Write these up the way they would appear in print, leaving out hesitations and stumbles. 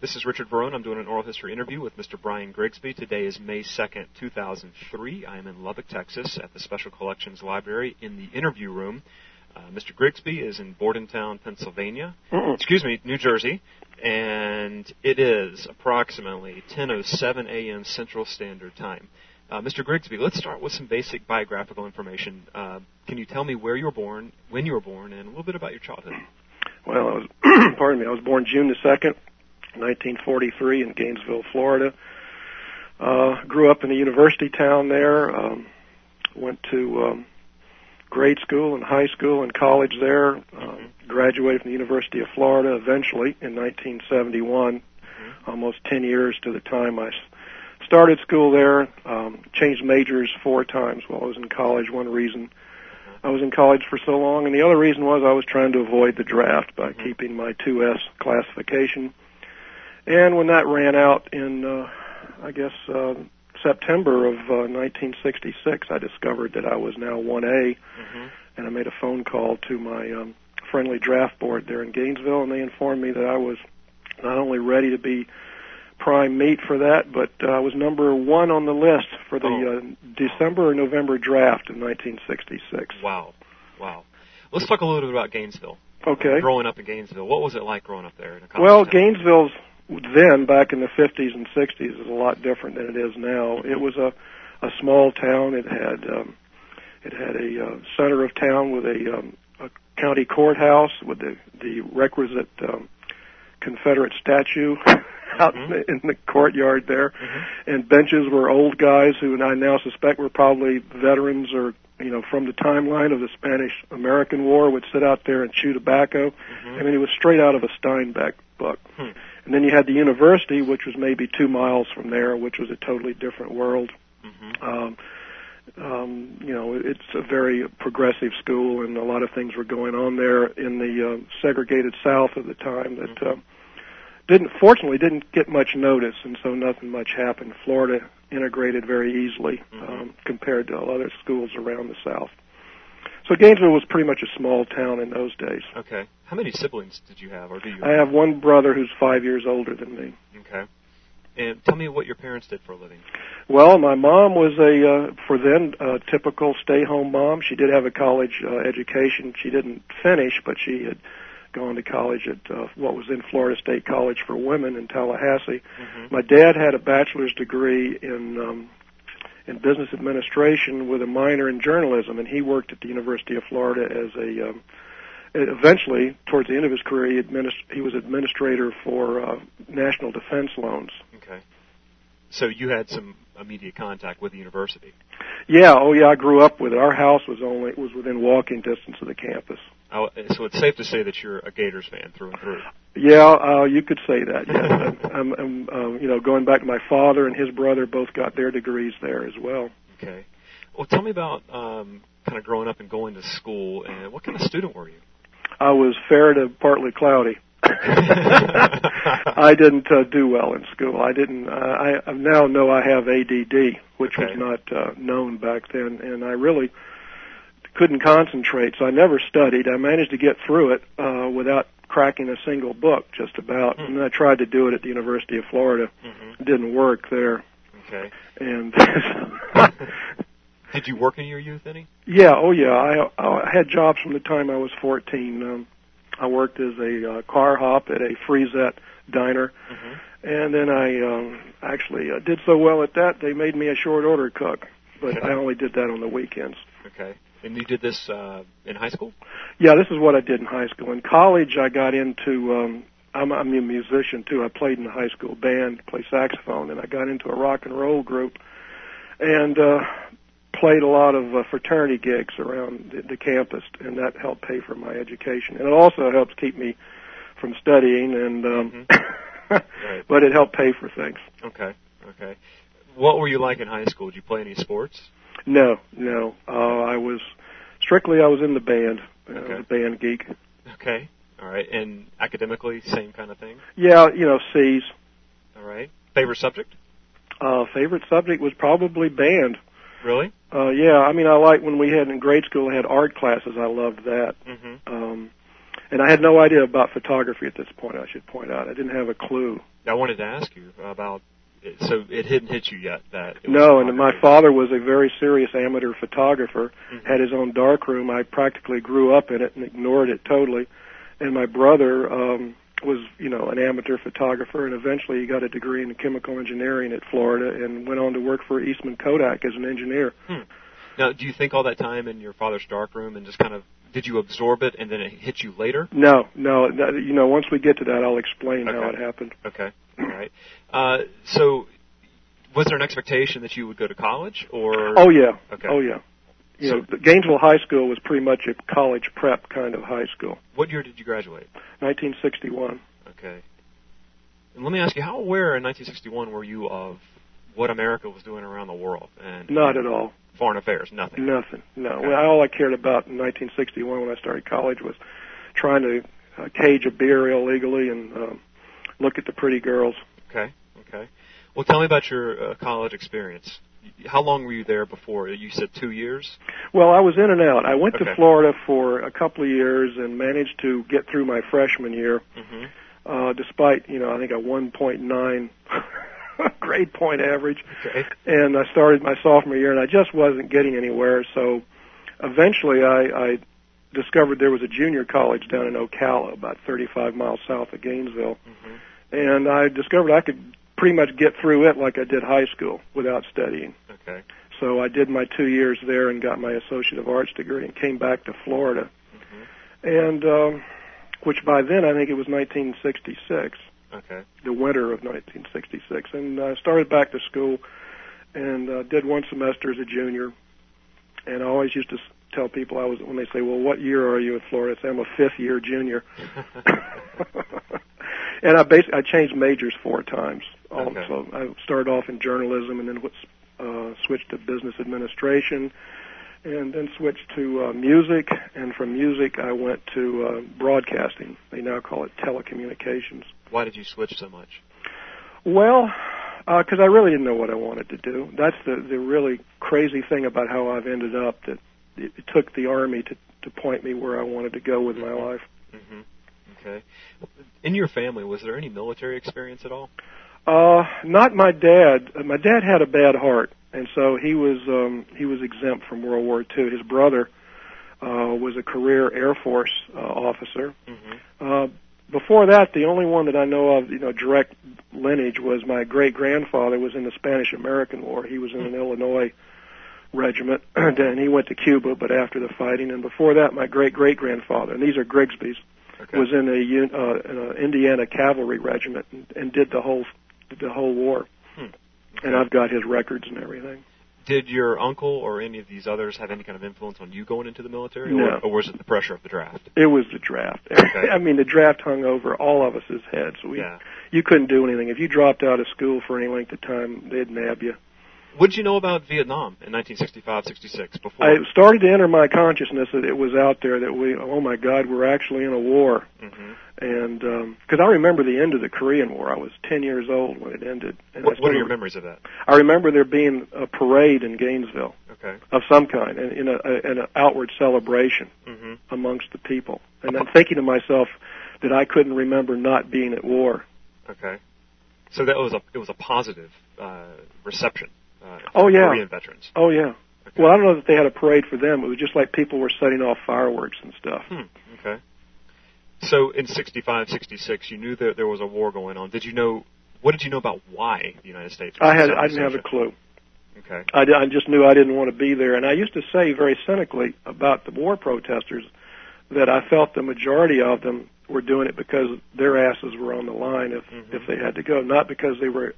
This is Richard Verone. I'm doing an oral history interview with Mr. Brian Grigsby. Today is May 2nd, 2003. I am in Lubbock, Texas at the Special Collections Library in the interview room. Mr. Grigsby is in Bordentown, Pennsylvania. New Jersey. And it is approximately 10:07 a.m. Central Standard Time. Mr. Grigsby, let's start with some basic biographical information. Can you tell me where you were born, when you were born, and a little bit about your childhood? Well, I was born June the 2nd, 1943 in Gainesville, Florida. Grew up in a university town there. Went to grade school and high school and college there. Graduated from the University of Florida eventually in 1971, almost 10 years to the time I started school there. Changed majors 4 times while I was in college. One reason I was in college for so long, and the other reason was I was trying to avoid the draft by keeping my 2S classification. And when that ran out in, September of 1966, I discovered that I was now 1A, and I made a phone call to my friendly draft board there in Gainesville, and they informed me that I was not only ready to be prime meat for that, but I was number 1 on the list for the December or November draft in 1966. Wow. Let's talk a little bit about Gainesville. Okay. Growing up in Gainesville. What was it like growing up there in a college Well, town? Gainesville's then, back in the 50s and 60s, is a lot different than it is now. It was a small town. It had a center of town with a county courthouse with the requisite Confederate statue out in the courtyard there, and benches were old guys who I now suspect were probably veterans or from the timeline of the Spanish-American War, would sit out there and chew tobacco. I mean, it was straight out of a Steinbeck book. And then you had the university, which was maybe 2 miles from there, which was a totally different world. It's a very progressive school, and a lot of things were going on there in the segregated South of the time that fortunately didn't get much notice, and so nothing much happened. Florida integrated very easily compared to other schools around the South. So Gainesville was pretty much a small town in those days. Okay. How many siblings did you have, or do you? I have one brother who's 5 years older than me. Okay. And tell me what your parents did for a living. Well, my mom was a typical stay-home mom. She did have a college education. She didn't finish, but she had gone to college at what was then Florida State College for Women in Tallahassee. My dad had a bachelor's degree in business administration with a minor in journalism, and he worked at the University of Florida as eventually, towards the end of his career, he was administrator for national defense loans. Okay. So you had some immediate contact with the university. Yeah, I grew up with it. Our house was within walking distance of the campus. So it's safe to say that you're a Gators fan through and through. Yeah, you could say that. Yes, I'm going back to my father and his brother both got their degrees there as well. Okay. Well, tell me about kind of growing up and going to school, and what kind of student were you? I was fair to partly cloudy. I didn't do well in school. I now know I have ADD, which was not known back then, and I really couldn't concentrate, so I never studied. I managed to get through it without cracking a single book, just about. And I tried to do it at the University of Florida. It didn't work there. Okay. And did you work in your youth any? Yeah, I had jobs from the time I was 14. I worked as a car hop at a Frisette diner, and then I actually did so well at that, they made me a short order cook, but I only did that on the weekends. Okay. And you did this in high school? Yeah, this is what I did in high school. In college, I got into, I'm a musician, too. I played in the high school band, played saxophone, and I got into a rock and roll group and played a lot of fraternity gigs around the campus, and that helped pay for my education. And it also helps keep me from studying, and right. But it helped pay for things. Okay. What were you like in high school? Did you play any sports? No. I was in the band. I was a band geek. Okay. All right. And academically, same kind of thing? Yeah, C's. All right. Favorite subject? Favorite subject was probably band. Really? Yeah, I mean, I like when we had in grade school, I had art classes. I loved that. And I had no idea about photography at this point, I should point out. I didn't have a clue. I wanted to ask you about, so it hadn't hit you yet that it was No, and my photography. father was a very serious amateur photographer, Mhm. had his own darkroom. I practically grew up in it and ignored it totally. And my brother was, an amateur photographer, and eventually he got a degree in chemical engineering at Florida and went on to work for Eastman Kodak as an engineer. Now, do you think all that time in your father's darkroom and just kind of, did you absorb it and then it hit you later? No. Once we get to that, I'll explain how it happened. Okay, all right. So, was there an expectation that you would go to college, or? Oh, yeah. Okay. Oh, yeah. The Gainesville High School was pretty much a college prep kind of high school. What year did you graduate? 1961. Okay. And let me ask you, how aware in 1961 were you of what America was doing around the world? And Not at all. Foreign affairs, nothing. Nothing. No. Okay. Well, all I cared about in 1961 when I started college was trying to cage a beer illegally and look at the pretty girls. Okay. Well, tell me about your college experience. How long were you there before? You said 2 years? Well, I was in and out. I went to Okay. Florida for a couple of years and managed to get through my freshman year, despite, I think a 1.9 grade point average. Okay. And I started my sophomore year, and I just wasn't getting anywhere. So eventually I discovered there was a junior college down in Ocala, about 35 miles south of Gainesville. And I discovered I could pretty much get through it like I did high school without studying. Okay. So I did my 2 years there and got my Associate of Arts degree and came back to Florida. And which by then I think it was 1966. Okay. The winter of 1966, and I started back to school and did one semester as a junior. And I always used to tell people when they say, "Well, what year are you at Florida?" I say, "I'm a fifth-year junior." And I changed majors 4 times. Okay. So I started off in journalism, and then switched to business administration, and then switched to music. And from music, I went to broadcasting. They now call it telecommunications. Why did you switch so much? Well, because I really didn't know what I wanted to do. That's the really crazy thing about how I've ended up, that it took the Army to point me where I wanted to go with my life. Okay. In your family, was there any military experience at all? Not my dad. My dad had a bad heart, and so he was exempt from World War II. His brother was a career Air Force officer. Before that, the only one that I know of, direct lineage, was my great-grandfather was in the Spanish-American War. He was in an Illinois regiment, and he went to Cuba, but after the fighting. And before that, my great-great-grandfather, and these are Grigsby's, was in a Indiana cavalry regiment and did the whole war. And I've got his records and everything. Did your uncle or any of these others have any kind of influence on you going into the military, No. or was it the pressure of the draft? It was the draft. Okay. I mean, the draft hung over all of us' heads. You couldn't do anything. If you dropped out of school for any length of time, they'd nab you. What did you know about Vietnam in 1965-66 before? I started to enter my consciousness that it was out there, that oh my God, we're actually in a war. And because I remember the end of the Korean War. I was 10 years old when it ended. And What are your memories of that? I remember there being a parade in Gainesville of some kind, and in an outward celebration amongst the people. And I'm thinking to myself that I couldn't remember not being at war. Okay. So that was a positive reception. Oh, yeah. Korean veterans. Oh, yeah. Okay. Well, I don't know that they had a parade for them. It was just like people were setting off fireworks and stuff. Okay. So in 65, 66, you knew that there was a war going on. What did you know about why the United States? I didn't have a clue. Okay. I just knew I didn't want to be there. And I used to say very cynically about the war protesters that I felt the majority of them were doing it because their asses were on the line if they had to go, not because they were,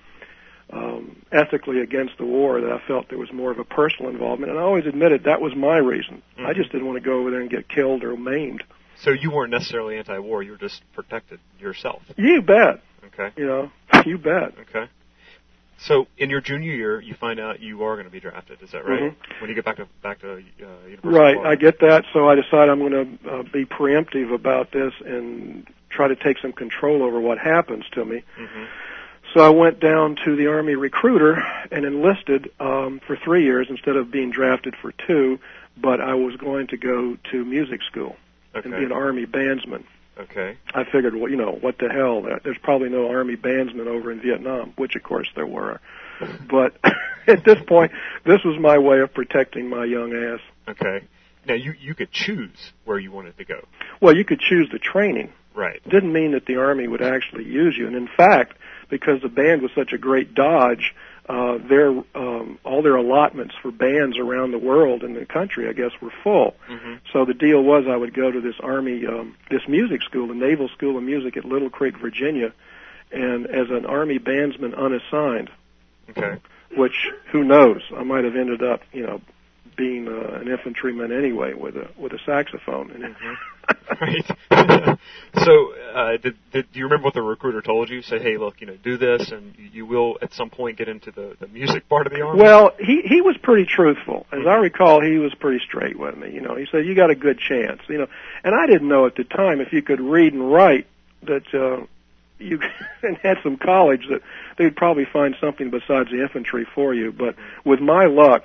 ethically against the war, that I felt there was more of a personal involvement. And I always admitted that was my reason. I just didn't want to go over there and get killed or maimed. So you weren't necessarily anti-war, you were just protected yourself. You bet. Okay. You bet. Okay. So in your junior year, you find out you are going to be drafted. Is that right? When you get back to University Right. of Florida. I get that. So I decide I'm going to be preemptive about this and try to take some control over what happens to me. So I went down to the Army recruiter and enlisted for 3 years instead of being drafted for 2, but I was going to go to music school. and be an Army bandsman. Okay. I figured, well, what the hell? There's probably no Army bandsmen over in Vietnam, which of course there were. But at this point, this was my way of protecting my young ass. Okay. Now, you could choose where you wanted to go. Well, you could choose the training. Right. It didn't mean that the Army would actually use you. And in fact, because the band was such a great dodge, all their allotments for bands around the world and the country, I guess, were full. Mm-hmm. So the deal was I would go to this Army, this music school, the Naval School of Music at Little Creek, Virginia, and as an Army bandsman unassigned. Okay. Which, who knows, I might have ended up, being an infantryman anyway with a saxophone. Mm-hmm. Right. So, do you remember what the recruiter told you? Say, hey, look, do this, and you will at some point get into the music part of the Army? Well, he was pretty truthful. As I recall, he was pretty straight with me. He said, you got a good chance. And I didn't know at the time if you could read and write that you and had some college that they'd probably find something besides the infantry for you. But with my luck,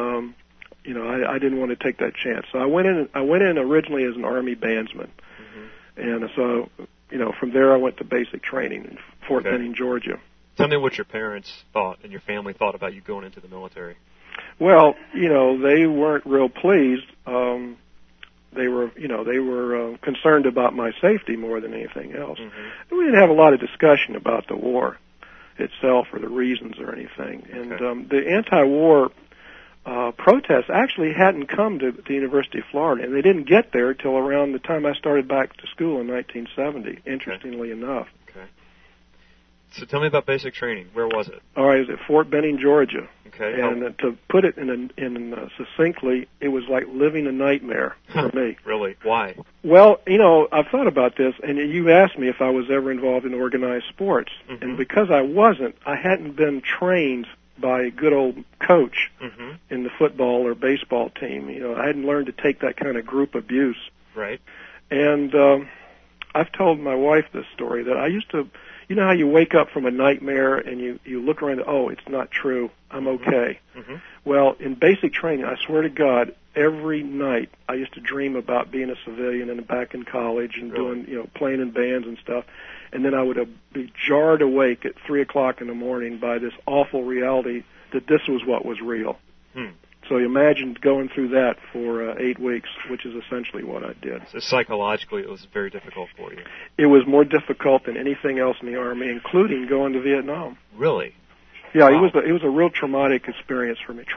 I didn't want to take that chance. So I went in originally as an Army bandsman. Mm-hmm. And so, from there I went to basic training in Fort Benning, Georgia. Tell me what your parents thought and your family thought about you going into the military. Well, they weren't real pleased. They were concerned about my safety more than anything else. Mm-hmm. We didn't have a lot of discussion about the war itself or the reasons or anything. And the anti-war protests actually hadn't come to the University of Florida, and they didn't get there till around the time I started back to school in 1970, interestingly enough. Okay. So tell me about basic training. Where was it? All right, it was at Fort Benning, Georgia. Okay. And to put it in succinctly, it was like living a nightmare for me. Really? Why? Well, I've thought about this, and you asked me if I was ever involved in organized sports. Mm-hmm. And because I wasn't, I hadn't been trained by a good old coach mm-hmm. in the football or baseball team. I hadn't learned to take that kind of group abuse. Right. And I've told my wife this story, that I used to, how you wake up from a nightmare and you look around, it's not true, I'm okay. Mm-hmm. Well, in basic training, I swear to God, every night I used to dream about being a civilian and back in college and doing, playing in bands and stuff. And then I would be jarred awake at 3 o'clock in the morning by this awful reality that this was what was real. So you imagine going through that for 8 weeks, which is essentially what I did. So psychologically, it was very difficult for you. It was more difficult than anything else in the Army, including going to Vietnam. Really? Yeah, wow. It was a real traumatic experience for me.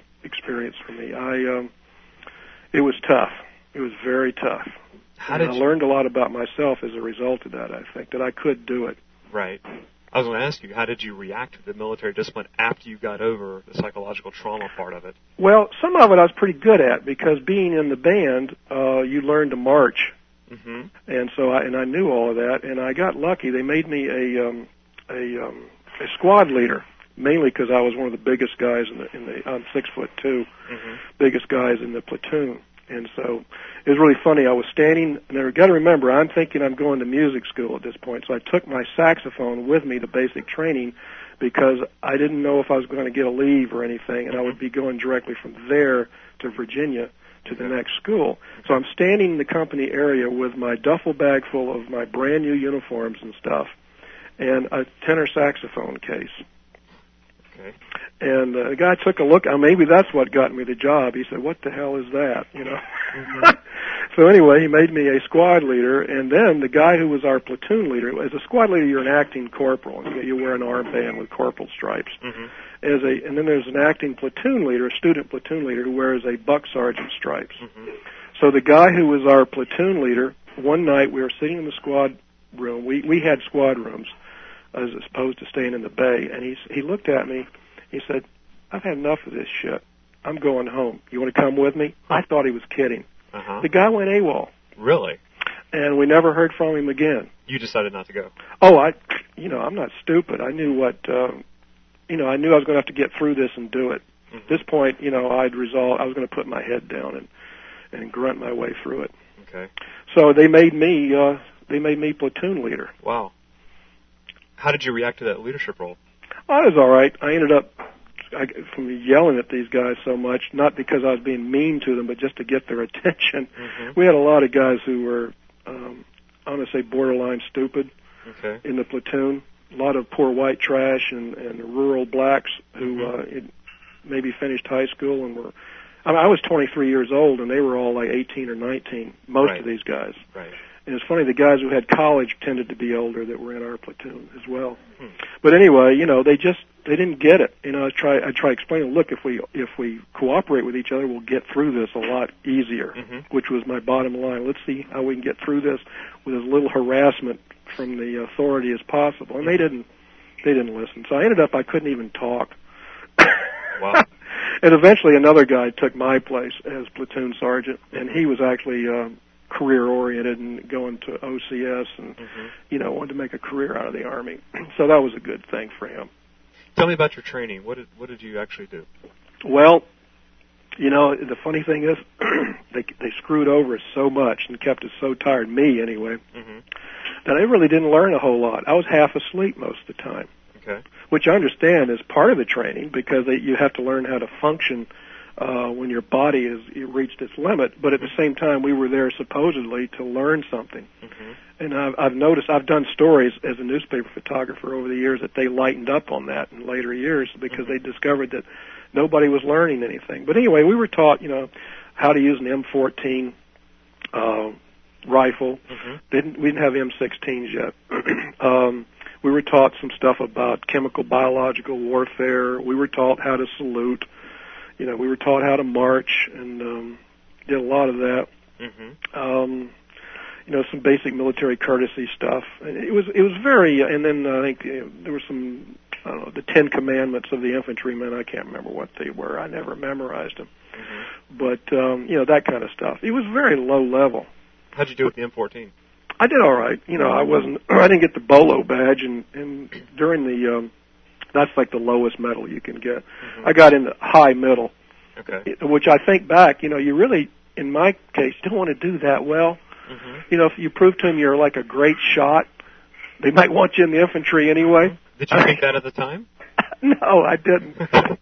It was tough. It was very tough. I learned a lot about myself as a result of that, I think, that I could do it. Right. I was going to ask you, how did you react to the military discipline after you got over the psychological trauma part of it? Well, some of it I was pretty good at, because being in the band, you learn to march. Mm-hmm. And so I knew all of that, and I got lucky. They made me a squad leader, mainly because I was one of the biggest guys I'm 6'2", mm-hmm. biggest guys in the platoon. And so it was really funny. I was standing, and you got to remember, I'm thinking I'm going to music school at this point. So I took my saxophone with me to basic training because I didn't know if I was going to get a leave or anything, and I would be going directly from there to Virginia to the next school. So I'm standing in the company area with my duffel bag full of my brand new uniforms and stuff, and a tenor saxophone case. Okay. And the guy took a look. Maybe that's what got me the job. He said, "What the hell is that?" Mm-hmm. So anyway, he made me a squad leader, and then the guy who was our platoon leader, as a squad leader, you're an acting corporal. You wear an armband with corporal stripes. Mm-hmm. And then there's an acting platoon leader, a student platoon leader, who wears a buck sergeant stripes. Mm-hmm. So the guy who was our platoon leader, one night we were sitting in the squad room. We had squad rooms as opposed to staying in the bay, and he looked at me. He said, "I've had enough of this shit. I'm going home. You want to come with me?" I thought he was kidding. Uh-huh. The guy went AWOL. Really? And we never heard from him again. You decided not to go? Oh, I'm not stupid. I knew I knew I was going to have to get through this and do it. Mm-hmm. At this point, I'd resolved I was going to put my head down and grunt my way through it. Okay. So they made me platoon leader. Wow. How did you react to that leadership role? I was all right. I ended up from yelling at these guys so much, not because I was being mean to them, but just to get their attention. We had a lot of guys who were, I'm going to say, borderline stupid in the platoon. A lot of poor white trash and rural blacks who maybe finished high school and were. I was 23 years old, and they were all like 18 or 19, most of these guys. And it's funny, the guys who had college tended to be older that were in our platoon as well. But anyway, they didn't get it. I try explaining, look, if we cooperate with each other, we'll get through this a lot easier, which was my bottom line. Let's see how we can get through this with as little harassment from the authority as possible. And they didn't listen. So I couldn't even talk. Wow. And eventually another guy took my place as platoon sergeant, and he was actually career-oriented and going to OCS and, wanted to make a career out of the Army. So that was a good thing for him. Tell me about your training. What did you actually do? Well, the funny thing is they screwed over us so much and kept us so tired, me anyway, that I really didn't learn a whole lot. I was half asleep most of the time. Which I understand is part of the training because you have to learn how to function when your body has reached its limit. But at the same time, we were there supposedly to learn something. And I've noticed, I've done stories as a newspaper photographer over the years that they lightened up on that in later years because they discovered that nobody was learning anything. But anyway, we were taught, how to use an M14 rifle. We didn't have M16s yet. We were taught some stuff about chemical biological warfare. We were taught how to salute. We were taught how to march and did a lot of that. Some basic military courtesy stuff. And it was very. And then I think there were some. I don't know, the 10 Commandments of the infantrymen. I can't remember what they were. I never memorized them. But that kind of stuff. It was very low level. How'd you do with the M14? I did all right. I didn't get the Bolo badge, and during the, that's like the lowest medal you can get. I got in the high middle, which I think back, you really, in my case, don't want to do that well. If you prove to them you're like a great shot, they might want you in the infantry anyway. Did you think that at the time? No, I didn't.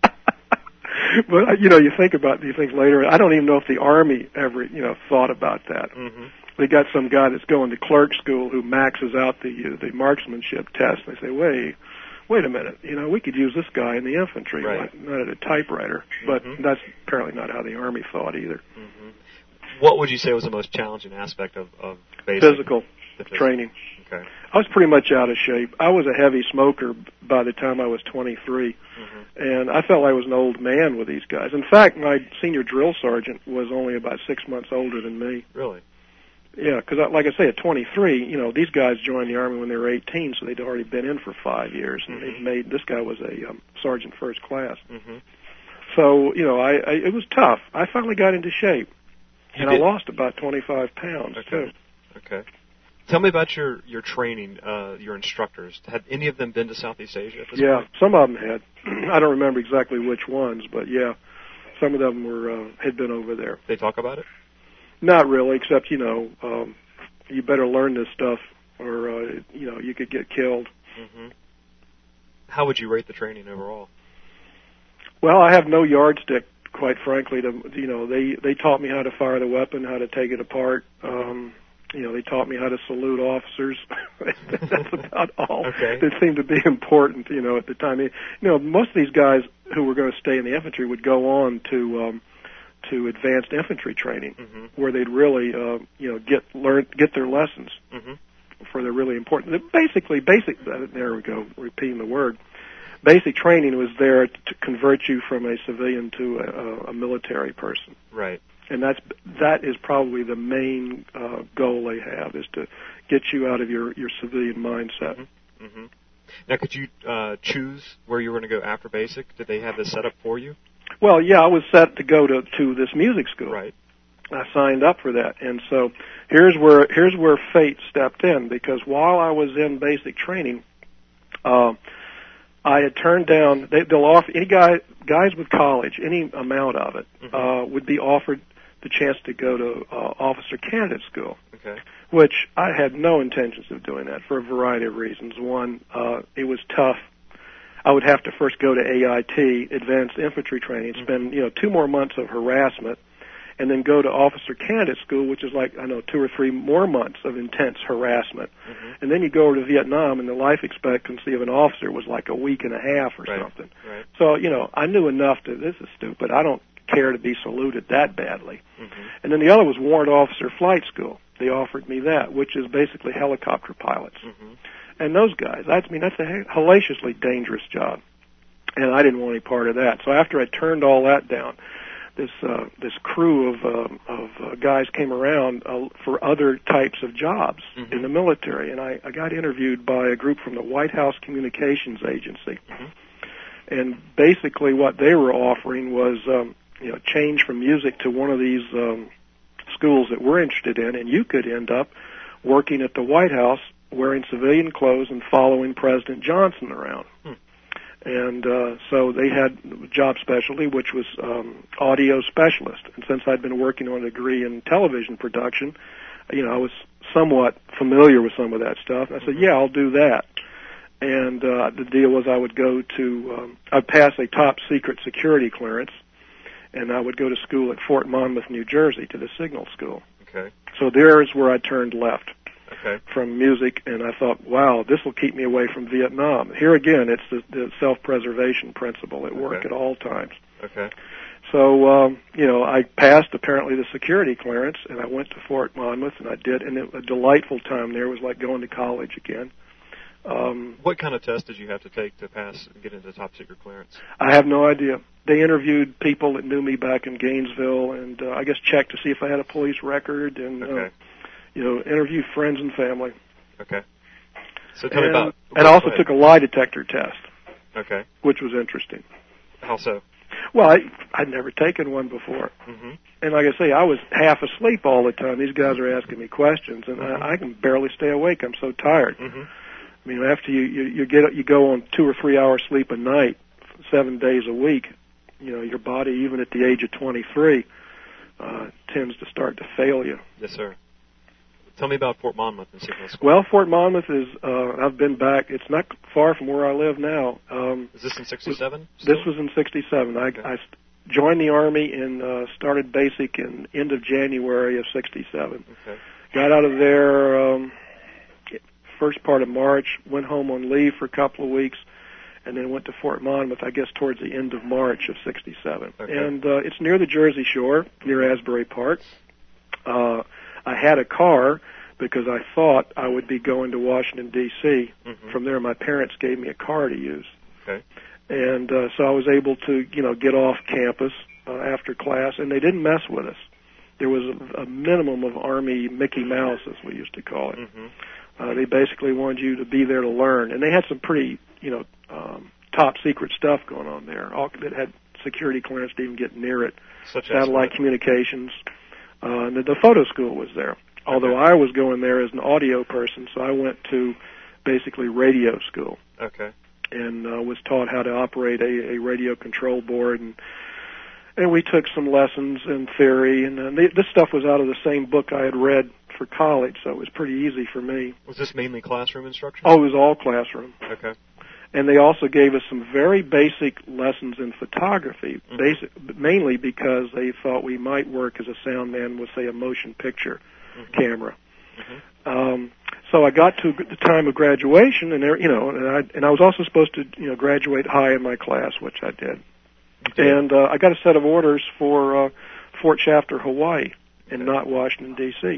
But, you think about these things later. I don't even know if the Army ever, thought about that. They got some guy that's going to clerk school who maxes out the marksmanship test. They say, wait a minute, we could use this guy in the infantry, not at a typewriter. But that's apparently not how the Army thought either. What would you say was the most challenging aspect of basic physical training? I was pretty much out of shape. I was a heavy smoker by the time I was 23, and I felt like I was an old man with these guys. In fact, my senior drill sergeant was only about 6 months older than me. Really? Yeah, because like I say, at 23, these guys joined the Army when they were 18, so they'd already been in for 5 years, and this guy was a sergeant first class. So, it was tough. I finally got into shape, and I lost about 25 pounds, too. Tell me about your training, your instructors. Had any of them been to Southeast Asia at this point? Some of them had. I don't remember exactly which ones, but some of them had been over there. They talk about it? Not really, except, you better learn this stuff or, you could get killed. How would you rate the training overall? Well, I have no yardstick, quite frankly. They taught me how to fire the weapon, how to take it apart. They taught me how to salute officers. That's about all that seemed to be important, at the time. Most of these guys who were going to stay in the infantry would go on to advanced infantry training, where they'd really, get their lessons for the really important. Basic. There we go, repeating the word. Basic training was there to convert you from a civilian to a military person. Right. And that is probably the main goal they have, is to get you out of your civilian mindset. Now, could you choose where you were going to go after basic? Did they have this set up for you? Well, yeah, I was set to go to this music school. Right. I signed up for that, and so here's where fate stepped in, because while I was in basic training, I had turned down. They'll offer any guys with college, any amount of it, would be offered the chance to go to officer candidate school. Which I had no intentions of doing that for a variety of reasons. One, it was tough. I would have to first go to AIT, Advanced Infantry Training, spend 2 more months of harassment, and then go to Officer Candidate School, which is like, 2 or 3 more months of intense harassment. And then you go over to Vietnam, and the life expectancy of an officer was like a week and a half or something. Right. So, I knew enough this is stupid. I don't care to be saluted that badly. And then the other was Warrant Officer Flight School. They offered me that, which is basically helicopter pilots. And those guys, that's a hellaciously dangerous job. And I didn't want any part of that. So after I turned all that down, this crew of guys came around for other types of jobs in the military, and I got interviewed by a group from the White House Communications Agency. And basically what they were offering was change from music to one of these schools that we're interested in, and you could end up working at the White House wearing civilian clothes and following President Johnson around. And so they had a job specialty, which was audio specialist. And since I'd been working on a degree in television production, I was somewhat familiar with some of that stuff. I said, yeah, I'll do that. And the deal was I would go to, I'd pass a top secret security clearance, and I would go to school at Fort Monmouth, New Jersey, to the signal school. Okay. So there's where I turned left. Okay. From music, and I thought, wow, this will keep me away from Vietnam. Here again, it's the self-preservation principle at work at all times. Okay. So, I passed apparently the security clearance, and I went to Fort Monmouth, and I did, and a delightful time there. It was like going to college again. What kind of test did you have to take to pass and get into top secret clearance? I have no idea. They interviewed people that knew me back in Gainesville, and I guess checked to see if I had a police record, and interview friends and family. Okay. So tell me about... And I also took a lie detector test. Okay. Which was interesting. How so? Well, I'd never taken one before. And like I say, I was half asleep all the time. These guys are asking me questions, and I can barely stay awake. I'm so tired. I mean, after you go on 2 or 3 hours sleep a night, 7 days a week, your body, even at the age of 23, tends to start to fail you. Yes, sir. Tell me about Fort Monmouth and Signal School. Well, Fort Monmouth is, I've been back, it's not far from where I live now. Is this in 67? This was in 67. I joined the Army and started basic in end of January of 67. Okay. Got out of there first part of March, went home on leave for a couple of weeks, and then went to Fort Monmouth, I guess, towards the end of March of 67. Okay. And it's near the Jersey Shore, near Asbury Park. I had a car because I thought I would be going to Washington, D.C. From there, my parents gave me a car to use. Okay. And so I was able to, get off campus after class, and they didn't mess with us. There was a minimum of Army Mickey Mouse, as we used to call it. They basically wanted you to be there to learn. And they had some pretty, top secret stuff going on there that had security clearance to even get near it. Such satellite communications. And the photo school was there. Although I was going there as an audio person, so I went to basically radio school. Okay. And was taught how to operate a radio control board, and we took some lessons in theory, and this stuff was out of the same book I had read for college, so it was pretty easy for me. Was this mainly classroom instruction? Oh, it was all classroom. Okay. And they also gave us some very basic lessons in photography, mainly because they thought we might work as a sound man with, say, a motion picture camera. So I got to the time of graduation, and I was also supposed to, graduate high in my class, which I did. And I got a set of orders for Fort Shafter, Hawaii, and not Washington, D.C.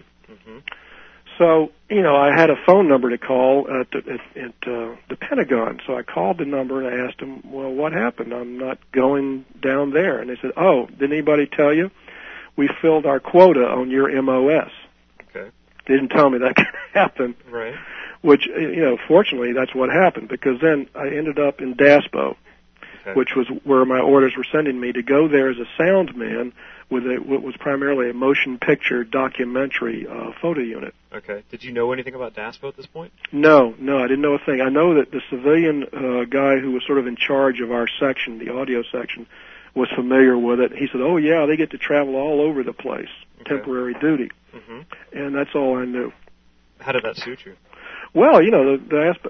So, I had a phone number to call at the Pentagon. So I called the number and I asked them, well, what happened? I'm not going down there. And they said, oh, did anybody tell you? We filled our quota on your MOS. Okay. They didn't tell me that could happen. Right. Which, fortunately, that's what happened, because then I ended up in DASPO, which was where my orders were sending me to go there as a sound man with what was primarily a motion picture documentary photo unit. Okay. Did you know anything about DASPO at this point? No, I didn't know a thing. I know that the civilian guy who was sort of in charge of our section, the audio section, was familiar with it. He said, oh, yeah, they get to travel all over the place, temporary duty. And that's all I knew. How did that suit you? Well,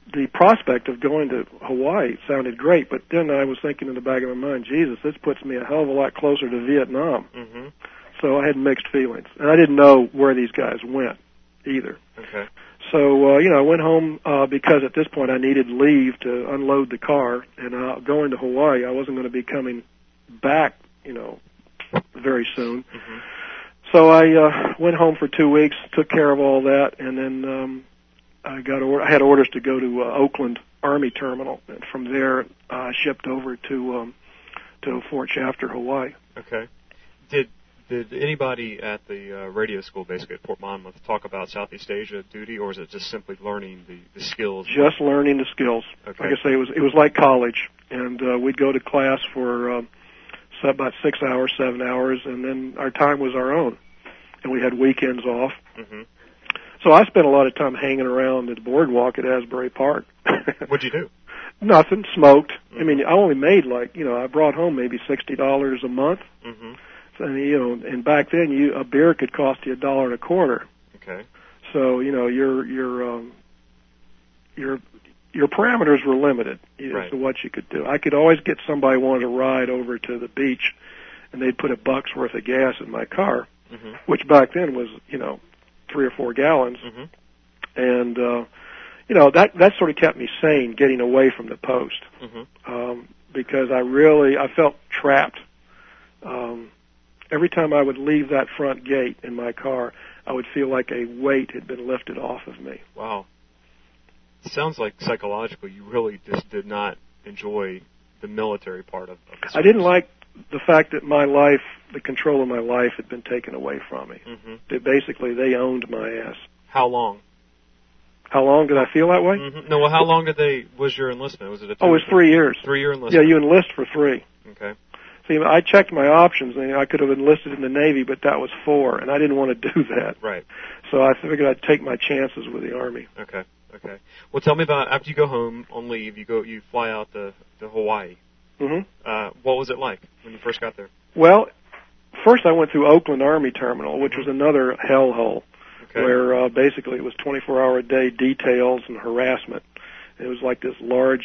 the prospect of going to Hawaii sounded great, but then I was thinking in the back of my mind, Jesus, this puts me a hell of a lot closer to Vietnam. Mm-hmm. So I had mixed feelings, and I didn't know where these guys went either. Okay. So, I went home because at this point I needed leave to unload the car, and going to Hawaii, I wasn't going to be coming back, very soon. Mm-hmm. So I went home for 2 weeks, took care of all that, and then I had orders to go to Oakland Army Terminal, and from there I shipped over to Fort Shafter, Hawaii. Okay. Did anybody at the radio school, basically at Fort Monmouth, talk about Southeast Asia duty, or is it just simply learning the skills? Just learning the skills. Okay. Like I say, it was like college, and we'd go to class for about 6 hours, 7 hours, and then our time was our own, and we had weekends off. Mm-hmm. So I spent a lot of time hanging around at the boardwalk at Asbury Park. What'd you do? Nothing. Smoked. Mm-hmm. I mean, I only made I brought home maybe $60 a month. Mm-hmm. And and back then a beer could cost you $1.25. Okay. So your parameters were limited right. as to what you could do. I could always get somebody who wanted to ride over to the beach, and they'd put $1 worth of gas in my car, mm-hmm. which back then was 3 or 4 gallons, mm-hmm. and that sort of kept me sane, getting away from the post, mm-hmm. Because I felt trapped. Every time I would leave that front gate in my car, I would feel like a weight had been lifted off of me. Wow. It sounds like psychologically you really just did not enjoy the military part of the service. I didn't like the fact that the control of my life had been taken away from me. Mm-hmm. They owned my ass. How long? How long did I feel that way? Mm-hmm. No, well, how long was your enlistment? Was it a 2 it was 3 years. 3-year enlistment? Yeah, you enlist for 3. Okay. See, I checked my options, and I could have enlisted in the Navy, but that was 4, and I didn't want to do that. Right. So I figured I'd take my chances with the Army. Okay. Well, tell me about after you go home on leave, you fly out to Hawaii. Mm-hmm. What was it like when you first got there? Well, first I went through Oakland Army Terminal, which was another hellhole, where basically it was 24-hour-a-day details and harassment. It was like this large,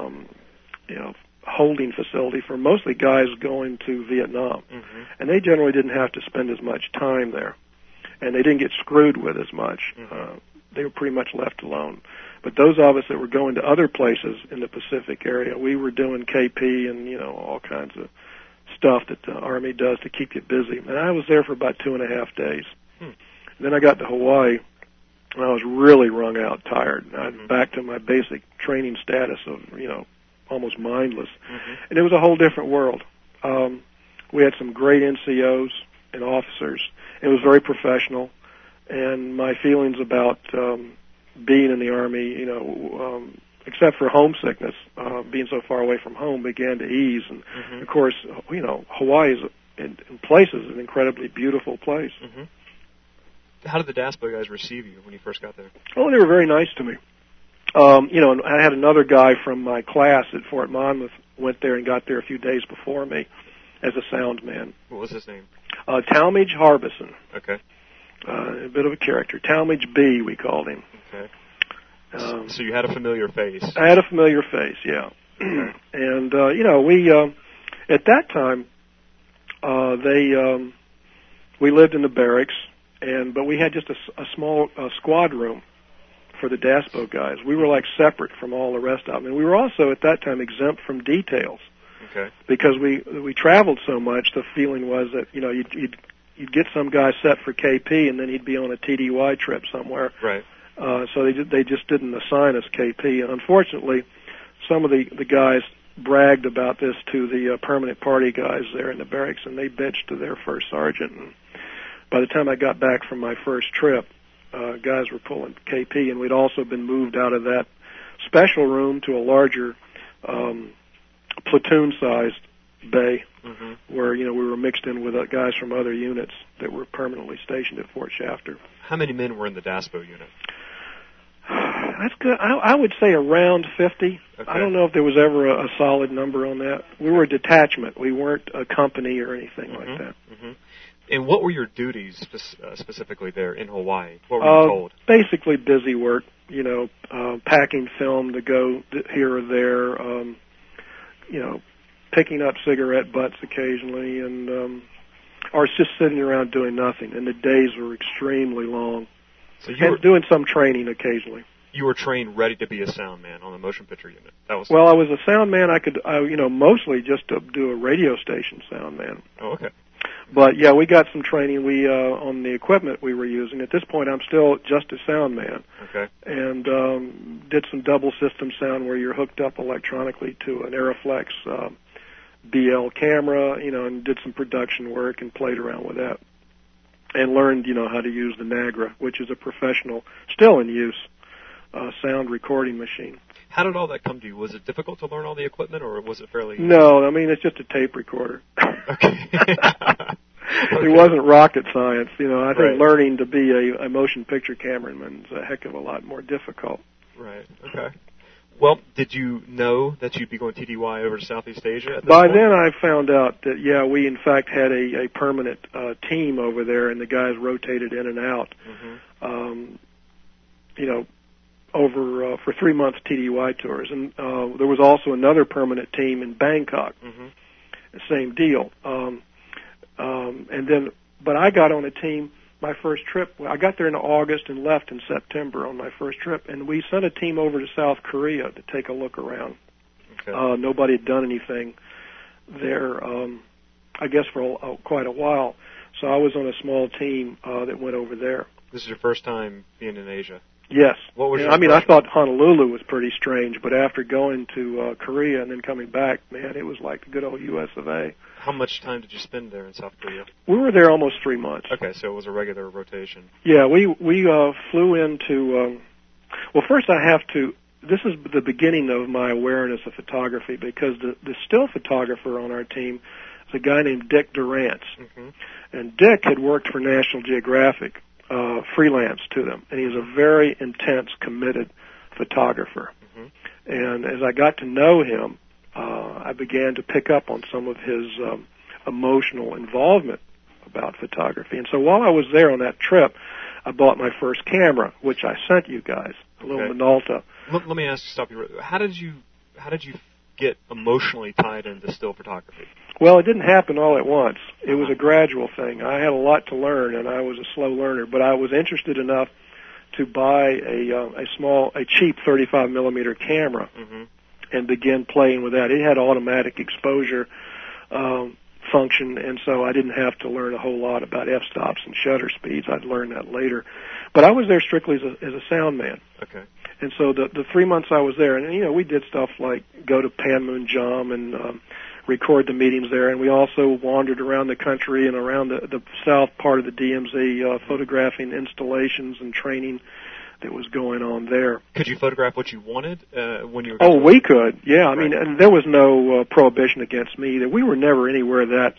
holding facility for mostly guys going to Vietnam. Mm-hmm. And they generally didn't have to spend as much time there. And they didn't get screwed with as much. Mm-hmm. They were pretty much left alone. But those of us that were going to other places in the Pacific area, we were doing KP and, all kinds of stuff that the Army does to keep you busy. And I was there for about 2.5 days. And then I got to Hawaii, and I was really wrung out, tired. And I back to my basic training status of, almost mindless. Mm-hmm. And it was a whole different world. We had some great NCOs and officers. It was very professional. And my feelings about being in the Army, except for homesickness, being so far away from home, began to ease. And, of course, Hawaii is, in places, an incredibly beautiful place. Mm-hmm. How did the DASPO guys receive you when you first got there? Oh, they were very nice to me. And I had another guy from my class at Fort Monmouth went there and got there a few days before me as a sound man. What was his name? Talmadge Harbison. Okay. A bit of a character. Talmadge B, we called him. Okay. So you had a familiar face. I had a familiar face, yeah. And, we, at that time, we lived in the barracks, but we had just a small squad room for the DASPO guys. We were like separate from all the rest of them. And we were also at that time exempt from details. Okay. Because we traveled so much, the feeling was that, you'd get some guy set for KP, and then he'd be on a TDY trip somewhere. Right. So they just didn't assign us KP. And unfortunately, some of the guys bragged about this to the permanent party guys there in the barracks, and they bitched to their first sergeant. And by the time I got back from my first trip, guys were pulling KP, and we'd also been moved out of that special room to a larger platoon-sized bay, where we were mixed in with guys from other units that were permanently stationed at Fort Shafter. How many men were in the DASPO unit? That's good. I would say around 50. Okay. I don't know if there was ever a solid number on that. We were a detachment. We weren't a company or anything like that. And what were your duties specifically there in Hawaii? What were you told? Basically busy work, packing film to go here or there, picking up cigarette butts occasionally, and or just sitting around doing nothing. And the days were extremely long. So you were doing some training occasionally. You were trained ready to be a sound man on the motion picture unit. Well, I was a sound man. I could, mostly just to do a radio station sound man. Oh, okay. But yeah, we got some training. We on the equipment we were using. At this point, I'm still just a sound man. Okay. And did some double system sound where you're hooked up electronically to an Aeroflex BL camera, and did some production work and played around with that, and learned, how to use the Nagra, which is a professional, still in use, sound recording machine. How did all that come to you? Was it difficult to learn all the equipment, or was it fairly easy? No, I mean, it's just a tape recorder. Okay. It wasn't rocket science. I think Right. learning to be a motion picture cameraman is a heck of a lot more difficult. Right, okay. Well, did you know that you'd be going TDY over to Southeast Asia at this By point? then I found out that, we in fact had a permanent team over there, and the guys rotated in and out. Mm-hmm. Over for 3 months TDY tours, and there was also another permanent team in Bangkok. Mm-hmm. Same deal. But I got on a team. My first trip, I got there in August and left in September on my first trip, and we sent a team over to South Korea to take a look around. Okay. Nobody had done anything there, I guess, for quite a while. So I was on a small team that went over there. This is your first time being in Asia? Yes. What was your I impression? thought Honolulu was pretty strange, but after going to Korea and then coming back, man, it was like the good old U.S. of A. How much time did you spend there in South Korea? We were there almost 3 months. Okay, so it was a regular rotation. Yeah, we flew into. Well, first I have to. This is the beginning of my awareness of photography, because the still photographer on our team is a guy named Dick Durrance, Mm-hmm. and Dick had worked for National Geographic, freelance to them, and he was a very intense, committed photographer. Mm-hmm. And as I got to know him, I began to pick up on some of his emotional involvement about photography. And so while I was there on that trip, I bought my first camera, which I sent you guys, a little Okay. Minolta. Let me stop you. How did you get emotionally tied into still photography? Well, it didn't happen all at once. It was a gradual thing. I had a lot to learn, and I was a slow learner, but I was interested enough to buy a cheap 35 millimeter camera. Mm-hmm. And begin playing with that. It had automatic exposure function, and so I didn't have to learn a whole lot about f-stops and shutter speeds. I'd learn that later. But I was there strictly as a sound man. Okay. And so the 3 months I was there, and we did stuff like go to Panmunjom and record the meetings there, and we also wandered around the country and around the south part of the DMZ, photographing installations and training that was going on there. Could you photograph what you wanted when you were? Oh, we could. Yeah, I Right. mean, and there was no prohibition against me either. We were never anywhere that,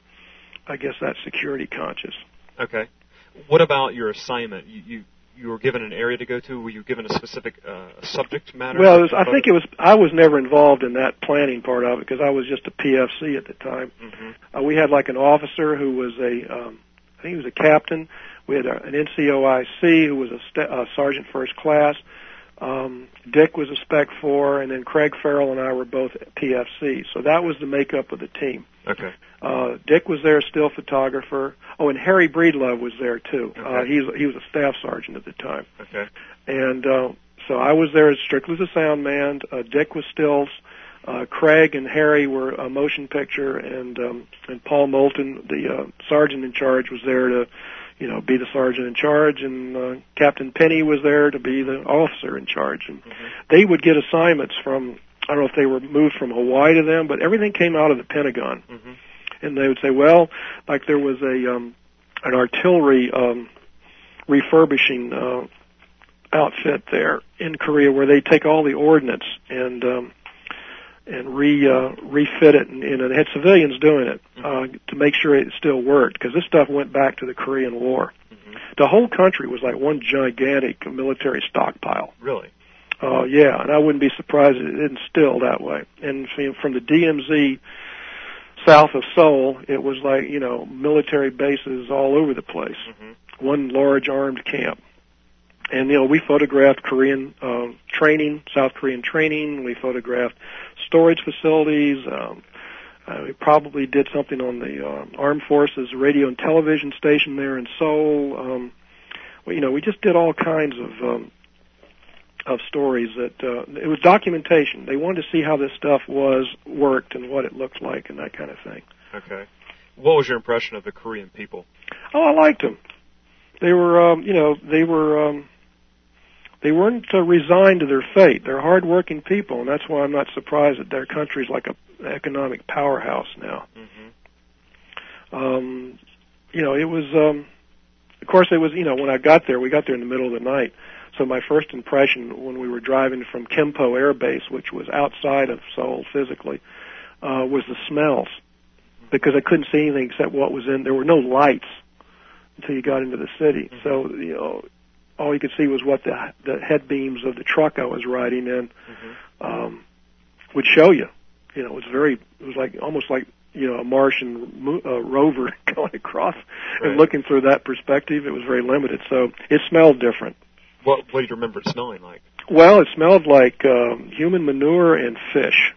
that security conscious. Okay. What about your assignment? You were given an area to go to. Were you given a specific subject matter? Well, I was never involved in that planning part of it because I was just a PFC at the time. Mm-hmm. We had like an officer who was I think he was a captain. We had an NCOIC who was a sergeant first class. Dick was a Spec 4, and then Craig Farrell and I were both PFC. So that was the makeup of the team. Okay. Dick was there, still photographer. Oh, and Harry Breedlove was there too. Okay. He was a staff sergeant at the time. Okay. And so I was there strictly as a sound man. Dick was stills. Craig and Harry were a motion picture, and Paul Moulton, the sergeant in charge, was there to, be the sergeant in charge, and Captain Penny was there to be the officer in charge. And they would get assignments from, I don't know if they were moved from Hawaii to them, but everything came out of the Pentagon. Mm-hmm. And they would say, well, like there was an artillery refurbishing outfit there in Korea where they take all the ordnance and refit it, and they had civilians doing it to make sure it still worked, because this stuff went back to the Korean War. Mm-hmm. The whole country was like one gigantic military stockpile. Really? Yeah, and I wouldn't be surprised if it didn't still that way. And from the DMZ south of Seoul, it was like, military bases all over the place. Mm-hmm. One large armed camp. And, we photographed Korean training, South Korean training. We photographed storage facilities. We probably did something on the Armed Forces radio and television station there in Seoul. We just did all kinds of stories that it was documentation. They wanted to see how this stuff worked and what it looked like and that kind of thing. Okay. What was your impression of the Korean people? Oh, I liked them. They were, they weren't resigned to their fate. They're hard-working people, and that's why I'm not surprised that their country's like an economic powerhouse now. Mm-hmm. It was, of course, it was, when I got there, we got there in the middle of the night. So my first impression when we were driving from Kimpo Air Base, which was outside of Seoul physically, was the smells, because I couldn't see anything except what was in. There were no lights until you got into the city. Mm-hmm. So, all you could see was what the head beams of the truck I was riding in would show you. It was like almost like a Martian rover going across and looking through that perspective. It was very limited, so it smelled different. What do you remember it smelling like? Well, it smelled like human manure and fish,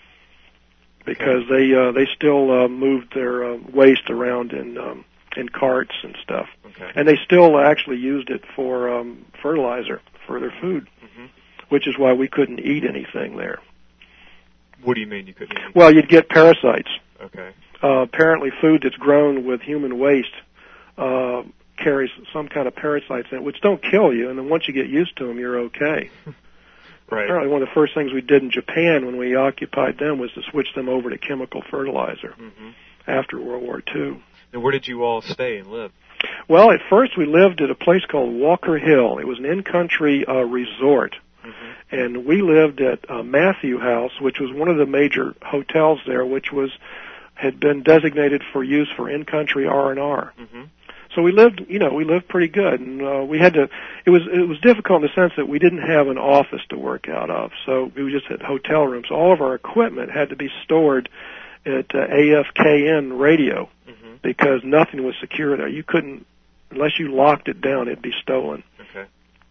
because they still moved their waste around in carts and stuff. Okay. And they still actually used it for fertilizer for their food, which is why we couldn't eat anything there. What do you mean you couldn't eat? Well, you'd get parasites. Okay. Apparently food that's grown with human waste carries some kind of parasites in it, which don't kill you, and then once you get used to them, you're okay. Right. Apparently one of the first things we did in Japan when we occupied them was to switch them over to chemical fertilizer after World War II. And where did you all stay and live? Well, at first we lived at a place called Walker Hill. It was an in-country resort. And we lived at Matthew House, which was one of the major hotels there, which had been designated for use for in-country R&R. So we lived pretty good, and we had to. It was difficult in the sense that we didn't have an office to work out of, so we just had hotel rooms. All of our equipment had to be stored at AFKN radio because nothing was secure there. You couldn't, unless you locked it down, it'd be stolen. Okay.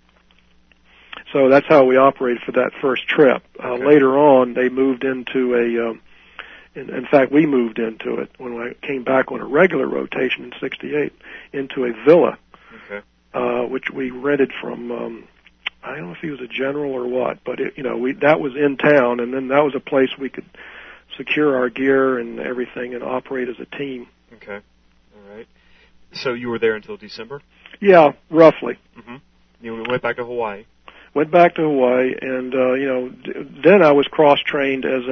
So that's how we operated for that first trip. Later on, they moved into in fact, we moved into it when I came back on a regular rotation in '68 into a villa, which we rented from. I don't know if he was a general or what, but that was in town, and then that was a place we could secure our gear and everything and operate as a team. Okay, all right. So you were there until December? Yeah, roughly. You went back to Hawaii. Went back to Hawaii, and then I was cross-trained as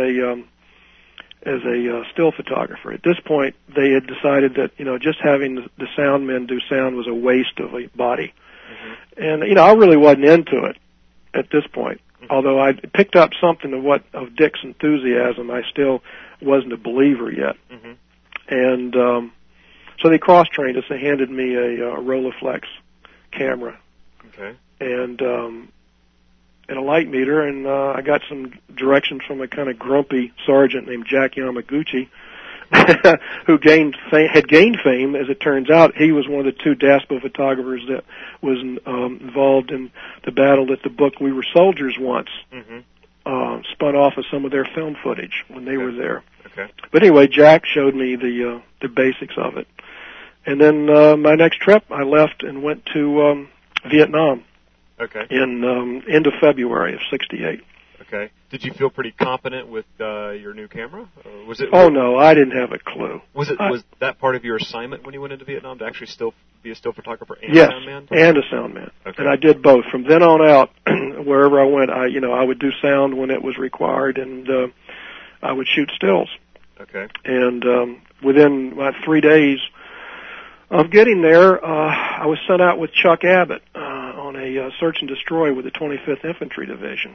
a still photographer. At this point, they had decided that just having the sound men do sound was a waste of a body, and I really wasn't into it at this point. Although I picked up something of Dick's enthusiasm, I still wasn't a believer yet. And so they cross-trained us. They handed me a Rolleiflex camera. And a light meter, and I got some directions from a kind of grumpy sergeant named Jack Yamaguchi, who had gained fame. As it turns out, he was one of the two DASPO photographers that was involved in the battle that the book We Were Soldiers Once spun off of some of their film footage when they were there. But anyway, Jack showed me the basics of it. And then my next trip, I left and went to Vietnam. In end of February of '68. Did you feel pretty competent with your new camera? Or was it? Oh no, I didn't have a clue. Was that part of your assignment when you went into Vietnam to actually be a still photographer and a sound man? And a sound man. And I did both. From then on out, wherever I went, I would do sound when it was required, and I would shoot stills. And within about 3 days of getting there, I was sent out with Chuck Abbott on a search and destroy with the 25th Infantry Division.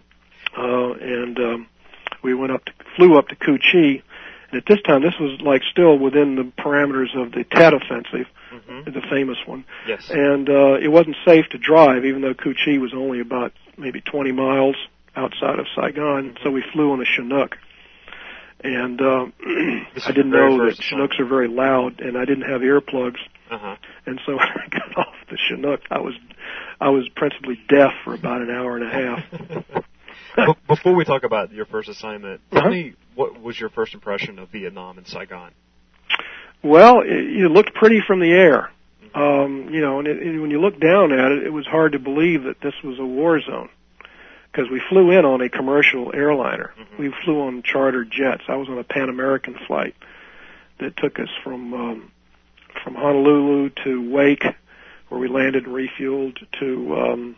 And we flew up to Cu Chi. And at this time, this was still within the parameters of the Tet Offensive, the famous one. And it wasn't safe to drive, even though Cu Chi was only about maybe 20 miles outside of Saigon. So we flew on a Chinook. And I didn't know that Chinooks are very loud, and I didn't have earplugs. Uh-huh. And so when I got off the Chinook, I was principally deaf for about an hour and a half. Before we talk about your first assignment, tell me, what was your first impression of Vietnam and Saigon? Well, it looked pretty from the air. You know, and when you look down at it, it was hard to believe that this was a war zone, because we flew in on a commercial airliner. Mm-hmm. We flew on chartered jets. I was on a Pan American flight that took us from Honolulu to Wake, where we landed and refueled, to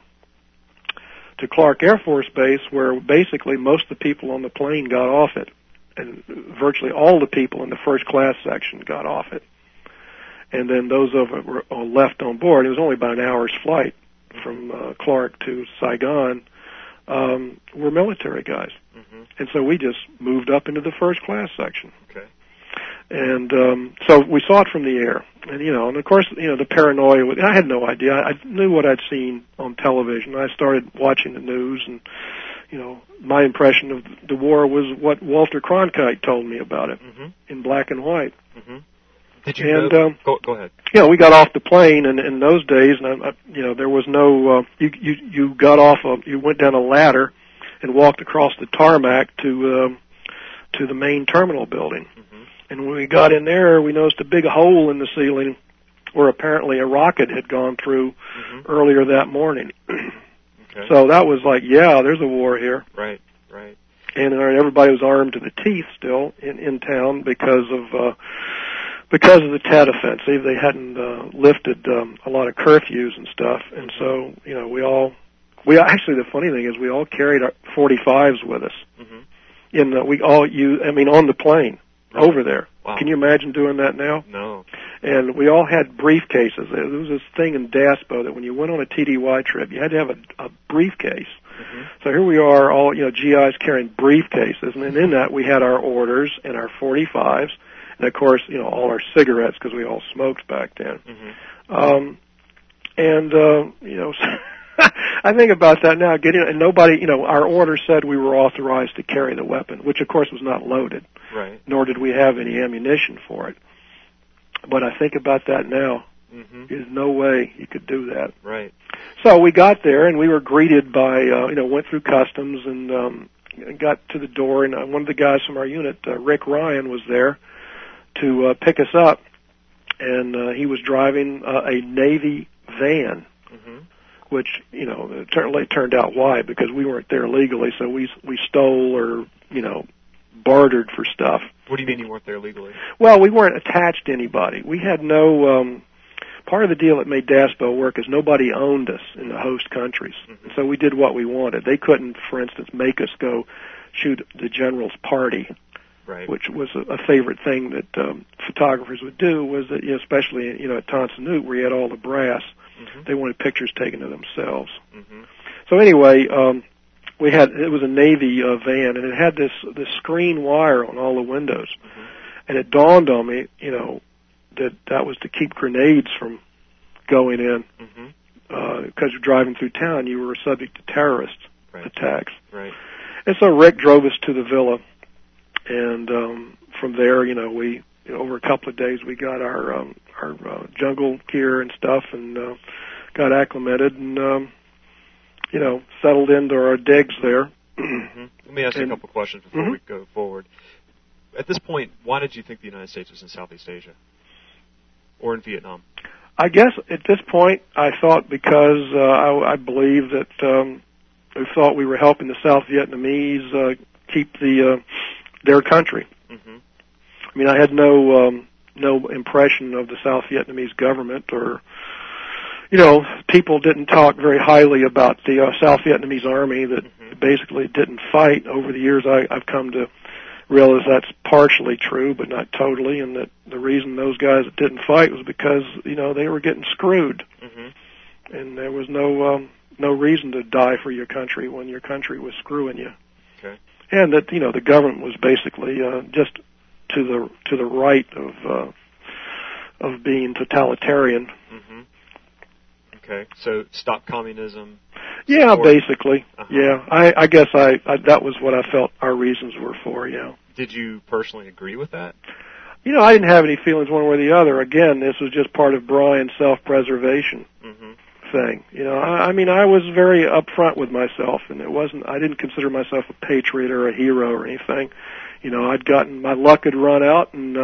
Clark Air Force Base, where basically most of the people on the plane got off it, and virtually all the people in the first class section got off it. And then those of us were left on board. It was only about an hour's flight from Clark to Saigon. Were military guys. Mm-hmm. And so we just moved up into the first class section. Okay. And so we saw it from the air. And, you know, and of course, you know, the paranoia, I had no idea. I knew what I'd seen on television. I started watching the news, and, you know, my impression of the war was what Walter Cronkite told me about it, mm-hmm. in black and white. Mm-hmm. Did you know? Go ahead. You know, we got off the plane, and in those days, and you know, there was no. You got off. You went down a ladder, and walked across the tarmac to the main terminal building. Mm-hmm. And when we got in there, we noticed a big hole in the ceiling, where apparently a rocket had gone through mm-hmm. earlier that morning. Okay. So that was like, yeah, there's a war here. Right. Right. And everybody was armed to the teeth still in town because of the Tet Offensive. They hadn't lifted a lot of curfews and stuff, and so, you know, we actually, the funny thing is we all carried our 45s with us. Mm-hmm. On the plane over there. Wow. Can you imagine doing that now? No. And we all had briefcases. There was this thing in DASPO that when you went on a TDY trip, you had to have a briefcase. Mm-hmm. So here we are, all, you know, GIs carrying briefcases, and then in that we had our orders and our 45s. And, of course, you know, all our cigarettes, because we all smoked back then. Mm-hmm. You know, I think about that now. And nobody, you know, our order said we were authorized to carry the weapon, which, of course, was not loaded. Right. Nor did we have any ammunition for it. But I think about that now. Mm-hmm. There's no way you could do that. Right. So we got there, and we were greeted by, you know, went through customs and got to the door, and one of the guys from our unit, Rick Ryan, was there to pick us up, and he was driving a Navy van, mm-hmm. which, you know, it turned out why, because we weren't there legally, so we stole or, you know, bartered for stuff. What do you mean you weren't there legally? Well, we weren't attached to anybody. We had no, part of the deal that made DASPO work is nobody owned us in the host countries, mm-hmm. so we did what we wanted. They couldn't, for instance, make us go shoot the general's party. Right. Which was a favorite thing that photographers would do, was that, you know, especially, you know, at Tan Son Nhut, where you had all the brass, mm-hmm. they wanted pictures taken of themselves. Mm-hmm. So anyway, it was a Navy van, and it had this screen wire on all the windows, mm-hmm. and it dawned on me, you know, that was to keep grenades from going in, mm-hmm. Because you're driving through town, you were subject to terrorist attacks. Right. And so Rick drove us to the villa. And from there, you know, over a couple of days, we got our jungle gear and stuff, and got acclimated, and you know, settled into our digs there. Mm-hmm. Let me ask you a couple of questions before mm-hmm. we go forward. At this point, why did you think the United States was in Southeast Asia or in Vietnam? I guess at this point, I thought because I believe that we thought we were helping the South Vietnamese keep their country. Mm-hmm. I mean, I had no impression of the South Vietnamese government, or, you know, people didn't talk very highly about the South Vietnamese army that mm-hmm. basically didn't fight. Over the years, I've come to realize that's partially true, but not totally, and that the reason those guys that didn't fight was because, you know, they were getting screwed, mm-hmm. and there was no reason to die for your country when your country was screwing you. Okay. And that, you know, the government was basically just to the right of being totalitarian. Mm-hmm. Okay, so stop communism. Yeah, Or, basically. Yeah, I guess I that was what I felt our reasons were for. Yeah. Did you personally agree with that? You know, I didn't have any feelings one way or the other. Again, this was just part of Brian's self-preservation thing. You know, I mean, I was very upfront with myself, and I didn't consider myself a patriot or a hero or anything. You know, my luck had run out, and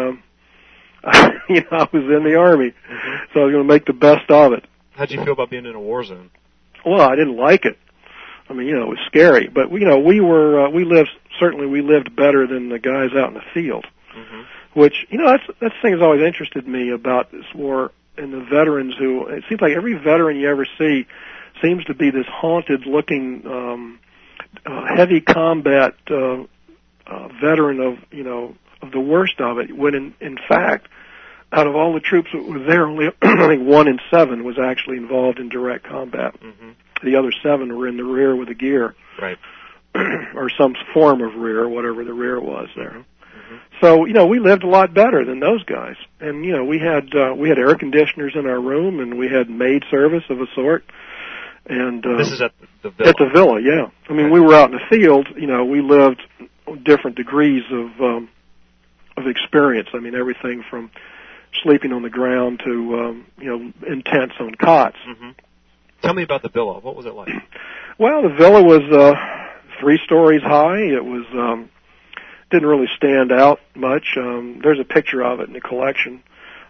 I was in the Army, so I was going to make the best of it. How'd you feel about being in a war zone? Well, I didn't like it. I mean, it was scary, but we lived better than the guys out in the field. Which, that's the thing that's always interested me about this war and the veterans it seems like every veteran you ever see seems to be this haunted looking, heavy combat, veteran of the worst of it, when in fact, out of all the troops that were there, only, I think 1 in 7 was actually involved in direct combat. The other 7 were in the rear with the gear. Right. Or some form of rear, whatever the rear was there. So, we lived a lot better than those guys. And, we had air conditioners in our room, and we had maid service of a sort. And this is at the villa? At the villa, yeah. I mean, we were out in the field, we lived different degrees of experience. I mean, everything from sleeping on the ground to, in tents on cots. Tell me about the villa. What was it like? Well, the villa was 3 stories high. It was didn't really stand out much. There's a picture of it in the collection.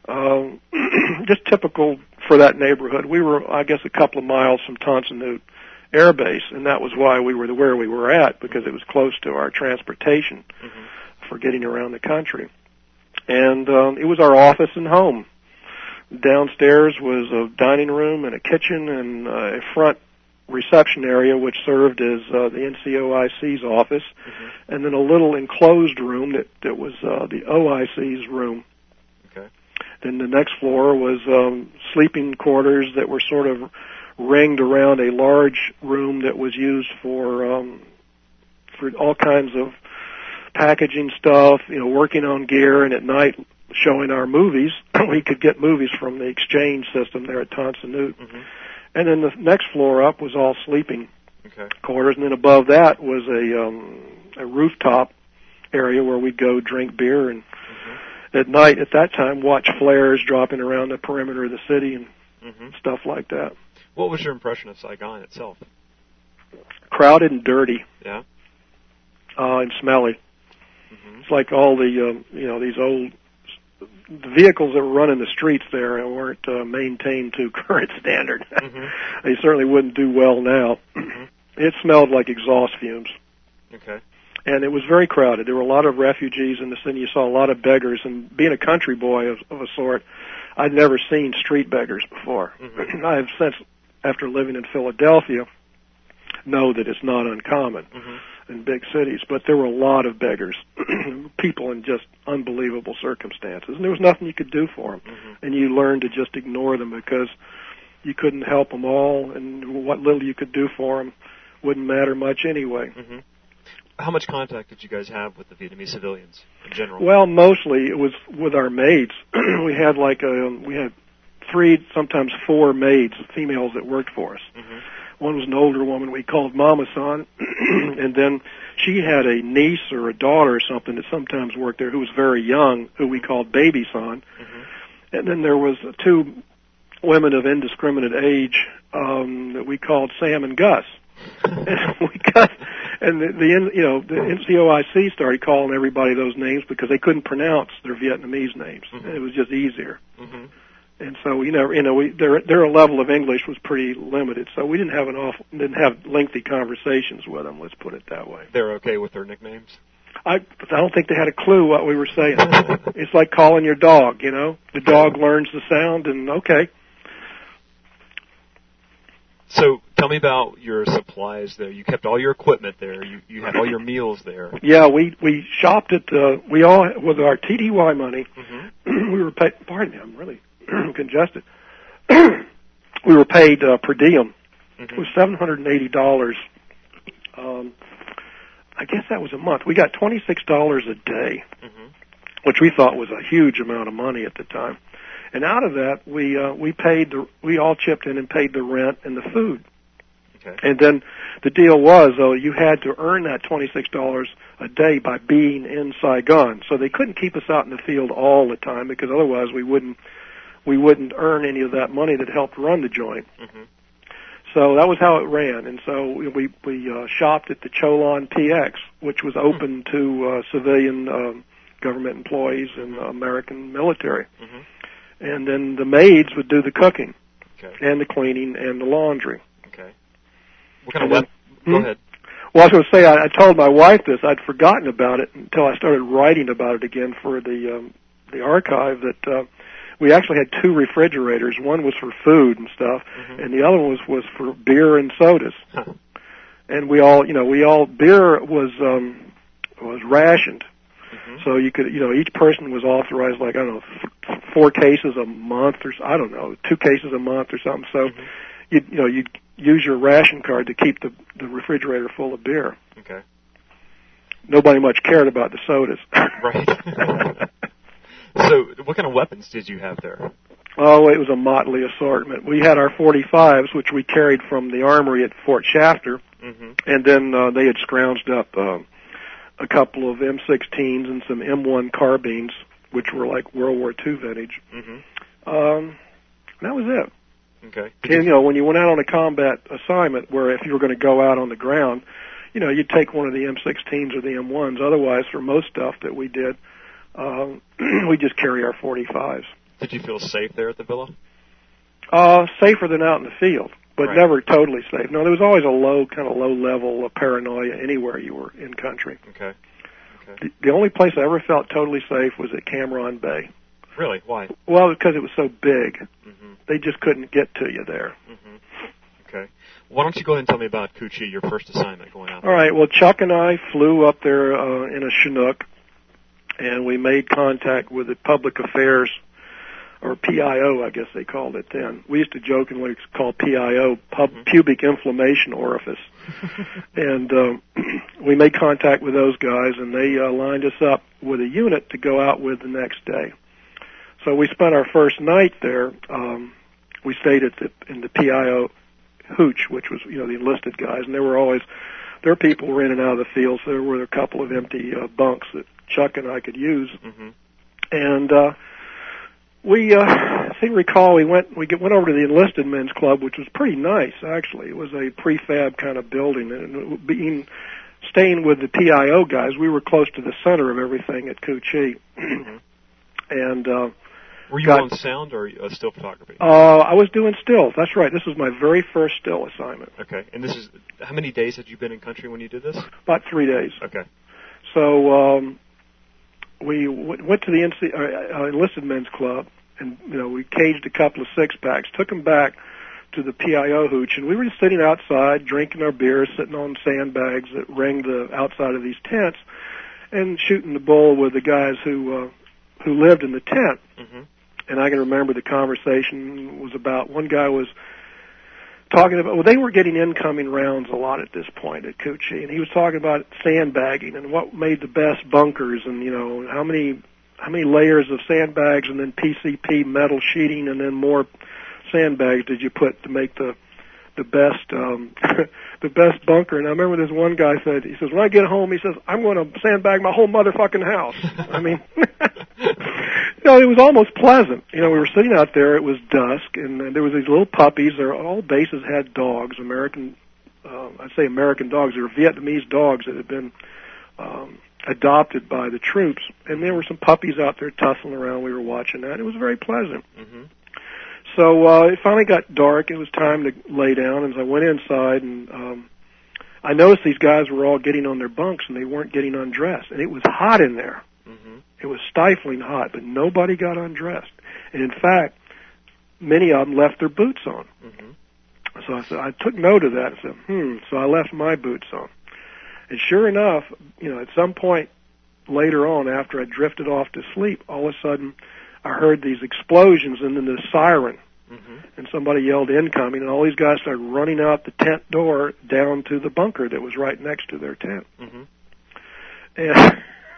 Just typical for that neighborhood. We were, I guess, a couple of miles from Tonsanute Air Base, and that was why we were where we were at, because it was close to our transportation for getting around the country. And it was our office and home. Downstairs was a dining room and a kitchen and a front reception area which served as the NCOIC's office, and then a little enclosed room that was the OIC's room. Okay. Then the next floor was sleeping quarters that were sort of ringed around a large room that was used for all kinds of packaging stuff, working on gear, and at night showing our movies. We could get movies from the exchange system there at Tonsanute. And then the next floor up was all sleeping quarters, and then above that was a rooftop area where we'd go drink beer and at night, at that time, watch flares dropping around the perimeter of the city and stuff like that. What was your impression of Saigon itself? Crowded and dirty. Yeah. And smelly. It's like all the these old vehicles that were running the streets there weren't maintained to current standard. They certainly wouldn't do well now. It smelled like exhaust fumes. Okay. And it was very crowded. There were a lot of refugees in the city. You saw a lot of beggars. And being a country boy of a sort, I'd never seen street beggars before. I have since, after living in Philadelphia, know that it's not uncommon in big cities. But there were a lot of beggars, people in just unbelievable circumstances. And there was nothing you could do for them. And you learned to just ignore them because you couldn't help them all, and what little you could do for them wouldn't matter much anyway. How much contact did you guys have with the Vietnamese civilians in general? Well, mostly it was with our maids. We had we had 3, sometimes 4 maids, females that worked for us. One was an older woman we called Mama San, and then she had a niece or a daughter or something that sometimes worked there who was very young, who we called Baby San. And then there was 2 women of indiscriminate age that we called Sam and Gus. And the NCOIC started calling everybody those names because they couldn't pronounce their Vietnamese names. It was just easier. And so their level of English was pretty limited. So we didn't have lengthy conversations with them. Let's put it that way. They're okay with their nicknames? I don't think they had a clue what we were saying. It's like calling your dog. The dog learns the sound, and okay. So tell me about your supplies there. You kept all your equipment there. You had all your meals there. Yeah, we shopped at we all with our TDY money. We were paid. Pardon me, I'm really congested. We were paid per diem. It was $780. I guess that was a month. We got $26 a day, which we thought was a huge amount of money at the time. And out of that, we all chipped in and paid the rent and the food. Okay. And then the deal was, though, you had to earn that $26 a day by being in Saigon. So they couldn't keep us out in the field all the time because otherwise we wouldn't earn any of that money that helped run the joint. Mm-hmm. So that was how it ran. And so we shopped at the Cholon PX, which was open to civilian government employees and American military. Mm-hmm. And then the maids would do the cooking, okay, and the cleaning and the laundry. Okay. What kind of Go ahead. Well, I was going to say, I told my wife this. I'd forgotten about it until I started writing about it again for the archive, that we actually had two refrigerators. One was for food and stuff, mm-hmm. and the other one was for beer and sodas. Huh. And beer was rationed. Mm-hmm. So you could, each person was authorized, like, I don't know, 4 cases a month, or I don't know, 2 cases a month or something. So, mm-hmm. you'd use your ration card to keep the refrigerator full of beer. Okay. Nobody much cared about the sodas. Right. So, what kind of weapons did you have there? Oh, it was a motley assortment. We had our 45s, which we carried from the armory at Fort Shafter, mm-hmm. and then they had scrounged up a couple of M16s and some M1 carbines, which were like World War II vintage. Mm-hmm. That was it. Okay. And, when you went out on a combat assignment, where if you were going to go out on the ground, you'd take one of the M16s or the M1s. Otherwise, for most stuff that we did, we just carry our 45s. Did you feel safe there at the villa? Safer than out in the field, but right. Never totally safe. No, there was always a low level of paranoia anywhere you were in country. Okay. The only place I ever felt totally safe was at Cam Ranh Bay. Really? Why? Well, because it was so big. Mm-hmm. They just couldn't get to you there. Mm-hmm. Okay. Why don't you go ahead and tell me about Cu Chi, your first assignment going out there? All right. Well, Chuck and I flew up there in a Chinook, and we made contact with the public affairs, or PIO, I guess they called it then. We used to jokingly call PIO pubic inflammation orifice. And we made contact with those guys, and they lined us up with a unit to go out with the next day. So we spent our first night there. We stayed in the PIO hooch, which was, the enlisted guys, and their people were in and out of the field, so there were a couple of empty bunks that Chuck and I could use. Mm-hmm. And we recall, we went over to the Enlisted Men's Club, which was pretty nice, actually. It was a prefab kind of building, and staying with the PIO guys, we were close to the center of everything at Cu Chi. Mm-hmm. And were you on sound or still photography? I was doing stills. That's right. This was my very first still assignment. Okay. And how many days had you been in country when you did this? About 3 days. Okay. So we went to the Enlisted Men's Club, and we caged a couple of 6-packs, took them back to the PIO hooch, and we were just sitting outside drinking our beer, sitting on sandbags that ringed the outside of these tents, and shooting the bull with the guys who lived in the tent. Mm-hmm. And I can remember the conversation was about, one guy was talking about, well, they were getting incoming rounds a lot at this point at Cu Chi, and he was talking about sandbagging and what made the best bunkers, and how many layers of sandbags and then PCP metal sheeting and then more sandbags did you put to make the best the best bunker. And I remember this one guy said, he says, when I get home, he says, I'm going to sandbag my whole motherfucking house. I mean, it was almost pleasant. We were sitting out there, it was dusk, and there was these little puppies. All bases had dogs, I'd say American dogs. They were Vietnamese dogs that had been adopted by the troops, and there were some puppies out there tussling around. We were watching that. It was very pleasant. Mm-hmm. So it finally got dark. It was time to lay down, and as I went inside, and I noticed these guys were all getting on their bunks, and they weren't getting undressed, and it was hot in there. Mm-hmm. It was stifling hot, but nobody got undressed. And in fact, many of them left their boots on. Mm-hmm. So I said, I took note of that and said, so I left my boots on. And sure enough, at some point later on, after I drifted off to sleep, all of a sudden I heard these explosions and then the siren. Mm-hmm. And somebody yelled incoming, and all these guys started running out the tent door down to the bunker that was right next to their tent. Mm-hmm. And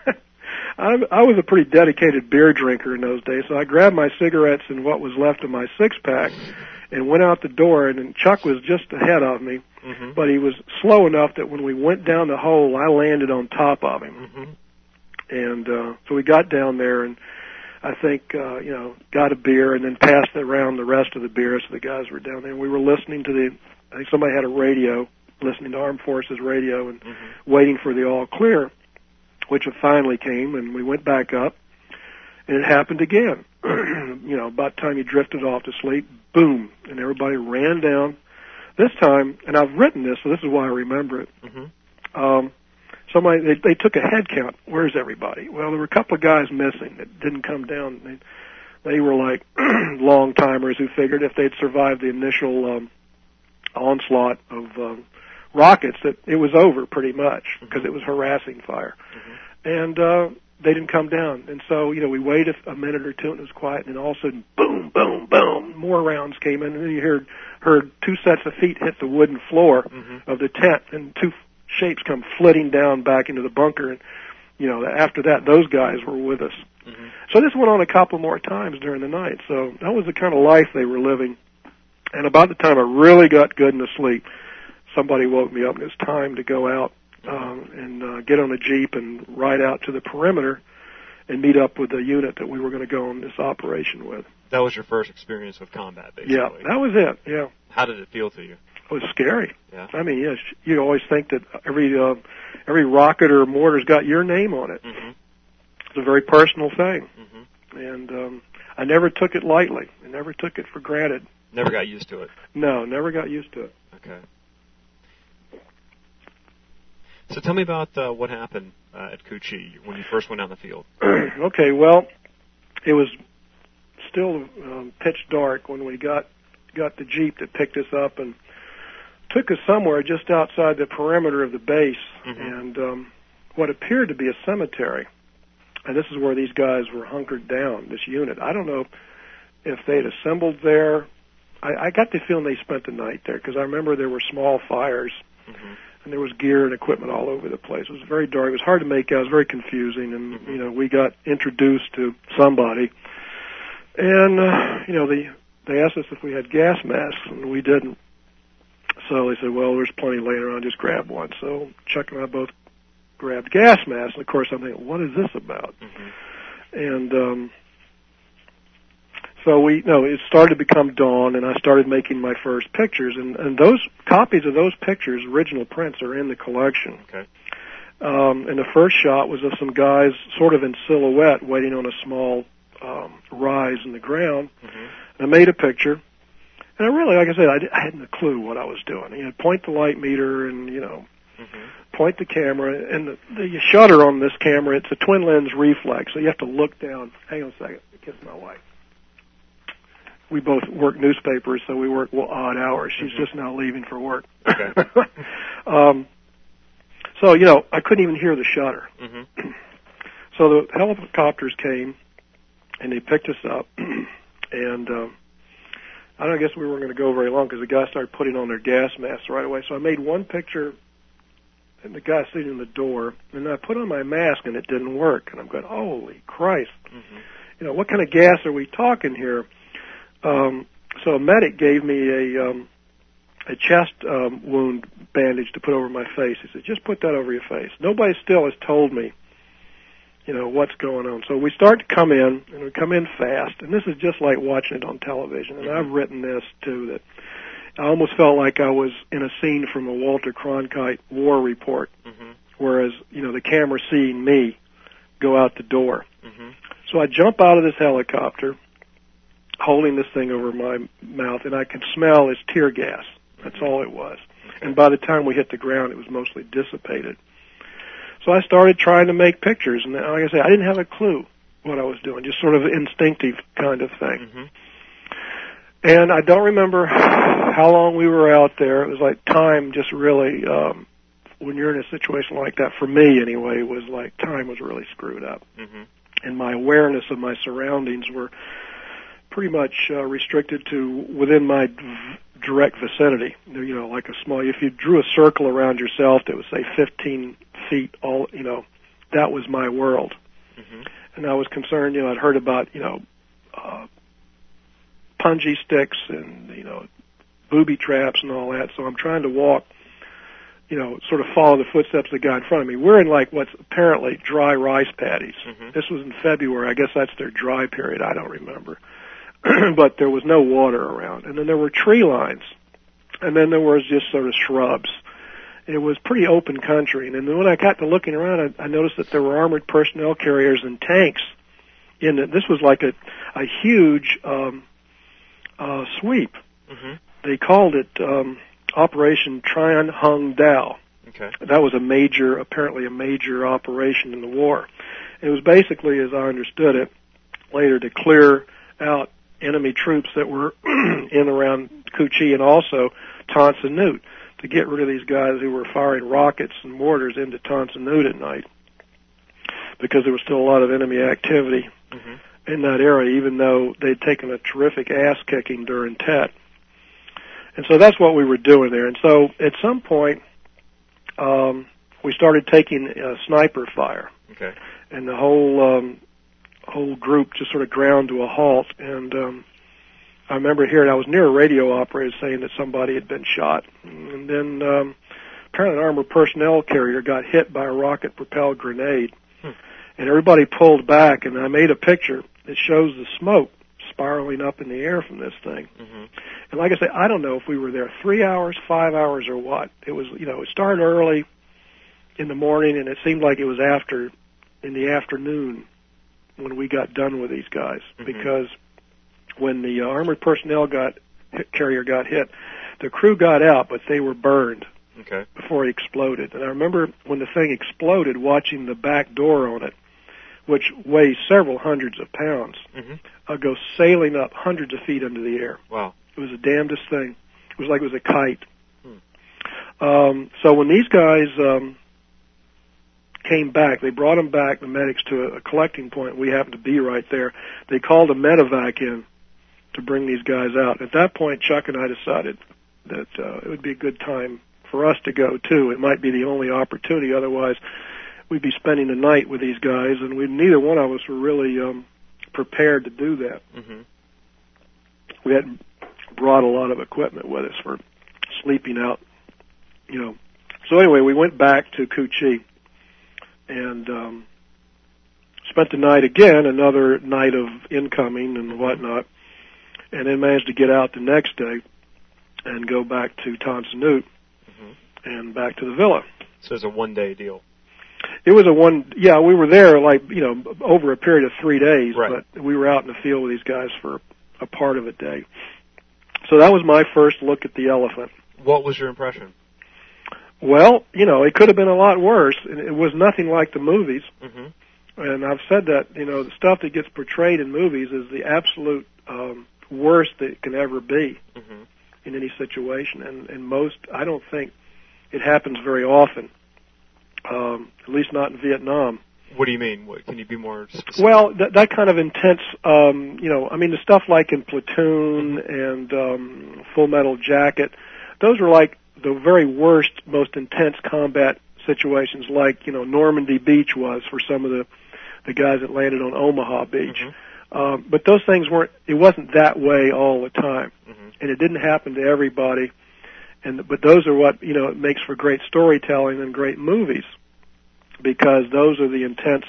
I was a pretty dedicated beer drinker in those days, so I grabbed my cigarettes and what was left of my 6-pack and went out the door, and then Chuck was just ahead of me. but he was slow enough that when we went down the hole, I landed on top of him. And so we got down there, and I think, got a beer and then passed around the rest of the beers. So the guys were down there, and we were listening to I think somebody had a radio, listening to Armed Forces radio and waiting for the all clear, which finally came, and we went back up, and it happened again. About the time you drifted off to sleep, boom, and everybody ran down. This time, and I've written this, so this is why I remember it. They took a head count. Where's everybody? Well, there were a couple of guys missing that didn't come down. They were like long timers who figured if they'd survived the initial onslaught of rockets that it was over pretty much because it was harassing fire. And they didn't come down. And so, we waited a minute or two and it was quiet, and then all of a sudden, boom, boom, boom, more rounds came in, and then you heard two sets of feet hit the wooden floor of the tent, and two shapes come flitting down back into the bunker, and, after that, those guys were with us. So this went on a couple more times during the night, so that was the kind of life they were living. And about the time I really got good into sleep, somebody woke me up, and it was time to go out and get on a Jeep and ride out to the perimeter and meet up with the unit that we were going to go on this operation with. That was your first experience with combat, basically. Yeah, that was it, yeah. How did it feel to you? It was scary. Yeah. I mean, yes, you always think that every rocket or mortar's got your name on it. It's a very personal thing. And I never took it lightly. I never took it for granted. Never got used to it? No, never got used to it. Okay. So tell me about what happened at Cu Chi when you first went out in the field. Okay, well, it was still pitch dark when we got the Jeep that picked us up and took us somewhere just outside the perimeter of the base, and what appeared to be a cemetery. And this is where these guys were hunkered down, this unit. I don't know if they'd assembled there. I got the feeling they spent the night there because I remember there were small fires. And there was gear and equipment all over the place. It was very dark. It was hard to make out. It was very confusing. And, we got introduced to somebody. And, they asked us if we had gas masks, and we didn't. So they said, well, there's plenty laying around. Just grab one. So Chuck and I both grabbed gas masks. And, of course, I'm thinking, what is this about? And so it started to become dawn, and I started making my first pictures, and those copies of those pictures, original prints, are in the collection. Okay. And the first shot was of some guys sort of in silhouette waiting on a small rise in the ground. And I made a picture, and I really, like I said, I hadn't a clue what I was doing. Point the light meter and, point the camera, and the shutter on this camera, it's a twin lens reflex, so you have to look down. Hang on a second, kiss my wife. We both work newspapers, so we work odd hours. She's just now leaving for work. Okay. So, I couldn't even hear the shutter. So the helicopters came, and they picked us up, and I guess we weren't going to go very long because the guys started putting on their gas masks right away. So I made one picture, and the guy sitting in the door, and I put on my mask, and it didn't work. And I'm going, holy Christ. What kind of gas are we talking here? So a medic gave me a chest wound bandage to put over my face. He said, just put that over your face. Nobody still has told me, what's going on. So we start to come in, and we come in fast, and this is just like watching it on television. And I've written this, too, that I almost felt like I was in a scene from a Walter Cronkite war report, whereas, the camera seeing me go out the door. So I jump out of this helicopter, holding this thing over my mouth, and I could smell his tear gas. That's all it was. And by the time we hit the ground, it was mostly dissipated. So I started trying to make pictures, and like I say, I didn't have a clue what I was doing, just sort of instinctive kind of thing. And I don't remember how long we were out there. It was like time just really, when you're in a situation like that, for me anyway, was like time was really screwed up. And my awareness of my surroundings were pretty much restricted to within my direct vicinity. Like a small, if you drew a circle around yourself that was, say, 15 feet, that was my world. And I was concerned, I'd heard about, punji sticks and, booby traps and all that. So I'm trying to walk, sort of follow the footsteps of the guy in front of me. We're in like what's apparently dry rice paddies. Mm-hmm. This was in February. I guess that's their dry period. I don't remember. But there was no water around. And then there were tree lines. And then there was just sort of shrubs. It was pretty open country. And then when I got to looking around, I noticed that there were armored personnel carriers and tanks in it. This was like a huge sweep. Mm-hmm. They called it Operation Tryon Hung Dao. Okay. That was apparently a major operation in the war. It was basically, as I understood it, later to clear out enemy troops that were in around Cu Chi and also Tan Son Nhut, to get rid of these guys who were firing rockets and mortars into Tan Son Nhut at night, because there was still a lot of enemy activity mm-hmm. in that area, even though they'd taken a terrific ass-kicking during Tet. And so that's what we were doing there. And so at some point, we started taking sniper fire. Okay. And the whole group just sort of ground to a halt. And I remember hearing, I was near a radio operator saying that somebody had been shot. And then apparently an armored personnel carrier got hit by a rocket-propelled grenade. And everybody pulled back, and I made a picture that shows the smoke spiraling up in the air from this thing. Mm-hmm. And like I say, I don't know if we were there 3 hours, 5 hours, or what. It was, it started early in the morning, and it seemed like it was in the afternoon when we got done with these guys. Mm-hmm. Because when the armored personnel carrier got hit, the crew got out, but they were burned before it exploded. And I remember when the thing exploded, watching the back door on it, which weighs several hundreds of pounds, mm-hmm. Go sailing up hundreds of feet into the air. Wow. It was the damnedest thing. It was like it was a kite. So when these guys came back, they brought them back, the medics, to a collecting point. We happened to be right there. They called a medevac in to bring these guys out. At that point, Chuck and I decided that it would be a good time for us to go, too. It might be the only opportunity. Otherwise, we'd be spending the night with these guys, and neither one of us were really prepared to do that. Mm-hmm. We hadn't brought a lot of equipment with us for sleeping out, So anyway, we went back to Cu Chi and spent the night again, another night of incoming and whatnot, and then managed to get out the next day and go back to Tan Son Nhut and back to the villa. So it's a one-day deal. It was we were there over a period of 3 days, right. But we were out in the field with these guys for a part of a day. So that was my first look at the elephant. What was your impression? Well, it could have been a lot worse. It was nothing like the movies. Mm-hmm. And I've said that, the stuff that gets portrayed in movies is the absolute worst that it can ever be in any situation. And I don't think it happens very often, at least not in Vietnam. What do you mean? Can you be more specific? Well, that kind of intense, the stuff like in Platoon and Full Metal Jacket, those were like the very worst, most intense combat situations, like, Normandy Beach was for some of the guys that landed on Omaha Beach. Mm-hmm. But those things it wasn't that way all the time. Mm-hmm. And it didn't happen to everybody. But those are what, it makes for great storytelling and great movies, because those are the intense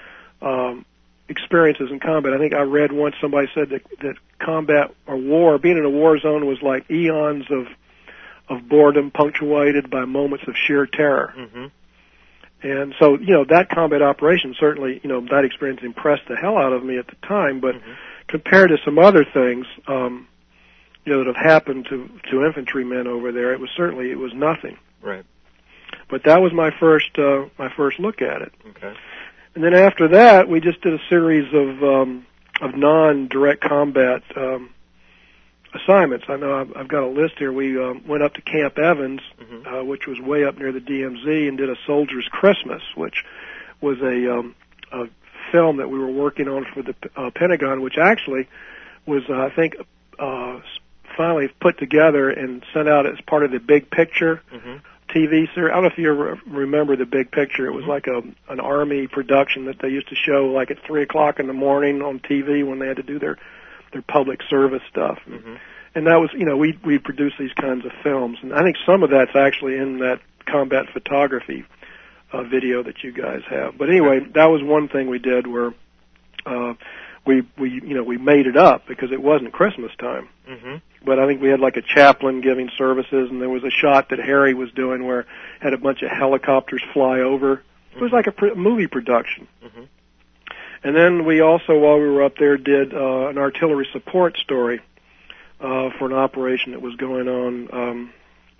experiences in combat. I think I read once somebody said that combat or war, being in a war zone, was like eons of boredom punctuated by moments of sheer terror. Mm-hmm. And so, that combat operation certainly, that experience impressed the hell out of me at the time, but compared to some other things, that have happened to infantrymen over there, it was nothing. Right. But that was my first look at it. Okay. And then after that, we just did a series of non-direct combat assignments. I know I've got a list here. We went up to Camp Evans, which was way up near the DMZ, and did a Soldier's Christmas, which was a film that we were working on for the Pentagon, which actually was, I think, finally put together and sent out as part of the Big Picture TV series. I don't know if you remember the Big Picture. It was like an Army production that they used to show like at 3 o'clock in the morning on TV when they had to do their public service stuff. And that was, we produced these kinds of films, and I think some of that's actually in that combat photography video that you guys have. But anyway, that was one thing we did where we made it up because it wasn't Christmas time. Mm-hmm. But I think we had like a chaplain giving services, and there was a shot that Harry was doing where had a bunch of helicopters fly over. It was like a movie production. Mm-hmm. And then we also, while we were up there, did an artillery support story for an operation that was going on.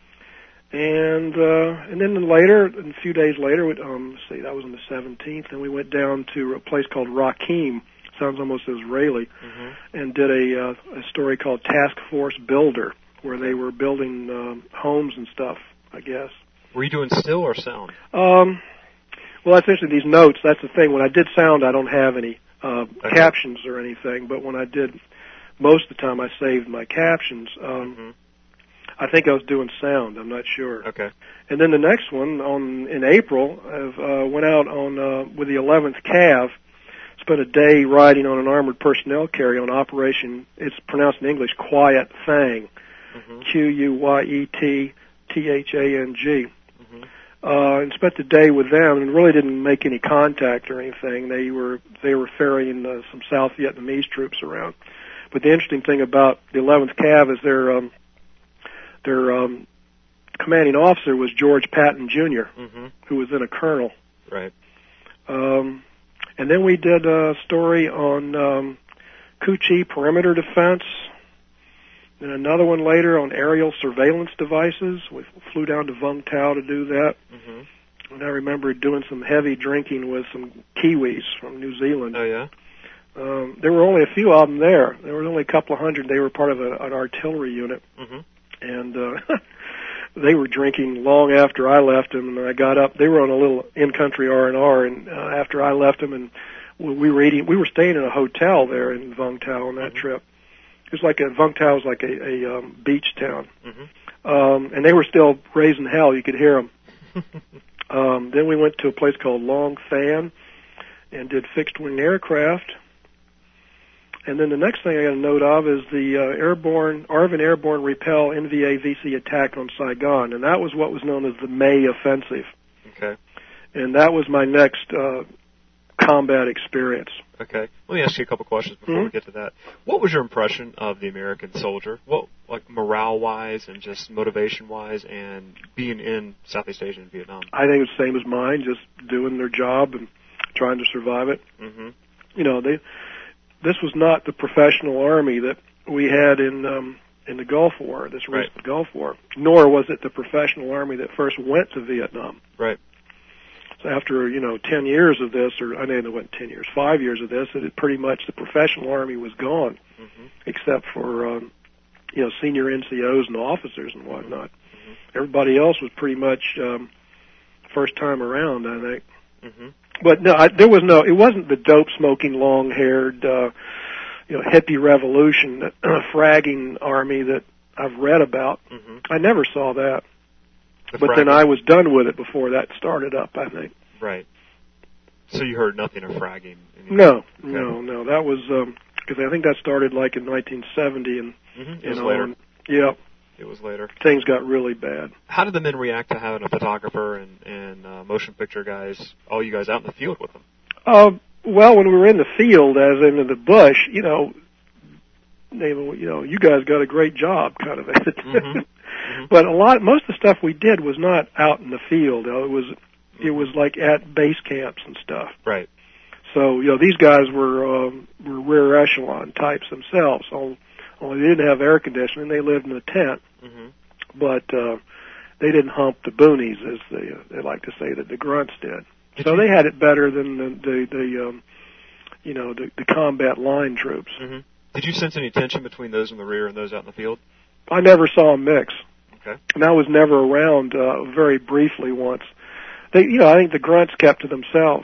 And then later, a few days later, let's see, that was on the 17th, and we went down to a place called Rakim. Sounds almost Israeli. Mm-hmm. And did a story called Task Force Builder, where they were building homes and stuff, I guess. Were you doing still or sound? Well, that's interesting. These notes, that's the thing. When I did sound, I don't have any captions or anything, but when I did, most of the time I saved my captions. Mm-hmm. I think I was doing sound. I'm not sure. Okay. And then the next one, in April, I went out on with the 11th Cav, spent a day riding on an armored personnel carrier on Operation, it's pronounced in English, Quiet Thang, Mm-hmm. Quyetthang. Mm-hmm. And spent the day with them, and really didn't make any contact or anything. They were ferrying some South Vietnamese troops around. But the interesting thing about the 11th Cav is their commanding officer was George Patton Jr., Mm-hmm. who was then a colonel. Right. And then we did a story on Cu Chi perimeter defense, and another one later on aerial surveillance devices. We flew down to Vung Tau to do that. Mm-hmm. And I remember doing some heavy drinking with some Kiwis from New Zealand. Oh, yeah? There were only a few of them there. There were only a couple of hundred. They were part of an artillery unit. Mm-hmm. And they were drinking long after I left them, and I got up. They were on a little in-country R&R, and after I left them, and we were staying in a hotel there in Vung Tau on that Mm-hmm. trip. It was like Vung Tau was like a beach town. Mm-hmm. And they were still raising hell. You could hear them. Then we went to a place called Long Than and did fixed-wing aircraft. And then the next thing I got a note of is the ARVN Airborne Repel NVA VC attack on Saigon, and that was what was known as the May Offensive. Okay. And that was my next combat experience. Okay. Let me ask you a couple questions before we get to that. What was your impression of the American soldier? What, like morale-wise and just motivation-wise, and being in Southeast Asia and Vietnam? I think it was the same as mine, just doing their job and trying to survive it. Mm-hmm. This was not the professional army that we had in the Gulf War, this recent Right. Gulf War, nor was it the professional army that first went to Vietnam. Right. So after, 10 years of this, or I know it wasn't 10 years, 5 years of this, it pretty much the professional army was gone, Mm-hmm. except for, senior NCOs and officers and whatnot. Mm-hmm. Everybody else was pretty much first time around, I think. Mm-hmm. But no, it wasn't the dope-smoking, long-haired, hippie revolution, fragging army that I've read about. Mm-hmm. I never saw that. The But then I was done with it before that started up, I think. Right. So you heard nothing of fragging? No. That was, because I think that started like in 1970 and, Mm-hmm. It was later. Yeah. It was later. Things got really bad. How did the men react to having a photographer and motion picture guys, all you guys out in the field with them? Well, when we were in the field, as in the bush, you guys got a great job, kind of. Mm-hmm. Mm-hmm. But most of the stuff we did was not out in the field. It was like at base camps and stuff. Right. So these guys were rear echelon types themselves. Only they didn't have air conditioning. They lived in a tent. Mm-hmm. But they didn't hump the boonies, as they like to say that the grunts did. So they had it better than the combat line troops. Mm-hmm. Did you sense any tension between those in the rear and those out in the field? I never saw a mix. Okay. And I was never around very briefly once. I think the grunts kept to themselves.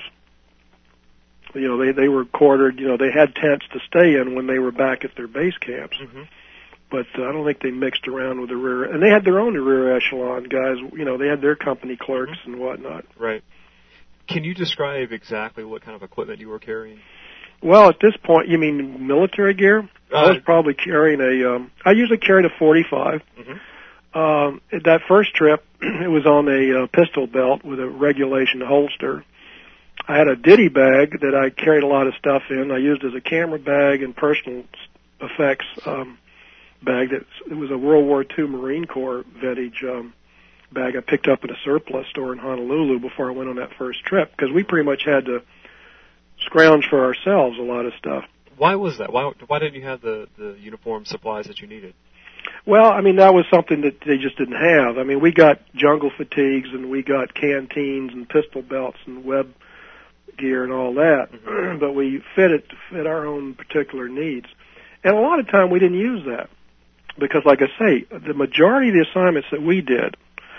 They were quartered. They had tents to stay in when they were back at their base camps. Mm-hmm. But I don't think they mixed around with the rear. And they had their own rear echelon guys. They had their company clerks Mm-hmm. and whatnot. Right. Can you describe exactly what kind of equipment you were carrying? Well, at this point, you mean military gear? I was probably carrying I usually carried a .45. That first trip, it was on a pistol belt with a regulation holster. I had a ditty bag that I carried a lot of stuff in. I used as a camera bag and personal effects bag. It was a World War II Marine Corps vintage bag I picked up at a surplus store in Honolulu before I went on that first trip, because we pretty much had to scrounge for ourselves a lot of stuff. Why was that? Why didn't you have the uniform supplies that you needed? Well, I mean, that was something that they just didn't have. I mean, we got jungle fatigues and we got canteens and pistol belts and web gear and all that, but we fit it to fit our own particular needs. And a lot of time we didn't use that because, like I say, the majority of the assignments that we did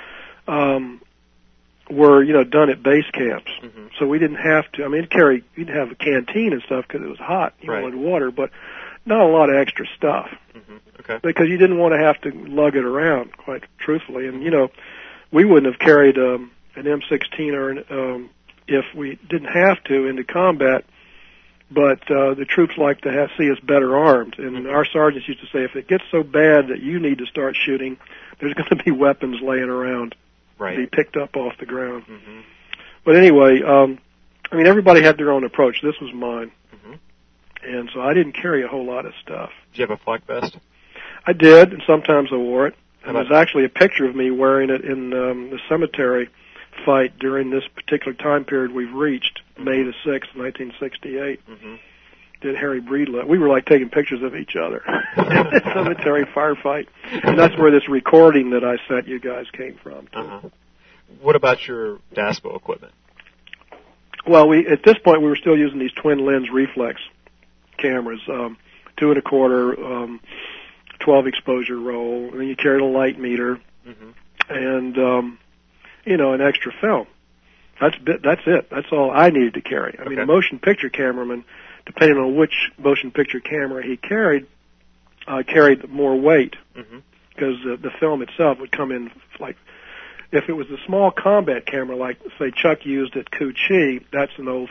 were, done at base camps. So we didn't have to. I mean, you'd have a canteen and stuff because it was hot, and water, but not a lot of extra stuff. Okay. Because you didn't want to have to lug it around, quite truthfully. And we wouldn't have carried an M16 or if we didn't have to into combat. But the troops like to see us better armed, and our sergeants used to say, if it gets so bad that you need to start shooting, there's going to be weapons laying around to be picked up off the ground. But anyway, I mean, everybody had their own approach. This was mine, and so I didn't carry a whole lot of stuff. Did you have a flak vest? I did, and sometimes I wore it. And there's actually a picture of me wearing it in the cemetery fight during this particular time period we've reached, May the 6th, 1968. Did Harry Breedlove. We were like taking pictures of each other. Cemetery firefight. And that's where this recording that I sent you guys came from. What about your DASPO equipment? Well, at this point we were still using these twin lens reflex cameras, 2 1/4, 12 exposure roll, and then you carried a light meter, and an extra film. That's it. That's all I needed to carry. I mean, the motion picture cameraman, depending on which motion picture camera he carried more weight because the film itself would come in like. If it was a small combat camera, like say Chuck used at Cu Chi, that's an old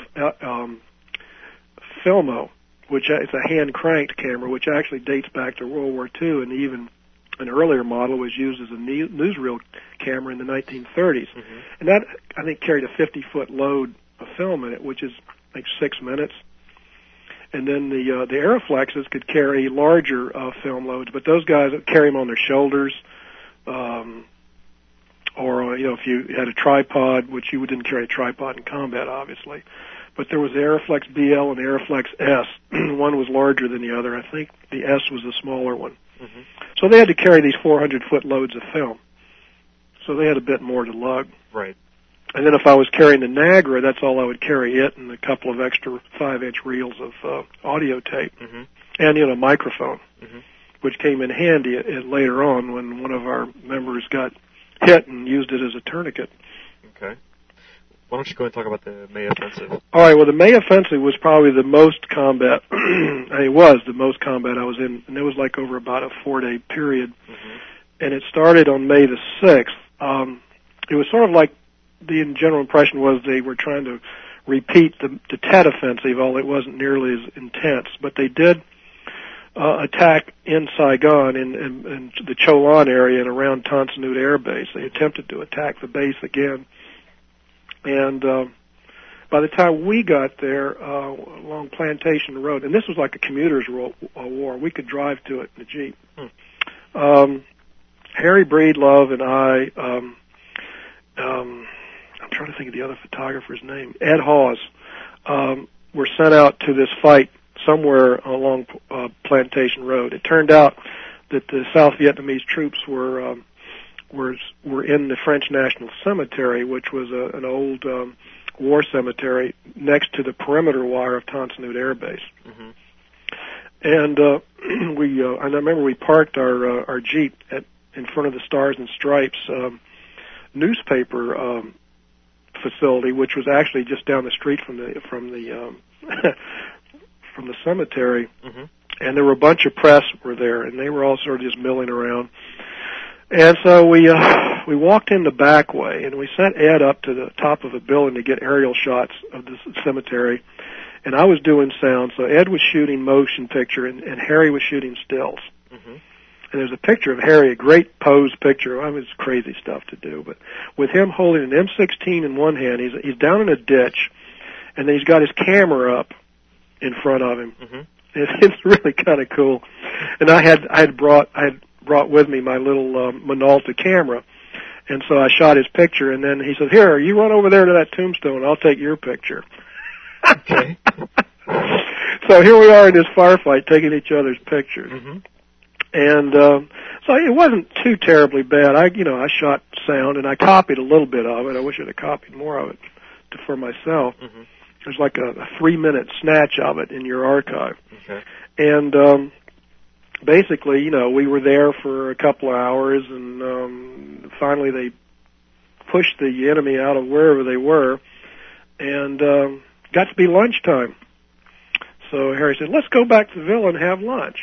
Filmo, which it's a hand-cranked camera, which actually dates back to World War II, and even an earlier model was used as a newsreel camera in the 1930s. And that, I think, carried a 50-foot load of film in it, which is like 6 minutes. And then the Aeroflexes could carry larger film loads, but those guys would carry them on their shoulders, or if you had a tripod, which you didn't carry a tripod in combat, obviously. But there was the Aeroflex BL and the Aeroflex S. One was larger than the other. I think the S was the smaller one. So they had to carry these 400-foot loads of film. So they had a bit more to lug. Right. And then if I was carrying the Nagra, that's all I would carry, it and a couple of extra 5-inch reels of audio tape. And, a microphone, which came in handy later on when one of our members got hit and used it as a tourniquet. Okay. Why don't you go and talk about the May Offensive? All right, well, the May Offensive was probably the most combat, it was the most combat I was in, and it was like over about a 4-day period. And it started on May the 6th. It was sort of like the general impression was they were trying to repeat the Tet Offensive, although it wasn't nearly as intense. But they did attack in Saigon, in the Cholan area and around Tan Son Nhut Air Base. They attempted to attack the base again. And by the time we got there, along Plantation Road, and this was like a commuter's war, we could drive to it in a Jeep. Harry Breedlove and I'm trying to think of the other photographer's name, Ed Hawes, were sent out to this fight somewhere along Plantation Road. It turned out that the South Vietnamese troops were in the French National Cemetery, which was an old war cemetery next to the perimeter wire of Tan Son Nhut Air Base. And I remember we parked our Jeep in front of the Stars and Stripes newspaper facility, which was actually just down the street from the from the cemetery. And there were a bunch of press were there, and they were all sort of just milling around. And so we walked in the back way, and we sent Ed up to the top of a building to get aerial shots of the cemetery. and I was doing sound. So Ed was shooting motion picture, and Harry was shooting stills. Mm-hmm. And there's a picture of Harry, a great pose picture. I mean, it's crazy stuff to do, but with him holding an M16 in one hand, he's down in a ditch, and then he's got his camera up in front of him. Mm-hmm. It's really kind of cool. And I had brought with me my little Minolta camera, and so I shot his picture. And then he said, "Here, you run over there to that tombstone. I'll take your picture." Okay. So here we are in this firefight, taking each other's pictures. Mm-hmm. And so it wasn't too terribly bad. I shot sound, and I copied a little bit of it. I wish I'd have copied more of it for myself. Mm-hmm. There's like a 3-minute snatch of it in your archive. Okay. And basically, we were there for a couple of hours, and finally they pushed the enemy out of wherever they were, and got to be lunchtime. So Harry said, "Let's go back to the villa and have lunch."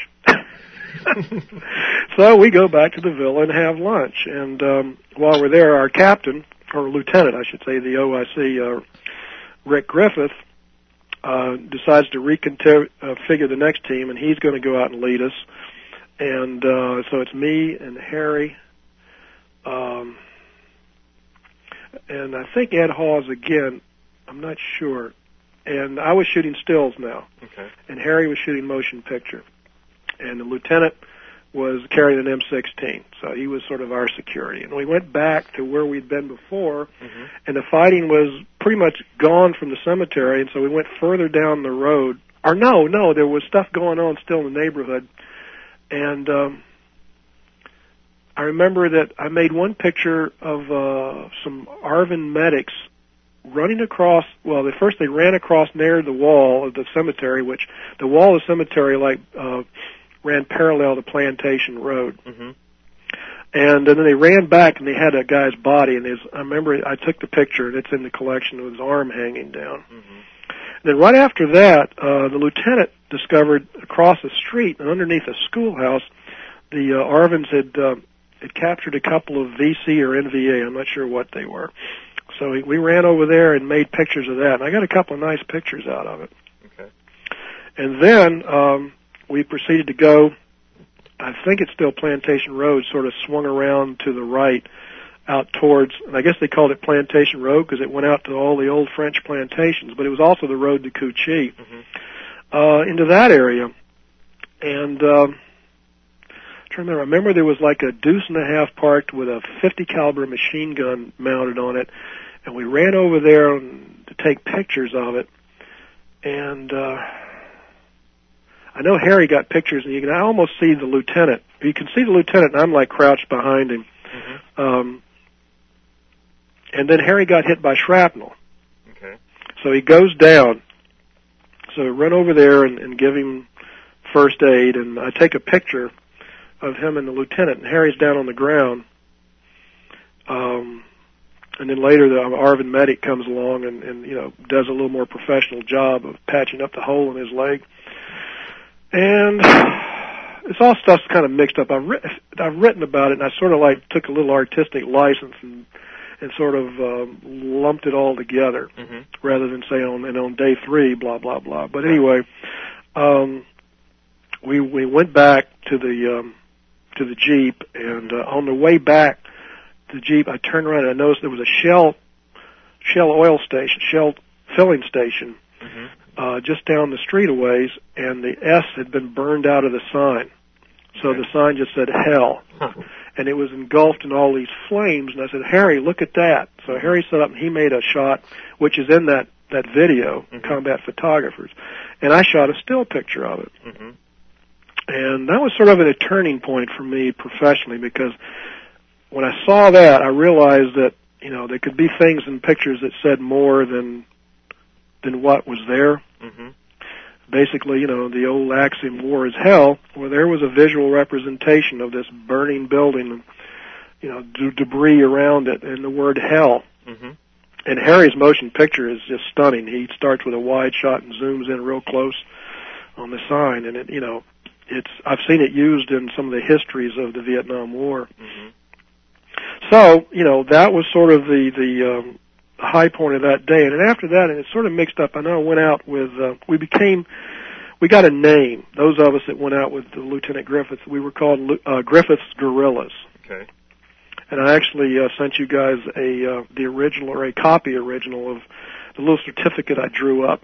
So we go back to the villa and have lunch. And while we're there, our captain, or lieutenant, I should say, the OIC, Rick Griffith, decides to reconfigure the next team, and he's going to go out and lead us. And so it's me and Harry, and I think Ed Hawes again. I'm not sure. And I was shooting stills now. Okay. And Harry was shooting motion picture. And the lieutenant was carrying an M16, so he was sort of our security. And we went back to where we'd been before, Mm-hmm. and the fighting was pretty much gone from the cemetery, and so we went further down the road. Or no, there was stuff going on still in the neighborhood. And I remember that I made one picture of some ARVN medics running across, well, first they ran across near the wall of the cemetery, which the wall of the cemetery ran parallel to Plantation Road. Mm-hmm. And then they ran back, and they had a guy's body, and I remember I took the picture, and it's in the collection with his arm hanging down. Mm-hmm. And then right after that, the lieutenant discovered across the street and underneath a schoolhouse, the ARVNs had captured a couple of VC or NVA. I'm not sure what they were. So we ran over there and made pictures of that, and I got a couple of nice pictures out of it. Okay. And then we proceeded to go, I think it's still Plantation Road, sort of swung around to the right out towards, and I guess they called it Plantation Road because it went out to all the old French plantations, but it was also the road to Coochie, into that area. And I remember there was like a deuce and a half parked with a 50 caliber machine gun mounted on it, and we ran over there to take pictures of it. And I know Harry got pictures, and you can almost see the lieutenant. You can see the lieutenant, and I'm like crouched behind him. Mm-hmm. And then Harry got hit by shrapnel. Okay. So he goes down. So I run over there and give him first aid, and I take a picture of him and the lieutenant, and Harry's down on the ground. And then later the ARVN medic comes along and does a little more professional job of patching up the hole in his leg. And it's all stuff's kind of mixed up. I've written about it, and I sort of like took a little artistic license and sort of lumped it all together, mm-hmm. rather than say on day 3, blah blah blah. But anyway, we went back to the Jeep, and on the way back to the Jeep, I turned around and I noticed there was a Shell oil station, Shell filling station, mm-hmm. Just down the street a ways, and the S had been burned out of the sign. So Okay. the sign just said hell. Huh. And it was engulfed in all these flames, and I said, "Harry, look at that." So Harry set up and he made a shot, which is in that video, mm-hmm. Combat Photographers, and I shot a still picture of it. Mm-hmm. And that was sort of a turning point for me professionally, because when I saw that, I realized that, there could be things in pictures that said more than what was there. Mm-hmm. Basically, the old axiom, war is hell, where there was a visual representation of this burning building, debris around it, and the word hell. Mm-hmm. And Harry's motion picture is just stunning. He starts with a wide shot and zooms in real close on the sign, and I've seen it used in some of the histories of the Vietnam War. Mm-hmm. So, that was sort of the the high point of that day. And then after that, and it's sort of mixed up. I know I went out with, we got a name. Those of us that went out with Lieutenant Griffiths, we were called Griffiths Guerrillas. Okay. And I actually sent you guys the original, or a copy original of the little certificate I drew up.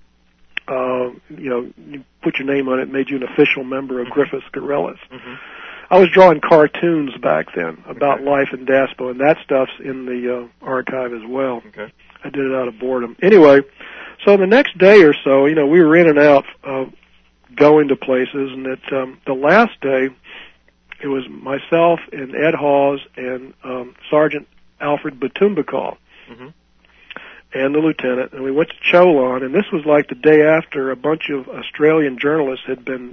You put your name on it, made you an official member of Griffiths Guerrillas. Mm-hmm. I was drawing cartoons back then about life in Daspo, and that stuff's in the archive as well. Okay. I did it out of boredom. Anyway, so the next day or so, we were in and out going to places, and the last day, it was myself and Ed Hawes and Sergeant Alfred Batumbakal. Mm-hmm. And the lieutenant, and we went to Cholon, and this was like the day after a bunch of Australian journalists had been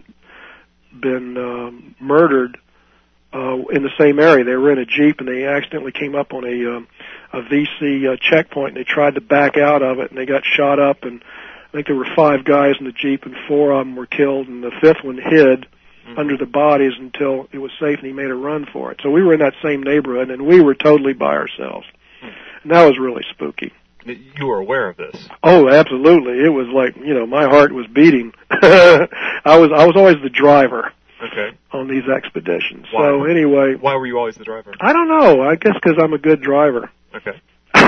murdered in the same area. They were in a Jeep, and they accidentally came up on a VC checkpoint, and they tried to back out of it, and they got shot up, and I think there were 5 guys in the Jeep, and 4 of them were killed, and the 5th one hid under the bodies until it was safe, and he made a run for it. So we were in that same neighborhood, and we were totally by ourselves. And that was really spooky. You were aware of this? Oh, absolutely. It was like, my heart was beating. I was always the driver. Okay. On these expeditions. Why? So anyway. Why were you always the driver? I don't know. I guess because I'm a good driver. Okay.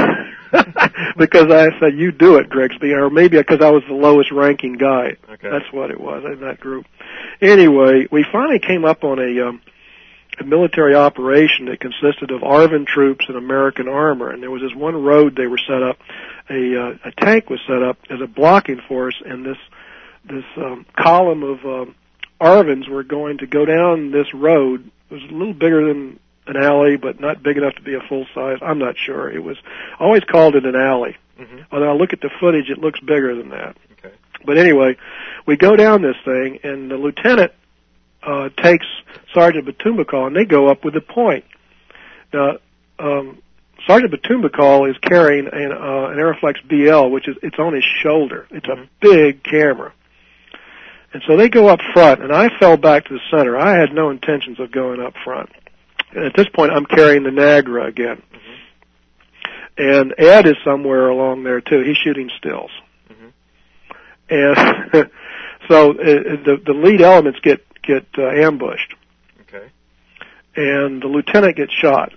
Because I said, you do it, Grigsby, or maybe because I was the lowest ranking guy. Okay. That's what it was in that group. Anyway, we finally came up on a military operation that consisted of ARVN troops and American armor, and there was this one road they were set up. A tank was set up as a blocking force, and this column of ARVNs were going to go down this road. It was a little bigger than an alley, but not big enough to be a full size. I'm not sure. It was always called it an alley. Mm-hmm. Although I look at the footage, it looks bigger than that. Okay. But anyway, we go down this thing, and the lieutenant takes Sergeant Batumbakal, and they go up with a point. Now, Sergeant Batumbakal is carrying an Aeroflex BL, which is it's on his shoulder. It's a big camera. And so they go up front, and I fell back to the center. I had no intentions of going up front. And at this point, I'm carrying the Nagra again. Mm-hmm. And Ed is somewhere along there, too. He's shooting stills. Mm-hmm. And so the lead elements get ambushed. Okay. And the lieutenant gets shot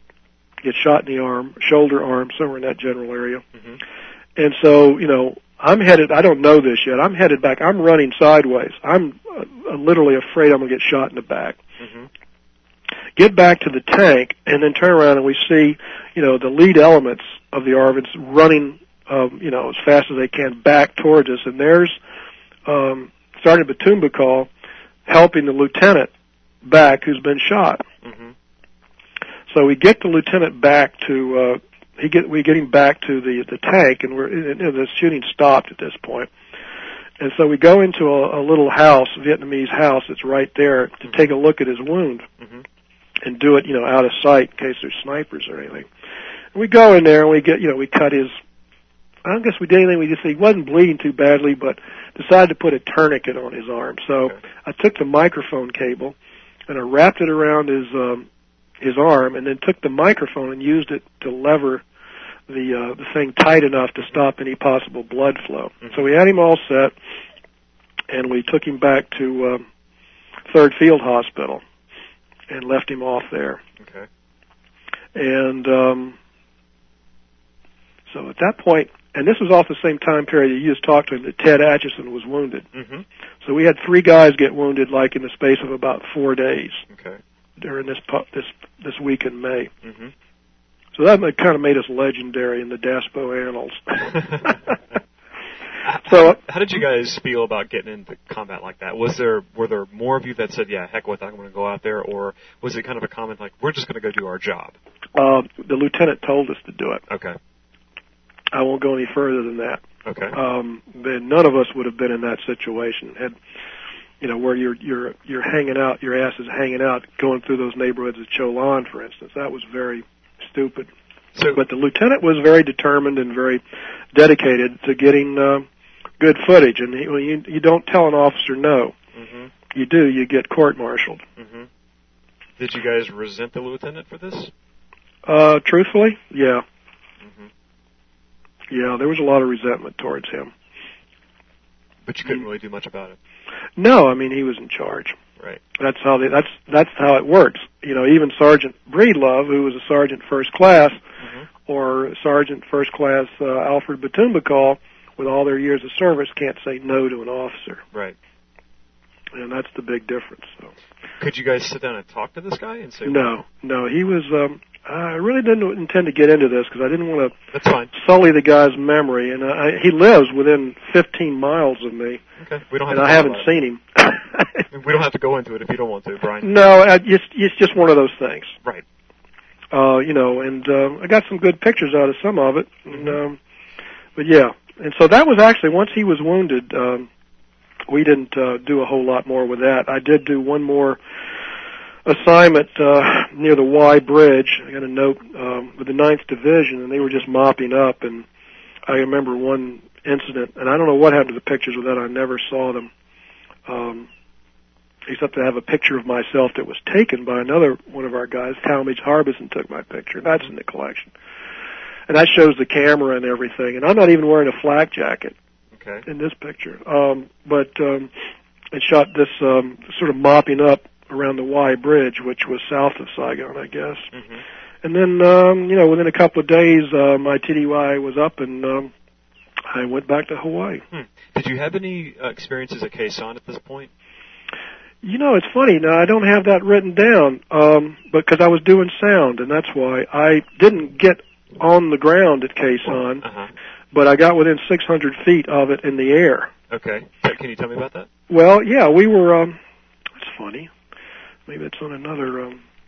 in the arm, shoulder, arm, somewhere in that general area. Mm-hmm. And so, I'm headed, I don't know this yet, I'm headed back, I'm running sideways. I'm literally afraid I'm going to get shot in the back. Mm-hmm. Get back to the tank, and then turn around and we see, the lead elements of the ARVNs running, as fast as they can back towards us, and there's Sergeant Batumbakal helping the lieutenant back who's been shot. Mm-hmm. So we get the lieutenant back to, we get him back to the tank, and the shooting stopped at this point. And so we go into a little house, a Vietnamese house that's right there to take a look at his wound and do it, out of sight in case there's snipers or anything. And we go in there and we get, we cut his, I don't guess we did anything, we just, he wasn't bleeding too badly, but decided to put a tourniquet on his arm. So I took the microphone cable and I wrapped it around his arm, and then took the microphone and used it to lever the thing tight enough to stop any possible blood flow. Mm-hmm. So we had him all set, and we took him back to 3rd Field Hospital and left him off there. Okay. And so at that point, and this was off the same time period that you just talked to him, that Ted Atchison was wounded. Mm-hmm. So we had 3 guys get wounded, like in the space of about 4 days. Okay. During this week in May. Mm-hmm. So that kind of made us legendary in the Daspo annals. So, how did you guys feel about getting into combat like that? Were there more of you that said, "Yeah, heck with it, I'm going to go out there," or was it kind of a comment like, "We're just going to go do our job"? The lieutenant told us to do it. Okay. I won't go any further than that. Okay. None of us would have been in that situation. Where you're hanging out, your ass is hanging out, going through those neighborhoods of Cholon, for instance. That was very stupid. But the lieutenant was very determined and very dedicated to getting good footage. And you don't tell an officer no. Mm-hmm. You do. You get court-martialed. Mm-hmm. Did you guys resent the lieutenant for this? Truthfully, yeah. Mm-hmm. Yeah, there was a lot of resentment towards him. But you couldn't really do much about it. No, I mean, he was in charge. Right. That's how it works. You know, even Sergeant Breedlove, who was a sergeant first class, or Sergeant First Class Alfred Batumbakal, with all their years of service, can't say no to an officer. Right. And that's the big difference. So. Could you guys sit down and talk to this guy and say? No, he was. I really didn't intend to get into this because I didn't want to. That's fine. Sully the guy's memory, and he lives within 15 miles of me. Okay, we don't have. And I haven't seen him. We don't have to go into it if you don't want to, Brian. No, it's just one of those things. Right. You know, and I got some good pictures out of some of it. And, but yeah, and so that was actually once he was wounded. We didn't do a whole lot more with that. I did do one more assignment near the Y Bridge. I got a note with the 9th Division, and they were just mopping up. And I remember one incident, and I don't know what happened to the pictures with that. I never saw them, except to have a picture of myself that was taken by another one of our guys. Talmadge Harbison took my picture. That's in the collection. And that shows the camera and everything. And I'm not even wearing a flak jacket. Okay. In this picture. But it shot this sort of mopping up around the Y Bridge, which was south of Saigon, I guess. And then, you know, within a couple of days, my TDY was up, and I went back to Hawaii. Did you have any experiences at Khe Sanh at this point? You know, it's funny. Now, I don't have that written down, because I was doing sound, and that's why. I didn't get on the ground at Khe Sanh. But I got within 600 feet of it in the air. Okay. Can you tell me about that? Well, yeah, we were, it's funny. Maybe it's on another,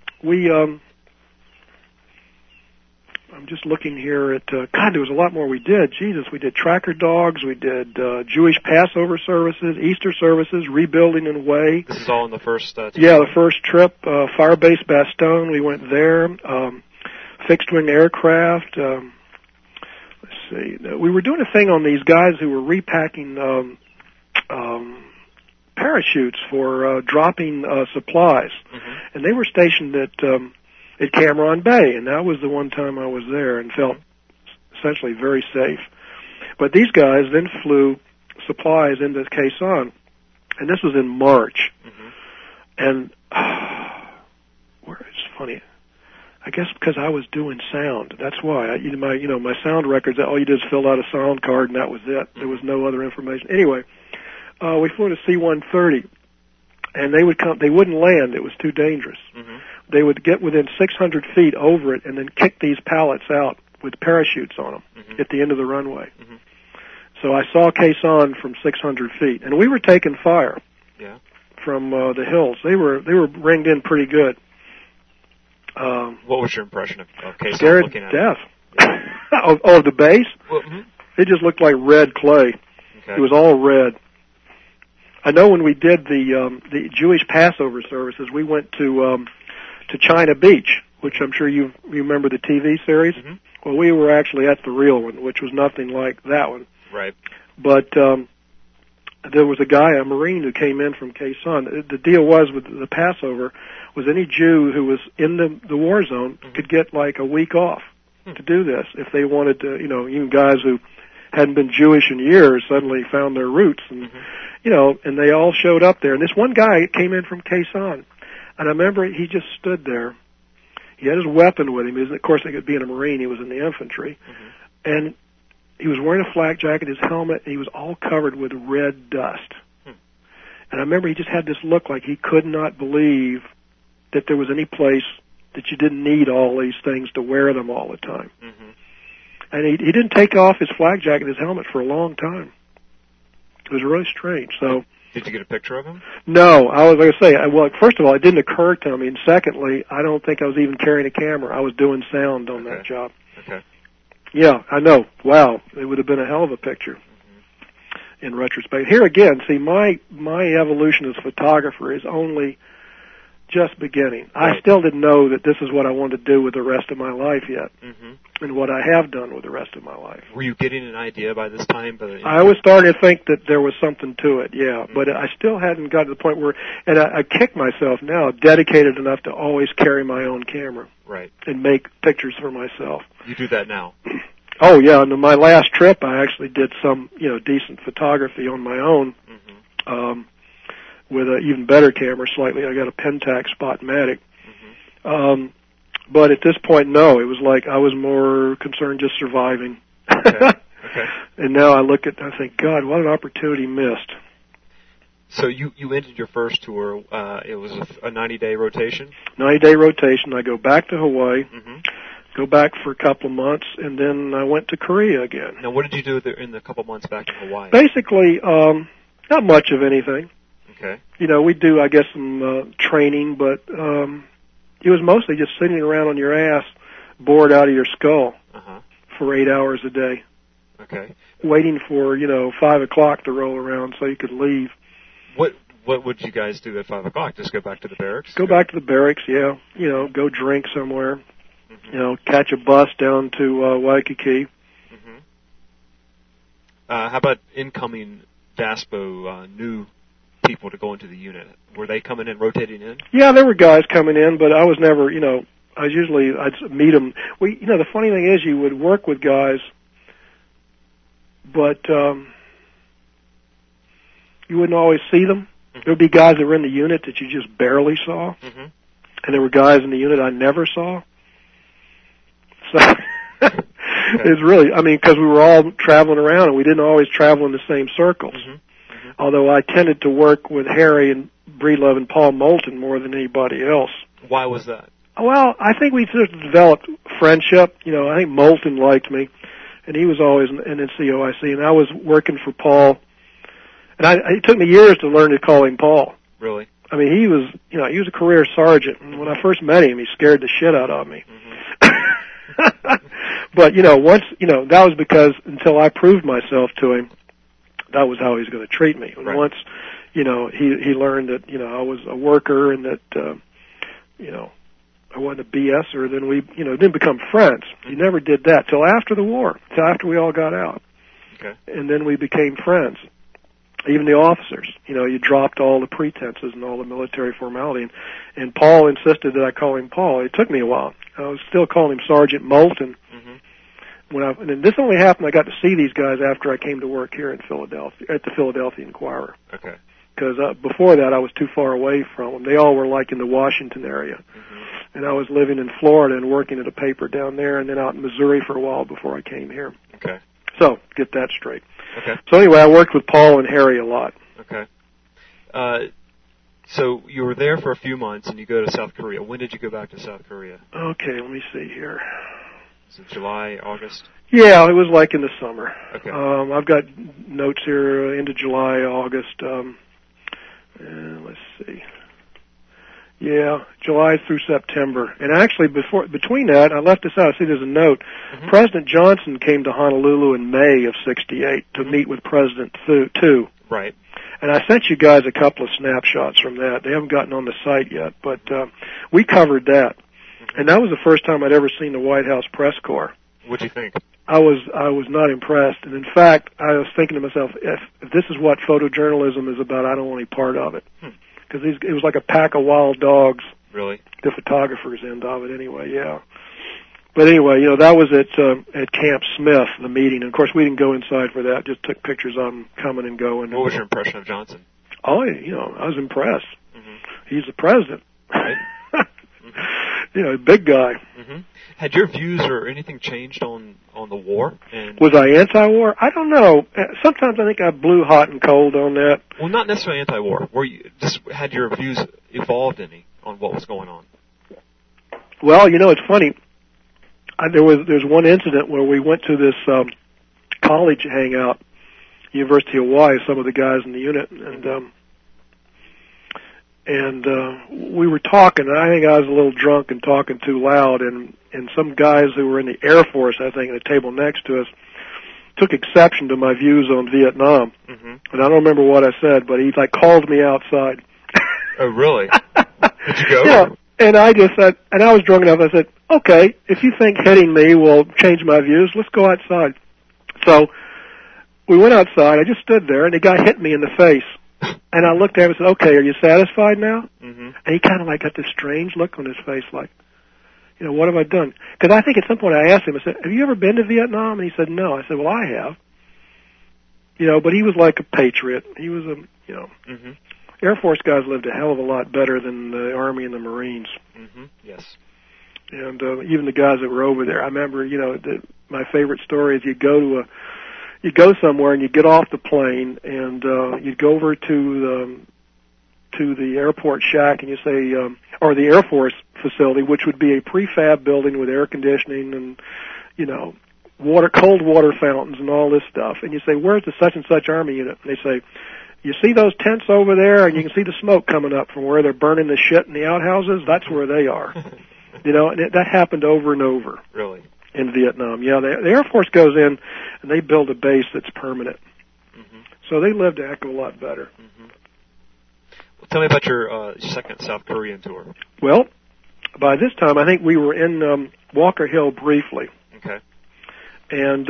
I'm just looking here at, God, there was a lot more we did. Jesus, we did tracker dogs, we did, Jewish Passover services, Easter services, rebuilding in Way. This is all in the first, Yeah, the first trip, Firebase Bastogne, we went there, fixed wing aircraft, we were doing a thing on these guys who were repacking parachutes for dropping supplies, and they were stationed at Cam Bay, and that was the one time I was there and felt essentially very safe. But these guys then flew supplies into Khe Sanh, and this was in March, and it's funny. I guess because I was doing sound. That's why. My sound records, all you did is fill out a sound card, and that was it. There was no other information. Anyway, we flew in a C-130, and they would come. They wouldn't land. It was too dangerous. They would get within 600 feet over it and then kick these pallets out with parachutes on them at the end of the runway. So I saw Khe Sanh from 600 feet, and we were taking fire from the hills. They were ringed in pretty good. What was your impression of Khe Sanh scared looking at death. Of the base? Well, It just looked like red clay. Okay. It was all red. I know when we did the Jewish Passover services, we went to China Beach, which I'm sure you remember the TV series. Well, we were actually at the real one, which was nothing like that one. Right. But there was a guy, a Marine, who came in from Khe Sanh. The deal was with the Passover was any Jew who was in the war zone could get like a week off to do this if they wanted to. You know, even guys who hadn't been Jewish in years suddenly found their roots, and you know, and they all showed up there. And this one guy came in from Khe Sanh, and I remember he just stood there. He had his weapon with him. Of course, being a Marine, he was in the infantry, and he was wearing a flak jacket, his helmet, and he was all covered with red dust. And I remember he just had this look like he could not believe that there was any place that you didn't need all these things to wear them all the time. And he didn't take off his flak jacket, his helmet, for a long time. It was really strange. So, did you get a picture of him? No, I was going to say, well, first of all, it didn't occur to me, and secondly, I don't think I was even carrying a camera. I was doing sound on that job. Okay. Yeah, I know. Wow, it would have been a hell of a picture in retrospect. Here again, see, my evolution as a photographer is only just beginning. I still didn't know that this is what I wanted to do with the rest of my life yet, and what I have done with the rest of my life. Were you getting an idea by this time? I was starting to think that there was something to it, yeah, but I still hadn't got to the point where, and I kick myself now, dedicated enough to always carry my own camera, right, and make pictures for myself. You do that now? Oh yeah, and my last trip I actually did some, decent photography on my own, with an even better camera slightly. I got a Pentax Spotmatic. But at this point, no, it was like I was more concerned just surviving. Okay. And now I look at, I think, God, what an opportunity missed. So you ended your first tour. It was a 90-day rotation? 90-day rotation. I go back to Hawaii, go back for a couple of months, and then I went to Korea again. Now, what did you do in the couple months back in Hawaii? Basically, not much of anything. Okay. We do, I guess, some training, but it was mostly just sitting around on your ass, bored out of your skull for 8 hours a day. Okay. Waiting for, 5 o'clock to roll around so you could leave. What would you guys do at 5 o'clock? Just go back to the barracks? Go back to the barracks, yeah. Go drink somewhere. Catch a bus down to Waikiki. How about incoming DASPO new people to go into the unit? Were they coming in, rotating in? Yeah, there were guys coming in, but I was never, I'd meet them. The funny thing is you would work with guys, but you wouldn't always see them. There would be guys that were in the unit that you just barely saw, and there were guys in the unit I never saw. So it's really, because we were all traveling around and we didn't always travel in the same circles. Although I tended to work with Harry and Breedlove and Paul Moulton more than anybody else. Why was that? Well, I think we sort of developed friendship. I think Moulton liked me, and he was always in NCOIC, and I was working for Paul. And it took me years to learn to call him Paul. Really? I mean, he was a career sergeant, and when I first met him, he scared the shit out of me. But, once, that was because until I proved myself to him, that was how he was going to treat me. And once, he learned that, I was a worker and that, I wasn't a BSer, then we, didn't become friends. He never did that till after the war, till after we all got out. Okay. And then we became friends. Even the officers, you dropped all the pretenses and all the military formality. And Paul insisted that I call him Paul. It took me a while. I was still calling him Sergeant Moulton. And this only happened, I got to see these guys after I came to work here in Philadelphia, at the Philadelphia Inquirer. Okay. Because before that, I was too far away from them. They all were like in the Washington area. And I was living in Florida and working at a paper down there, and then out in Missouri for a while before I came here. Okay. So, get that straight. Okay. So anyway, I worked with Paul and Harry a lot. Okay. So you were there for a few months, and you go to South Korea. When did you go back to South Korea? Okay, let me see here. Was it July, August? Yeah, it was like in the summer. Okay. I've got notes here, end of July, August. Let's see. Yeah, July through September. And actually, between that, I left this out. I see there's a note. President Johnson came to Honolulu in May of '68 to meet with President Tu. Right. And I sent you guys a couple of snapshots from that. They haven't gotten on the site yet, but we covered that. And that was the first time I'd ever seen the White House press corps. What'd you think? I was not impressed. And in fact, I was thinking to myself, if this is what photojournalism is about, I don't want any part of it. Because it was like a pack of wild dogs. Really? The photographer's end of it, anyway. Yeah. But anyway, that was at Camp Smith, the meeting. And of course, we didn't go inside for that. Just took pictures of him coming and going. What was your impression of Johnson? Oh, I was impressed. He's the president. Right. Big guy. Had your views or anything changed on the war? And was I anti-war? I don't know. Sometimes I think I blew hot and cold on that. Well, not necessarily anti-war. Had your views evolved any on what was going on? Well, it's funny. There's one incident where we went to this college hangout, University of Hawaii, some of the guys in the unit, and we were talking, and I think I was a little drunk and talking too loud, and some guys who were in the Air Force, I think, at the table next to us, took exception to my views on Vietnam. And I don't remember what I said, but he called me outside. Oh, really? Did you go? Yeah. And I just said, and I was drunk enough, I said, okay, if you think hitting me will change my views, let's go outside. So we went outside, I just stood there, and the guy hit me in the face. And I looked at him and said, okay, are you satisfied now? And he kind of got this strange look on his face, like, You know, what have I done? Because I think at some point I asked him, I said, have you ever been to Vietnam? And he said, no. I said, well, I have. You know, but he was like a patriot. He was a, you know, Air Force guys lived a hell of a lot better than the Army and the Marines. Yes. And even the guys that were over there. I remember, you know, my favorite story is you go somewhere and you get off the plane and you go over to the airport shack and you say, or the Air Force facility, which would be a prefab building with air conditioning and, you know, cold water fountains and all this stuff. And you say, where's the such and such Army unit? And they say, you see those tents over there and you can see the smoke coming up from where they're burning the shit in the outhouses? That's where they are. You know, and that happened over and over. Really? In Vietnam. Yeah, the Air Force goes in and they build a base that's permanent. So they lived a heck of a lot better. Well, tell me about your second South Korean tour. Well, by this time, I think we were in Walker Hill briefly. Okay. And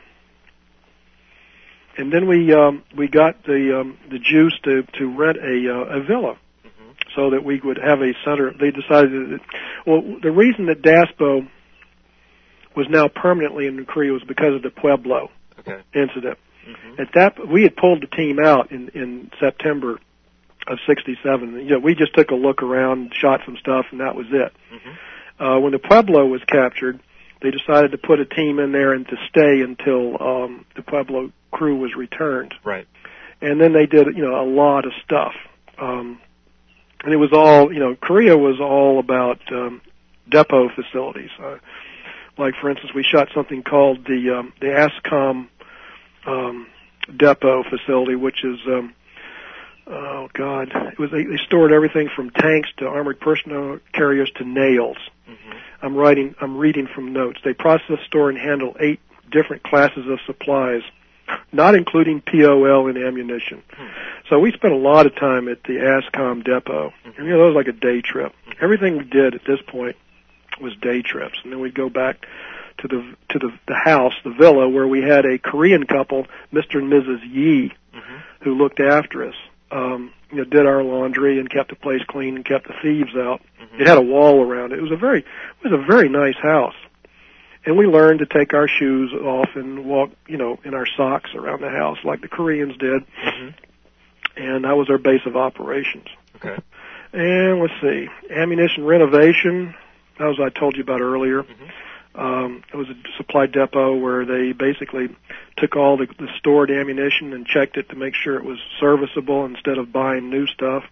then we got the juice to rent a villa so that we would have a center. They decided that, well, the reason that DASPO was now permanently in Korea was because of the Pueblo incident. At that, we had pulled the team out in September of '67. You know, we just took a look around, shot some stuff, and that was it. When the Pueblo was captured, they decided to put a team in there and to stay until the Pueblo crew was returned. Right. And then they did, you know, a lot of stuff. And it was all, you know, Korea was all about depot facilities. Like, for instance, we shot something called the ASCOM depot facility, which is, oh God, it was they stored everything from tanks to armored personnel carriers to nails. I'm reading from notes. They process, store, and handle 8 different classes of supplies, not including POL and ammunition. So we spent a lot of time at the ASCOM depot. And, you know, that was like a day trip. Everything we did at this point was day trips, and then we'd go back to the house, the villa, where we had a Korean couple, Mr. and Mrs. Yi, who looked after us. You know, did our laundry and kept the place clean and kept the thieves out. It had a wall around it. It was a very nice house. And we learned to take our shoes off and walk, you know, in our socks around the house like the Koreans did. And that was our base of operations. Okay. And let's see, ammunition renovation. That was what I told you about earlier. It was a supply depot where they basically took all the stored ammunition and checked it to make sure it was serviceable instead of buying new stuff.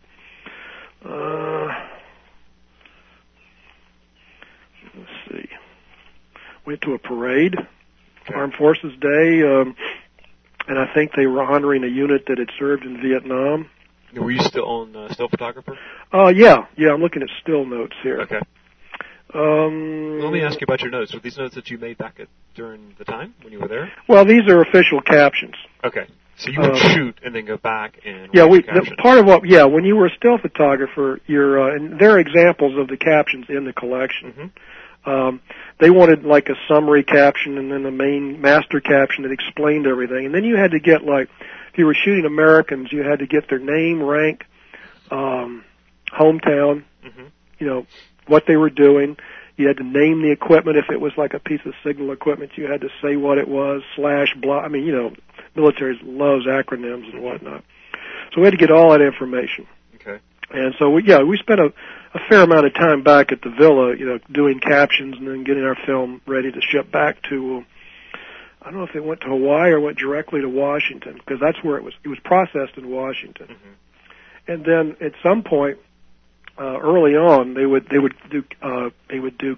Let's see. Went to a parade, Armed Forces Day, and I think they were honoring a unit that had served in Vietnam. Were you still on still photographer? Yeah, I'm looking at still notes here. Okay. Let me ask you about your notes. Were these notes that you made back during the time when you were there? Well, these are official captions. Okay. So you would shoot and then go back and part of what when you were a still photographer, and there are examples of the captions in the collection. They wanted like a summary caption and then the main master caption that explained everything, and then you had to get, like, if you were shooting Americans, you had to get their name, rank, hometown, you know, what they were doing. You had to name the equipment. If it was like a piece of signal equipment, you had to say what it was, /blah. I mean, you know, military loves acronyms and whatnot. So we had to get all that information. Okay. And so we spent a fair amount of time back at the villa, you know, doing captions and then getting our film ready to ship back to, I don't know if it went to Hawaii or went directly to Washington, because that's where it was processed in Washington. And then at some point, early on, they would do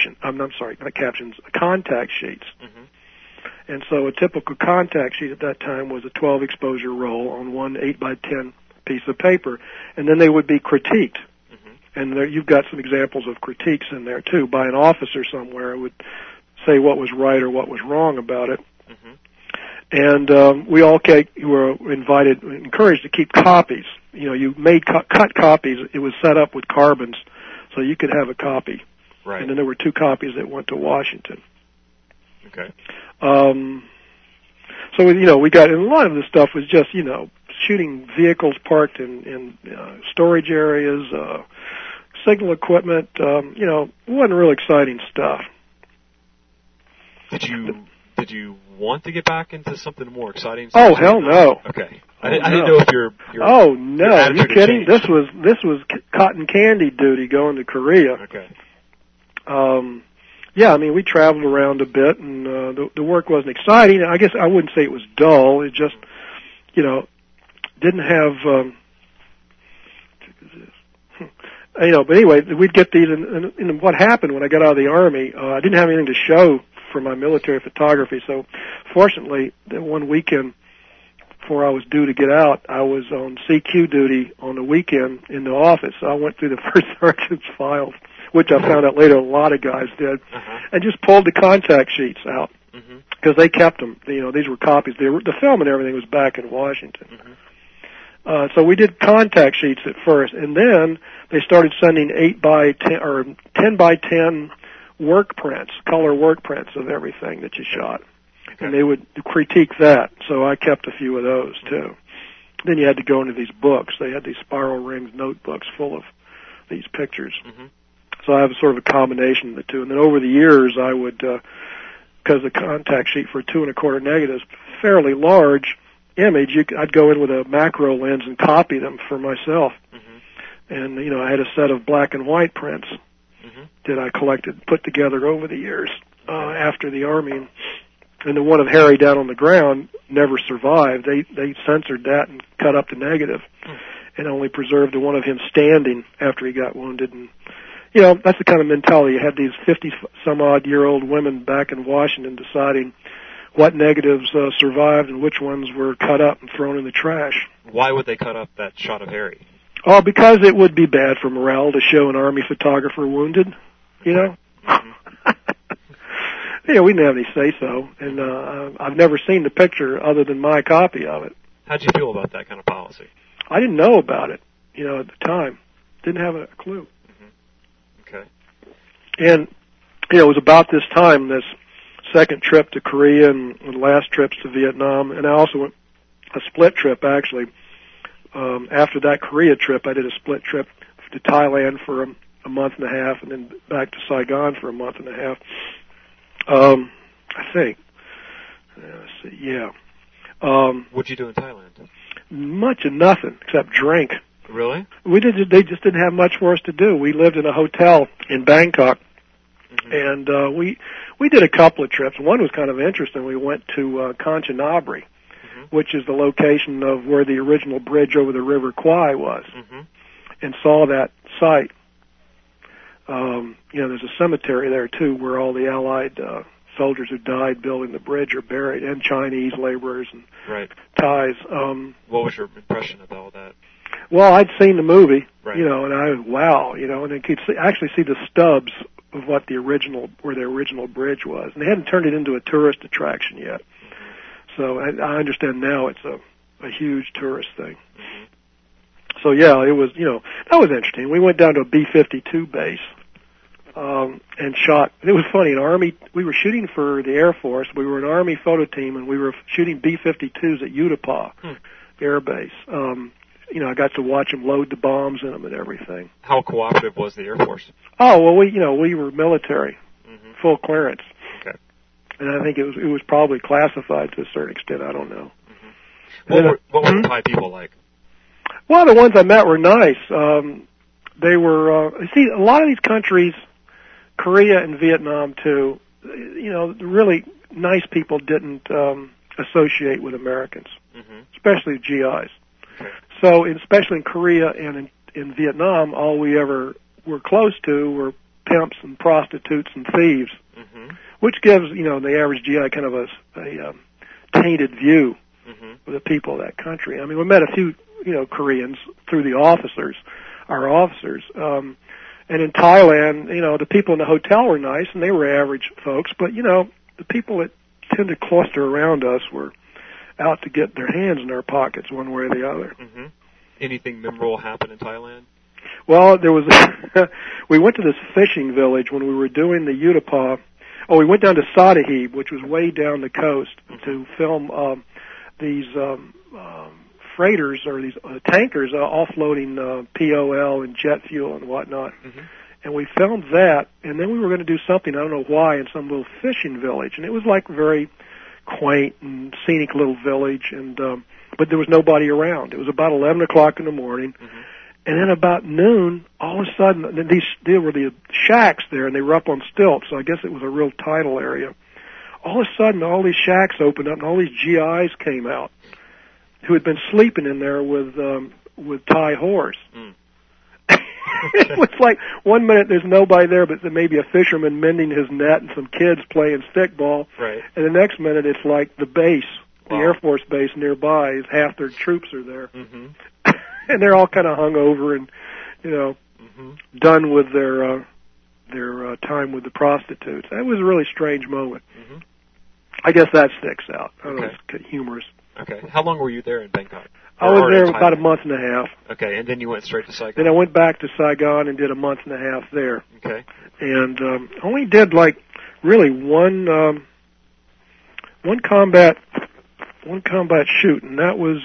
contact sheets. And so a typical contact sheet at that time was a 12 exposure roll on one 8x10 piece of paper, and then they would be critiqued. And there, you've got some examples of critiques in there too by an officer somewhere who would say what was right or what was wrong about it. And we all were encouraged to keep copies. You know, you made cut copies. It was set up with carbons, so you could have a copy. Right. And then there were 2 copies that went to Washington. Okay. So, you know, we got, and a lot of the stuff was just, you know, shooting vehicles parked in storage areas, signal equipment. You know, it wasn't real exciting stuff. Did you want to get back into something more exciting? Oh, hell no. Okay. I didn't know if your oh no, are you kidding? This was cotton candy duty going to Korea. Okay. Yeah, I mean, we traveled around a bit, and the work wasn't exciting. I guess I wouldn't say it was dull. It just, you know, didn't have. You know, but anyway, we'd get these, and what happened when I got out of the Army, I didn't have anything to show for my military photography, so fortunately, that one weekend before I was due to get out, I was on CQ duty on the weekend in the office. So I went through the first sergeant's files, which I found out later a lot of guys did, and just pulled the contact sheets out, because they kept them. You know, these were copies. The film and everything was back in Washington. So we did contact sheets at first, and then they started sending 8 by 10 or 10 by 10 work prints, color work prints of everything that you shot, and they would critique that. So I kept a few of those too. Then you had to go into these books. They had these spiral rings notebooks full of these pictures. So I have sort of a combination of the two. And then over the years, I would, because the contact sheet for 2 1/4 negatives, fairly large image, I'd go in with a macro lens and copy them for myself. And, you know, I had a set of black and white prints that I collected, put together over the years after the Army. And the one of Harry down on the ground never survived. They censored that and cut up the negative and only preserved the one of him standing after he got wounded. And, you know, that's the kind of mentality. You had these 50-some-odd-year-old women back in Washington deciding what negatives survived and which ones were cut up and thrown in the trash. Why would they cut up that shot of Harry? Oh, because it would be bad for morale to show an Army photographer wounded, you know? Yeah, we didn't have any say-so, and I've never seen the picture other than my copy of it. How'd you feel about that kind of policy? I didn't know about it, you know, at the time. Didn't have a clue. Okay. And, you know, it was about this time, this second trip to Korea and the last trips to Vietnam, and I also went a split trip, actually. After that Korea trip, I did a split trip to Thailand for a month and a half, and then back to Saigon for a month and a half. I think. Let's see, yeah. What'd you do in Thailand? Much of nothing except drink. Really? They just didn't have much for us to do. We lived in a hotel in Bangkok, and we did a couple of trips. One was kind of interesting. We went to Kanchanaburi, which is the location of where the original bridge over the River Kwai was, and saw that site. You know, there's a cemetery there, too, where all the Allied soldiers who died building the bridge are buried, and Chinese laborers and Thais. What was your impression of all that? Well, I'd seen the movie, you know, and wow, you know, and you could actually see the stubs of where the original bridge was. And they hadn't turned it into a tourist attraction yet. So I understand now it's a huge tourist thing. So yeah, it was, you know, that was interesting. We went down to a B-52 base, and shot. It was funny, in Army, we were shooting for the Air Force. We were an Army photo team, and we were shooting B-52s at Utapah Air Base. You know, I got to watch them load the bombs in them and everything. How cooperative was the Air Force? Oh, well, we were military, full clearance. Okay. And I think it was probably classified to a certain extent. I don't know. What were the Thai people like? Well, the ones I met were nice. They were, see, a lot of these countries, Korea and Vietnam too, you know, really nice people didn't associate with Americans, especially GIs. Okay. So, especially in Korea and in Vietnam, all we ever were close to were pimps and prostitutes and thieves, which gives, you know, the average GI kind of a tainted view of the people of that country. I mean, we met a few, you know, Koreans through the officers, our officers. And in Thailand, you know, the people in the hotel were nice, and they were average folks, but, you know, the people that tend to cluster around us were out to get their hands in our pockets one way or the other. Anything memorable happen in Thailand? Well, there was, we went to this fishing village when we were doing the Utapah. Oh, we went down to Sadahib, which was way down the coast, to film these freighters or these tankers offloading POL and jet fuel and whatnot. Mm-hmm. And we filmed that, and then we were going to do something, I don't know why, in some little fishing village. And it was like very quaint and scenic little village, and but there was nobody around. It was about 11 o'clock in the morning. Mm-hmm. And then about noon, all of a sudden, there were the shacks there, and they were up on stilts, so I guess it was a real tidal area. All of a sudden, all these shacks opened up, and all these GIs came out who had been sleeping in there with Thai whores. Mm. It was like 1 minute there's nobody there, but there may be a fisherman mending his net and some kids playing stickball. Right. And the next minute it's like the base, the Air Force base nearby, half their troops are there. Mm-hmm. And they're all kind of hungover and, mm-hmm. done with their time with the prostitutes. That was a really strange moment. Mm-hmm. I guess that sticks out. I don't know, it's humorous. Okay. How long were you there in Bangkok? I was there about a month and a half. Okay, and then you went straight to Saigon? Then I went back to Saigon and did a month and a half there. Okay. And only did really one combat shoot, and that was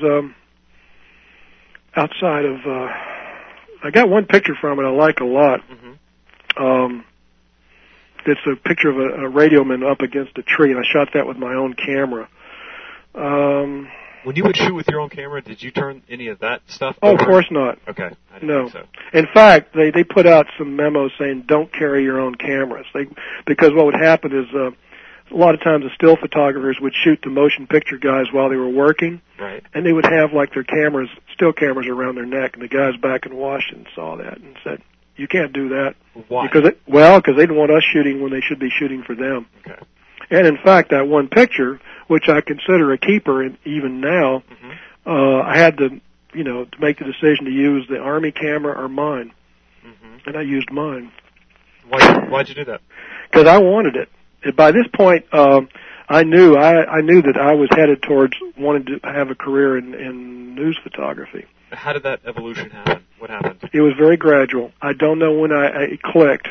outside of. I got one picture from it I like a lot. Mm-hmm. It's a picture of a radioman up against a tree, and I shot that with my own camera. When you would shoot with your own camera, did you turn any of that stuff over? Oh, of course not. Okay. I didn't think so. In fact, they put out some memos saying don't carry your own cameras. Because what would happen is a lot of times the still photographers would shoot the motion picture guys while they were working. Right. And they would have their still cameras around their neck, and the guys back in Washington saw that and said, you can't do that. Why? Because they didn't want us shooting when they should be shooting for them. Okay. And in fact, that one picture, which I consider a keeper even now, mm-hmm. I had to make the decision to use the Army camera or mine. Mm-hmm. And I used mine. Why'd you do that? Because I wanted it. And by this point, I knew that I was headed towards wanting to have a career in news photography. How did that evolution happen? What happened? It was very gradual. I don't know when it clicked.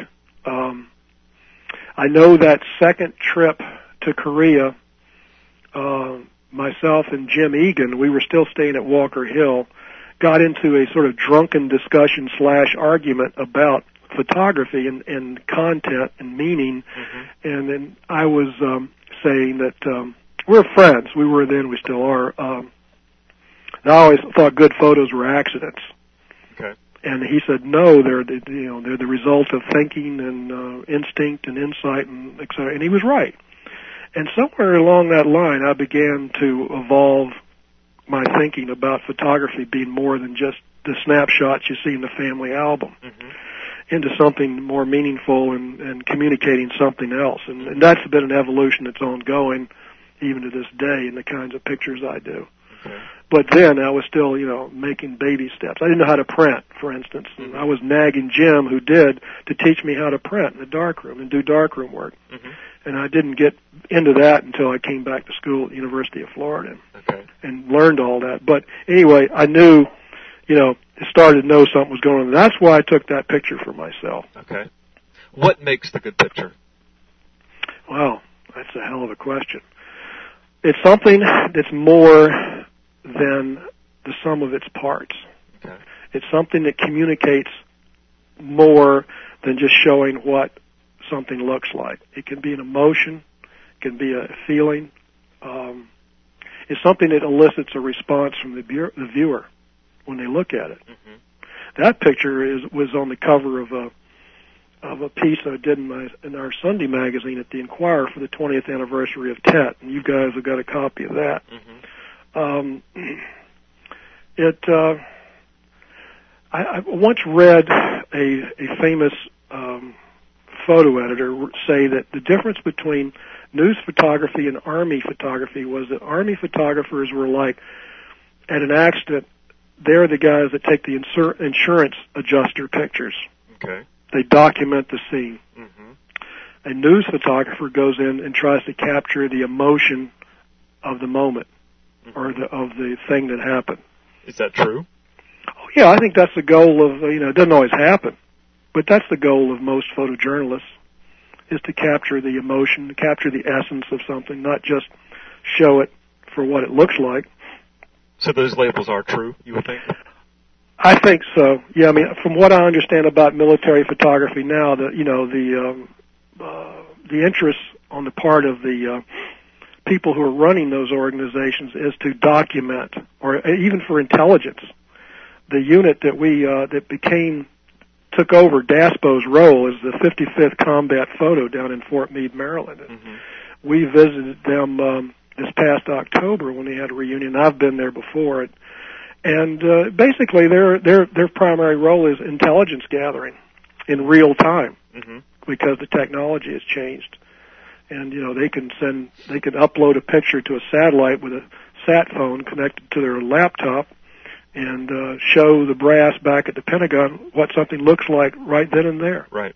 I know that second trip to Korea, myself and Jim Egan, we were still staying at Walker Hill, got into a sort of drunken discussion / argument about photography and content and meaning. Mm-hmm. And then I was saying that we're friends. We were then, we still are. And I always thought good photos were accidents. Okay. And he said, no, they're the result of thinking and instinct and insight and et cetera. And he was right. And somewhere along that line, I began to evolve my thinking about photography being more than just the snapshots you see in the family album, mm-hmm. into something more meaningful and communicating something else. And that's been an evolution that's ongoing even to this day in the kinds of pictures I do. Okay. But then I was still, making baby steps. I didn't know how to print, for instance. Mm-hmm. And I was nagging Jim, who did, to teach me how to print in the darkroom and do darkroom work. Mm-hmm. And I didn't get into that until I came back to school at the University of Florida and learned all that. But anyway, I knew, started to know something was going on. And that's why I took that picture for myself. Okay. What makes the good picture? Well, that's a hell of a question. It's something that's more than the sum of its parts. Okay. It's something that communicates more than just showing what something looks like. It can be an emotion, it can be a feeling. It's something that elicits a response from the viewer when they look at it. Mm-hmm. That picture was on the cover of a piece I did in our Sunday magazine at the Inquirer for the 20th anniversary of Tet, and you guys have got a copy of that. Mm-hmm. I once read a famous photo editor say that the difference between news photography and Army photography was that Army photographers were like, at an accident, they're the guys that take the insurance adjuster pictures. Okay. They document the scene. Mm-hmm. A news photographer goes in and tries to capture the emotion of the moment, mm-hmm. or of the thing that happened. Is that true? Oh, yeah, I think that's the goal of, it doesn't always happen, but that's the goal of most photojournalists, is to capture the emotion, to capture the essence of something, not just show it for what it looks like. So those labels are true, you would think? I think so. Yeah, I mean, from what I understand about military photography now, the interest on the part of the people who are running those organizations is to document, or even for intelligence. The unit that took over DASPO's role is the 55th Combat Photo down in Fort Meade, Maryland. Mm-hmm. We visited them this past October when they had a reunion. I've been there before. And basically, their primary role is intelligence gathering in real time, mm-hmm. because the technology has changed. And they can upload a picture to a satellite with a sat phone connected to their laptop, and show the brass back at the Pentagon what something looks like right then and there. Right.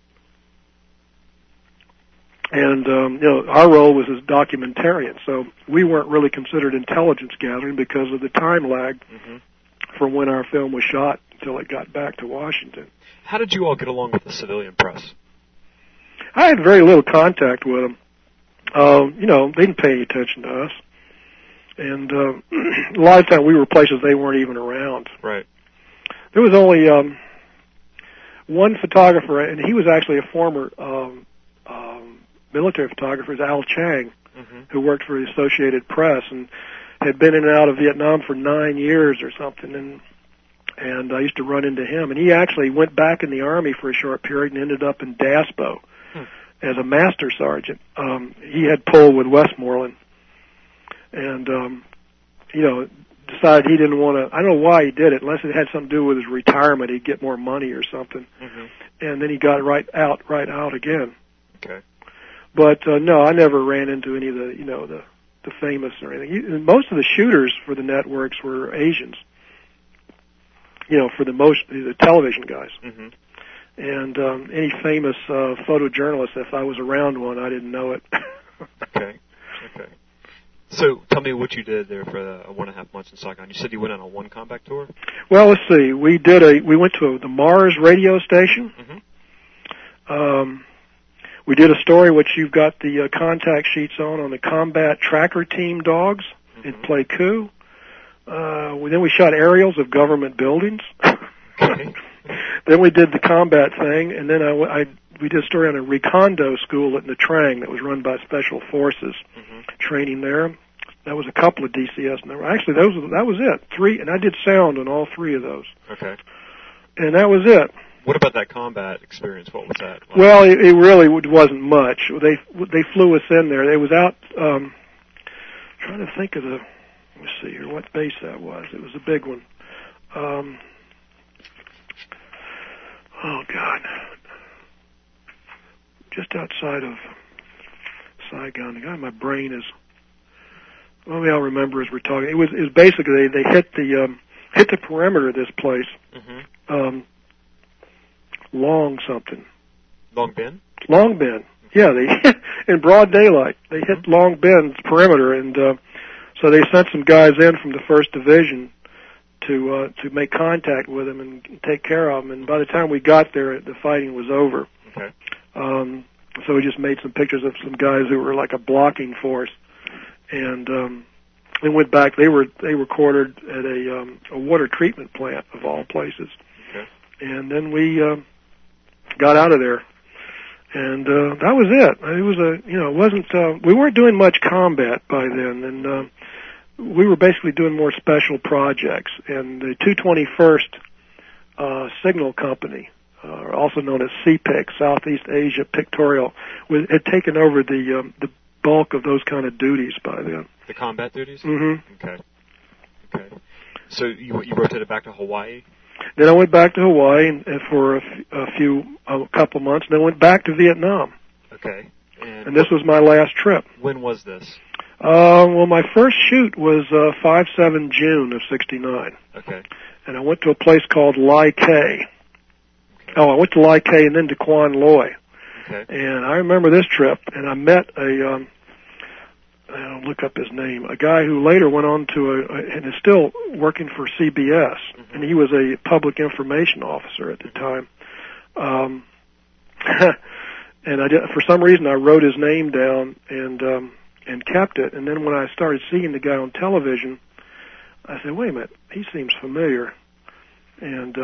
And our role was as documentarians, so we weren't really considered intelligence gathering because of the time lag. Mm-hmm. From when our film was shot until it got back to Washington. How did you all get along with the civilian press? I had very little contact with them. They didn't pay any attention to us. And a lot of times we were places they weren't even around. Right. There was only one photographer, and he was actually a former military photographer, Al Chang, mm-hmm. who worked for the Associated Press, and had been in and out of Vietnam for 9 years or something, and I used to run into him. And he actually went back in the Army for a short period and ended up in DASPO as a master sergeant. He had pulled with Westmoreland, and decided he didn't want to. I don't know why he did it, unless it had something to do with his retirement. He'd get more money or something, mm-hmm. and then he got right out again. Okay. But no, I never ran into any of the famous or anything. Most of the shooters for the networks were Asians, for the television guys. Mm-hmm. And any famous photojournalist, if I was around one, I didn't know it. Okay. So tell me what you did there for 1.5 months in Saigon. You said you went on a one combat tour? Well, let's see. We went to the Mars radio station. Mm-hmm. We did a story which you've got the contact sheets on the combat tracker team dogs mm-hmm. in Pleiku. Then we shot aerials of government buildings. Okay. Then we did the combat thing, and then we did a story on a recondo school at Nha Trang that was run by Special Forces, mm-hmm. training there. That was a couple of DCS. Actually, that was it. 3, and I did sound on all 3 of those. Okay. And that was it. What about that combat experience? What was that like? Well, it really wasn't much. They flew us in there. It was out. Trying to think of let me see here, what base that was. It was a big one. Oh God, just outside of Saigon. God, my brain is. Maybe I'll remember as we're talking. It was basically they hit the perimeter of this place. Mm-hmm. Long something. Long Bend? Long Bend. Yeah, they in broad daylight. They hit mm-hmm. Long Bend's perimeter, and so they sent some guys in from the 1st Division to make contact with them and take care of them. And by the time we got there, the fighting was over. Okay. So we just made some pictures of some guys who were like a blocking force, and they went back. They were quartered at a water treatment plant of all places. Okay. And then we got out of there, and that was it. It was it wasn't. We weren't doing much combat by then, and we were basically doing more special projects. And the 221st Signal Company, also known as CPIC, Southeast Asia Pictorial, had taken over the bulk of those kind of duties by then. The combat duties? Mm-hmm. Okay. So you rotated back to Hawaii? Then I went back to Hawaii for a couple months, and then went back to Vietnam. Okay. And this was my last trip. When was this? Well, my first shoot was 5/7 June of '69. Okay. And I went to a place called Lai Kay. Okay. Oh, I went to Lai Kay and then to Quan Loy. Okay. And I remember this trip, and I met I'll look up his name, a guy who later went on to and is still working for CBS, mm-hmm. and he was a public information officer at the time. And for some reason, I wrote his name down and kept it. And then when I started seeing the guy on television, I said, wait a minute, he seems familiar. And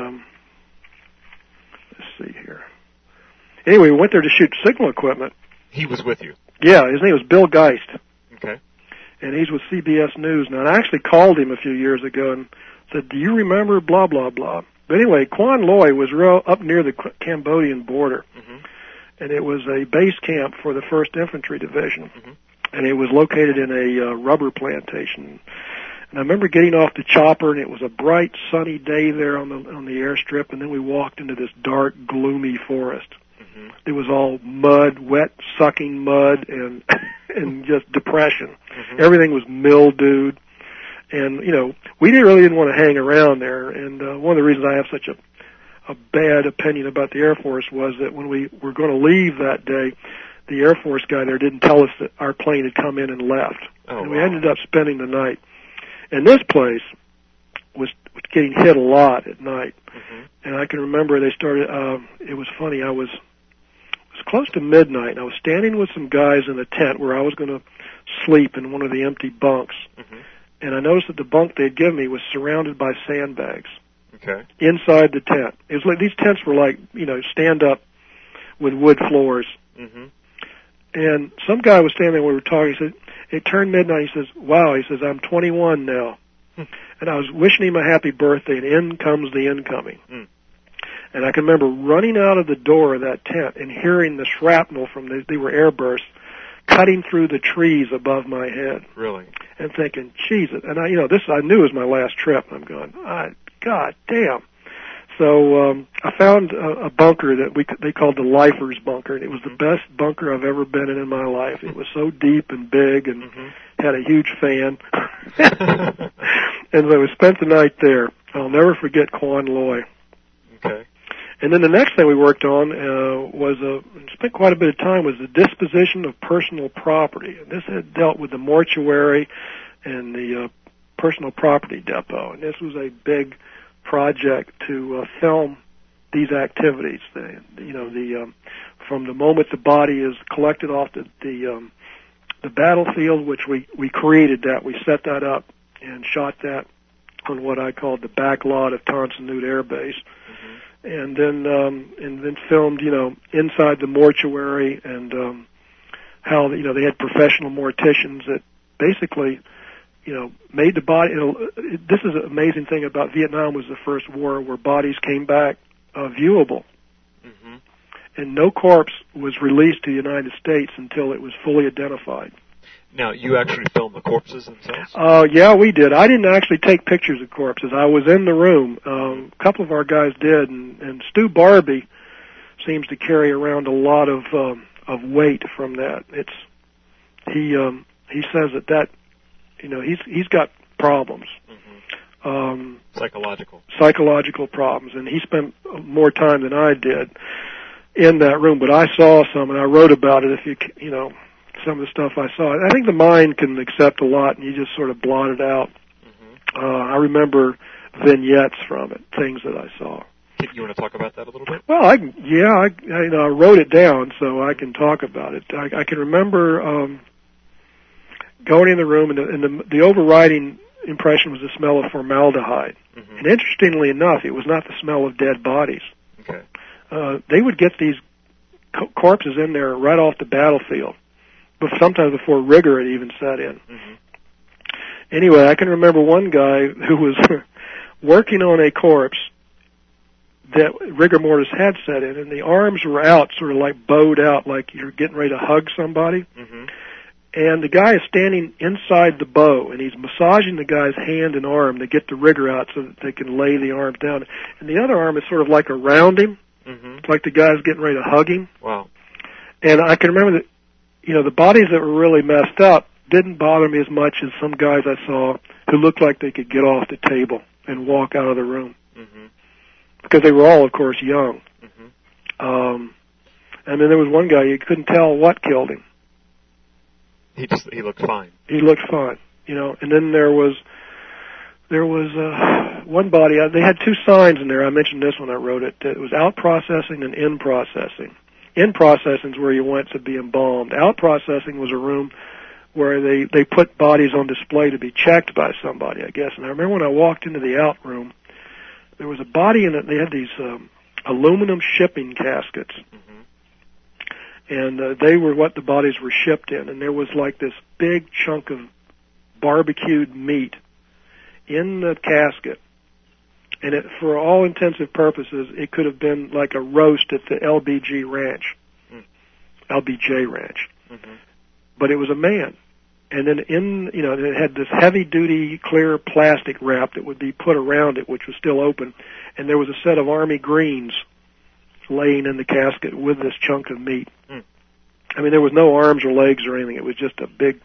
let's see here. Anyway, we went there to shoot signal equipment. He was with you? Yeah, his name was Bill Geist. Okay. And he's with CBS News now. And I actually called him a few years ago and said, do you remember blah, blah, blah. But anyway, Quan Loy was up near the Cambodian border. Mm-hmm. And it was a base camp for the 1st Infantry Division. Mm-hmm. And it was located in a rubber plantation. And I remember getting off the chopper, and it was a bright, sunny day there on the airstrip, and then we walked into this dark, gloomy forest. Mm-hmm. It was all mud, wet, sucking mud, and and just depression. Mm-hmm. Everything was mildewed. And, you know, we really didn't want to hang around there. And one of the reasons I have such a bad opinion about the Air Force was that when we were going to leave that day, the Air Force guy there didn't tell us that our plane had come in and left. And we ended up spending the night. And this place was getting hit a lot at night. Mm-hmm. And I can remember they started, it was funny, it was close to midnight, and I was standing with some guys in a tent where I was going to sleep in one of the empty bunks. Mm-hmm. And I noticed that the bunk they'd given me was surrounded by sandbags. Okay. Inside the tent. It was like, these tents were like, you know, stand up with wood floors. Mm-hmm. And some guy was standing there when we were talking. He said, it turned midnight. He says, wow, he says, I'm 21 now. And I was wishing him a happy birthday, and in comes the incoming. Mm. And I can remember running out of the door of that tent and hearing the shrapnel from they were airbursts cutting through the trees above my head. Really? And thinking, Jesus. And I knew it was my last trip. And I'm going, God damn. So I found a bunker that they called the Lifers bunker, and it was the best bunker I've ever been in my life. It was so deep and big, and had a huge fan. And so we spent the night there. I'll never forget Quan Loy. Okay. And then the next thing we worked on spent quite a bit of time, was the disposition of personal property. And this had dealt with the mortuary and the personal property depot. And this was a big project to film these activities. From the moment the body is collected off the battlefield, which we created that, we set that up and shot that on what I called the back lot of Tonson Newt Air Base, and then filmed inside the mortuary and how they had professional morticians that basically made the body. This is an amazing thing about Vietnam, was the first war where bodies came back viewable. Mm-hmm. And no corpse was released to the United States until it was fully identified. Now, you actually filmed the corpses themselves? Yeah, we did. I didn't actually take pictures of corpses. I was in the room. A couple of our guys did, and Stu Barbie seems to carry around a lot of weight from that. He says that he's got problems. Mm-hmm. Psychological problems, and he spent more time than I did in that room. But I saw some, and I wrote about it. Some of the stuff I saw, I think the mind can accept a lot, and you just sort of blot it out. Mm-hmm. I remember vignettes from it, things that I saw. You want to talk about that a little bit? Well, I wrote it down, so I can talk about it. I can remember going in the room, and the overriding impression was the smell of formaldehyde. Mm-hmm. And interestingly enough, it was not the smell of dead bodies. Okay. They would get these corpses in there right off the battlefield, but sometimes before rigor had even set in. Mm-hmm. Anyway, I can remember one guy who was working on a corpse that rigor mortis had set in, and the arms were out, sort of like bowed out, like you're getting ready to hug somebody. Mm-hmm. And the guy is standing inside the bow, and he's massaging the guy's hand and arm to get the rigor out so that they can lay the arms down. And the other arm is sort of like around him. Mm-hmm. It's like the guy's getting ready to hug him. Wow. And I can remember that, the bodies that were really messed up didn't bother me as much as some guys I saw who looked like they could get off the table and walk out of the room. Mm-hmm. Because they were all, of course, young. Mm-hmm. And then there was one guy, you couldn't tell what killed him. He looked fine. He looked fine, And then there was one body. They had two signs in there. I mentioned this when I wrote it. It was out processing and in processing. In processing is where you went to be embalmed. Out processing was a room where they put bodies on display to be checked by somebody, I guess. And I remember when I walked into the out room, there was a body in it. They had these aluminum shipping caskets, and they were what the bodies were shipped in. And there was like this big chunk of barbecued meat in the casket. And for all intensive purposes, it could have been like a roast at the LBJ Ranch. But it was a man. And then it had this heavy-duty clear plastic wrap that would be put around it, which was still open. And there was a set of Army greens laying in the casket with this chunk of meat. I mean, there was no arms or legs or anything. It was just a big,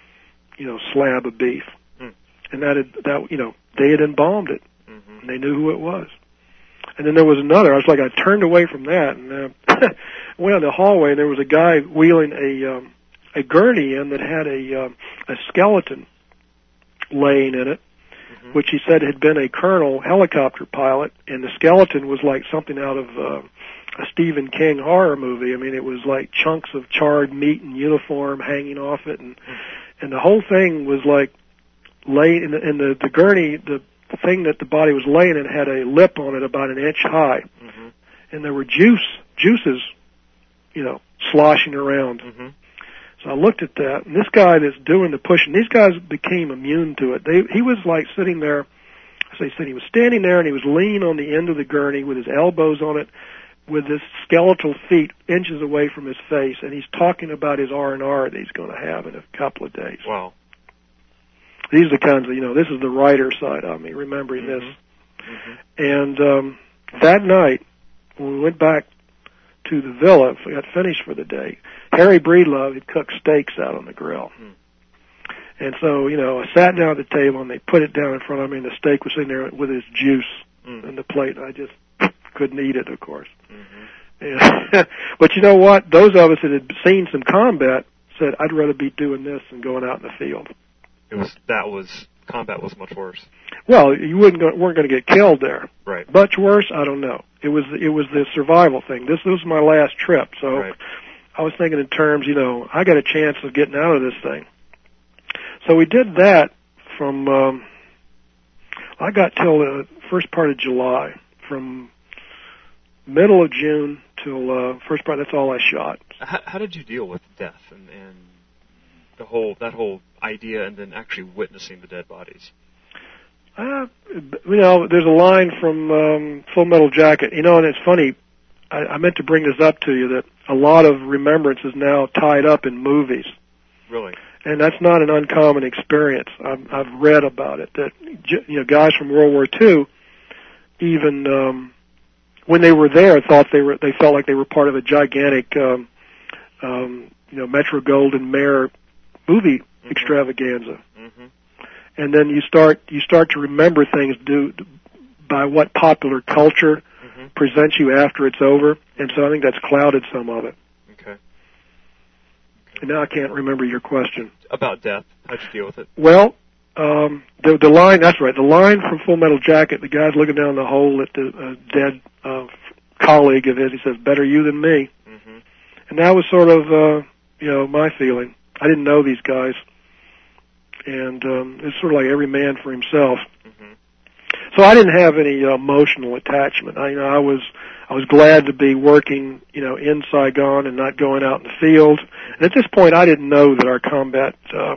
slab of beef. And they had embalmed it. And they knew who it was. And then there was another. I turned away from that and went on the hallway, and there was a guy wheeling a gurney in that had a skeleton laying in it, which he said had been a colonel helicopter pilot, and the skeleton was like something out of a Stephen King horror movie. I mean, it was like chunks of charred meat and uniform hanging off it, and the whole thing was like laying in the gurney. The thing that the body was laying in had a lip on it about an inch high, and there were juices, sloshing around. So I looked at that, and this guy that's doing the pushing, these guys became immune to it. He was like sitting there, he was standing there, and he was leaning on the end of the gurney with his elbows on it, with his skeletal feet inches away from his face, and he's talking about his R&R that he's going to have in a couple of days. Wow. These are the kinds of, this is the writer side of me, remembering this. And that night, when we went back to the villa, we got finished for the day, Harry Breedlove had cooked steaks out on the grill. And so, I sat down at the table, and they put it down in front of me, and the steak was sitting there with its juice in the plate, and I just couldn't eat it, of course. And, but you know what? Those of us that had seen some combat said, I'd rather be doing this than going out in the field. Combat was much worse. Well, you weren't going to get killed there. Right. Much worse, I don't know. It was the survival thing. This was my last trip, so I was thinking in terms, I got a chance of getting out of this thing. So we did that from I got till the first part of July, from middle of June till first part. That's all I shot. How did you deal with death and that whole idea, and then actually witnessing the dead bodies? There's a line from Full Metal Jacket, and it's funny, I meant to bring this up to you, that a lot of remembrance is now tied up in movies. Really? And that's not an uncommon experience. I've read about it, that, guys from World War II, even, when they were there, they felt like they were part of a gigantic, Metro-Goldwyn-Mayer movie extravaganza. And then you start to remember things due by what popular culture presents you after it's over, and so I think that's clouded some of it. Okay. And now I can't remember your question. About death. How'd you deal with it? Well, the line, that's right, the line from Full Metal Jacket, the guy's looking down the hole at the dead colleague of his, he says, better you than me. And that was sort of, my feeling. I didn't know these guys, and it's sort of like every man for himself. So I didn't have any emotional attachment. I was glad to be working, in Saigon and not going out in the field. And at this point, I didn't know that our combat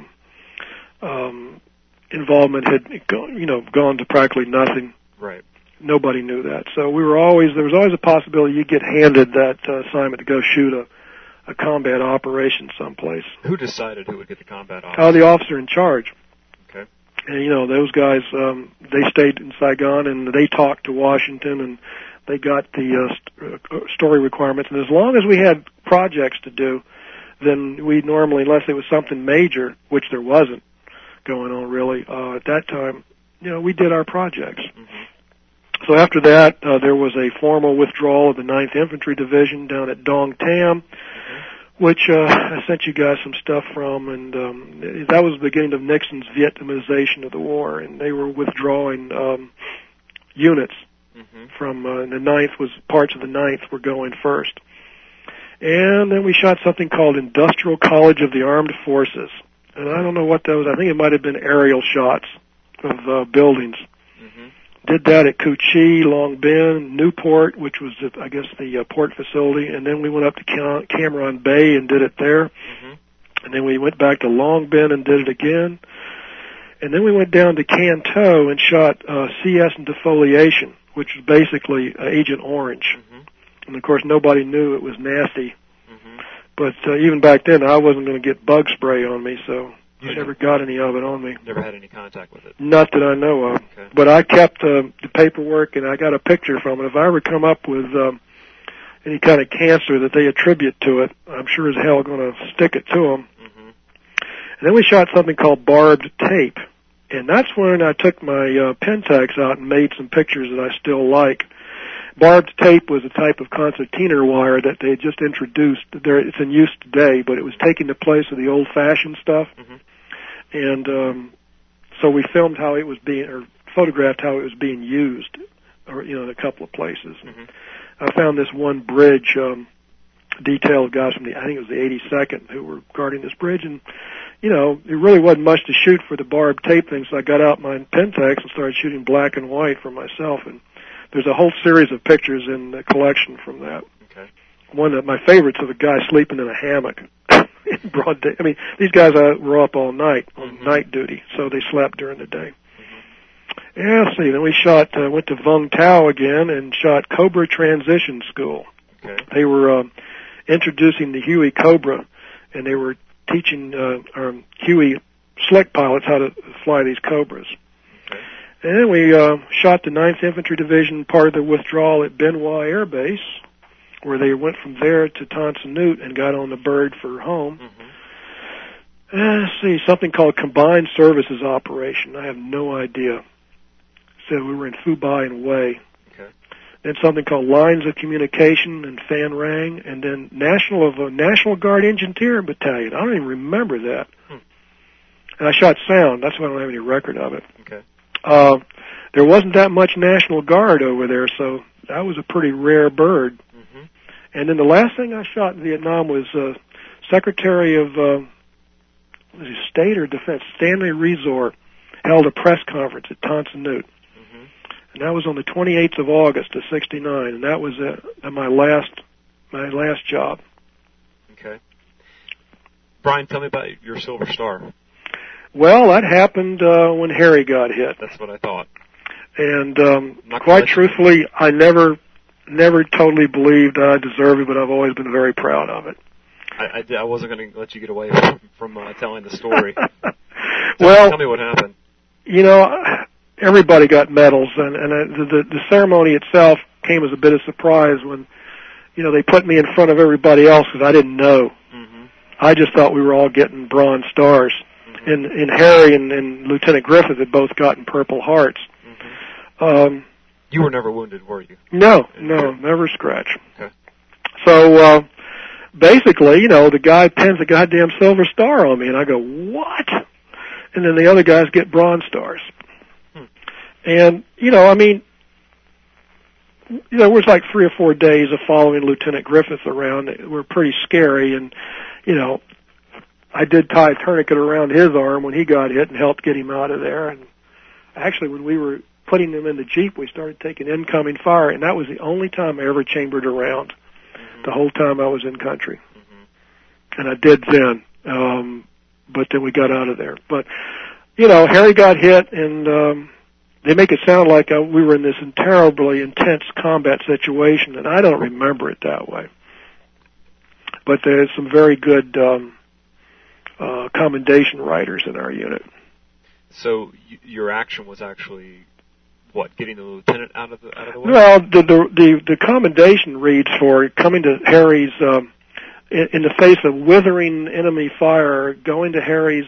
involvement had gone to practically nothing. Right. Nobody knew that. So there was always a possibility you'd get handed that assignment to go shoot a combat operation someplace. Who decided who would get the combat officer? The officer in charge. Okay. And, those guys, they stayed in Saigon, and they talked to Washington, and they got the story requirements. And as long as we had projects to do, then we normally, unless it was something major, which there wasn't going on really at that time, we did our projects. So after that, there was a formal withdrawal of the 9th Infantry Division down at Dong Tam, which I sent you guys some stuff from, and that was the beginning of Nixon's Vietnamization of the war, and they were withdrawing units from the 9th. Parts of the 9th were going first. And then we shot something called Industrial College of the Armed Forces. and I don't know what those. I think it might have been aerial shots of buildings. Mm-hmm. Did that at Coochee, Long Bend, Newport, which was, I guess, the port facility, and then we went up to Cameron Bay and did it there. Mm-hmm. And then we went back to Long Bend and did it again. And then we went down to Canto and shot CS and defoliation, which is basically Agent Orange. Mm-hmm. And, of course, nobody knew it was nasty. Mm-hmm. But even back then, I wasn't going to get bug spray on me, so You I never got any of it on me. Never had any contact with it? Not that I know of. Okay. But I kept the paperwork, and I got a picture from it. If I ever come up with any kind of cancer that they attribute to it, I'm sure as hell going to stick it to them. Mm-hmm. And then we shot something called barbed tape. And that's when I took my Pentax out and made some pictures that I still like. Barbed tape was a type of concertina wire that they had just introduced. It's in use today, but it was taking the place of the old-fashioned stuff. Mm-hmm. And so we filmed how it was being, or photographed how it was being used, or in a couple of places. Mm-hmm. I found this one bridge, detailed guys from I think it was the 82nd, who were guarding this bridge, and it really wasn't much to shoot for the barbed tape thing, so I got out my Pentax and started shooting black and white for myself, and there's a whole series of pictures in the collection from that. Okay. One of my favorites of a guy sleeping in a hammock in broad day. I mean, these guys were up all night on Mm-hmm. night duty, so they slept during the day. Mm-hmm. Yeah, let's see. Then we went to Vung Tau again and shot Cobra Transition School. Okay. They were introducing the Huey Cobra, and they were teaching Huey slick pilots how to fly these Cobras. Okay. And then we shot the 9th Infantry Division, part of the withdrawal at Benoit Air Base, where they went from there to Tonsanute and got on the bird for home. Mm-hmm. Let's see, something called Combined Services Operation. I have no idea. So we were in Phu-Bai and Hue. Okay. Then something called Lines of Communication and Phan Rang, and then National Guard Engineer Battalion. I don't even remember that. And I shot sound. That's why I don't have any record of it. Okay. There wasn't that much National Guard over there, so that was a pretty rare bird. Mm-hmm. And then the last thing I shot in Vietnam was Secretary of State or Defense, Stanley Resort, held a press conference at Tonsanute. Mm-hmm. And that was on the 28th of August of '69, and that was my last job. Okay. Brian, tell me about your Silver Star. Well, that happened when Harry got hit. That's what I thought. And quite truthfully, I never totally believed I deserved it, but I've always been very proud of it. I wasn't going to let you get away from telling the story. Tell me what happened. Everybody got medals, and the ceremony itself came as a bit of surprise when, they put me in front of everybody else because I didn't know. Mm-hmm. I just thought we were all getting bronze stars. Mm-hmm. And Harry and Lieutenant Griffith had both gotten Purple Hearts. Mm-hmm. You were never wounded, were you? No, never scratch. Okay. So, basically, the guy pins a goddamn Silver Star on me, and I go, what? And then the other guys get Bronze Stars. And, there was like 3 or 4 days of following Lieutenant Griffith around that were pretty scary, and, I did tie a tourniquet around his arm when he got hit and helped get him out of there. And actually, when we were putting him in the Jeep, we started taking incoming fire, and that was the only time I ever chambered around, the whole time I was in country. Mm-hmm. And I did then, but then we got out of there. But, Harry got hit, and they make it sound like we were in this terribly intense combat situation, and I don't remember it that way. But there's some very good commendation writers in our unit. So your action was actually what? Getting the lieutenant out of the way? Well, the commendation reads for coming to Harry's in the face of withering enemy fire, going to Harry's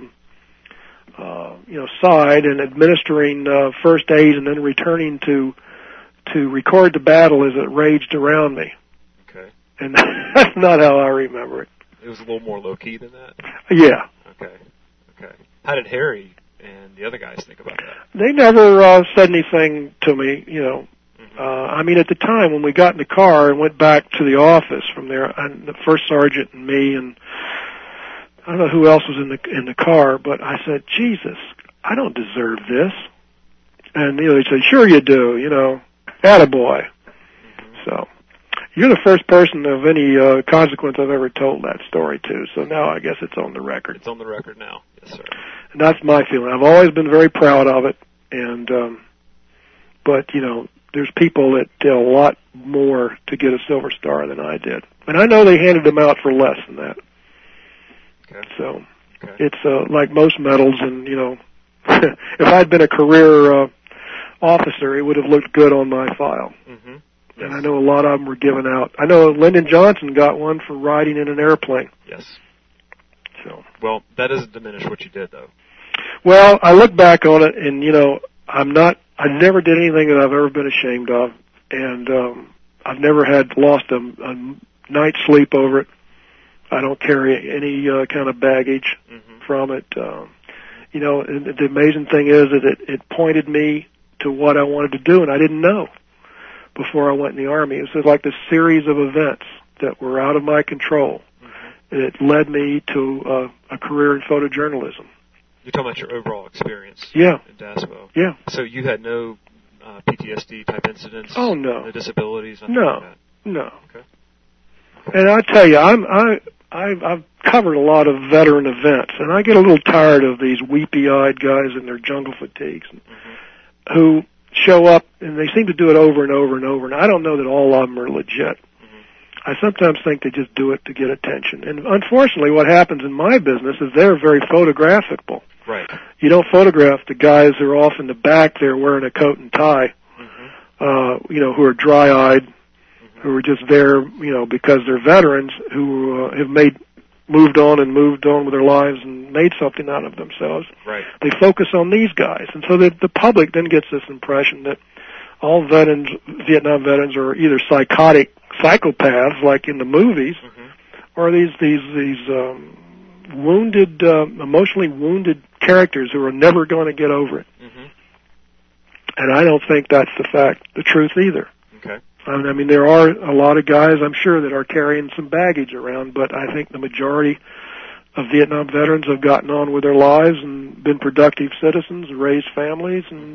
side and administering first aid, and then returning to record the battle as it raged around me. Okay. And that's not how I remember it. It was a little more low-key than that? Yeah. Okay. How did Harry and the other guys think about that? They never said anything to me, Mm-hmm. At the time when we got in the car and went back to the office from there, and the first sergeant and me and I don't know who else was in the car, but I said, Jesus, I don't deserve this. And they said, sure you do, attaboy. So you're the first person of any consequence I've ever told that story to, so now I guess it's on the record. It's on the record now, yes, sir. And that's my feeling. I've always been very proud of it, and but, there's people that did a lot more to get a Silver Star than I did. And I know they handed them out for less than that. Okay. So it's like most medals, and, if I'd been a career officer, it would have looked good on my file. Mm-hmm. Yes. And I know a lot of them were given out. I know Lyndon Johnson got one for riding in an airplane. Yes. So. Well, that doesn't diminish what you did, though. Well, I look back on it, and, I never did anything that I've ever been ashamed of, and I've never lost a night's sleep over it. I don't carry any kind of baggage from it. And the amazing thing is that it pointed me to what I wanted to do, and I didn't know before I went in the Army. It was like this series of events that were out of my control. It led me to a career in photojournalism. You're talking about your overall experience in DASPO. Yeah. So you had no PTSD type incidents? Oh, no. No disabilities? No. Like that? No. Okay. And I tell you, I've covered a lot of veteran events, and I get a little tired of these weepy-eyed guys in their jungle fatigues who show up, and they seem to do it over and over and over, and I don't know that all of them are legit. I sometimes think they just do it to get attention. And unfortunately, what happens in my business is they're very photographable. Right. You don't photograph the guys who are off in the back there wearing a coat and tie, who are dry-eyed, who are just there, because they're veterans who have moved on with their lives and made something out of themselves. Right. They focus on these guys. And so the public then gets this impression that all Vietnam veterans are either psychopaths like in the movies, or these wounded, emotionally wounded characters who are never going to get over it. And I don't think that's the truth either. Okay. I mean, there are a lot of guys, I'm sure, that are carrying some baggage around, but I think the majority of Vietnam veterans have gotten on with their lives and been productive citizens, raised families, and,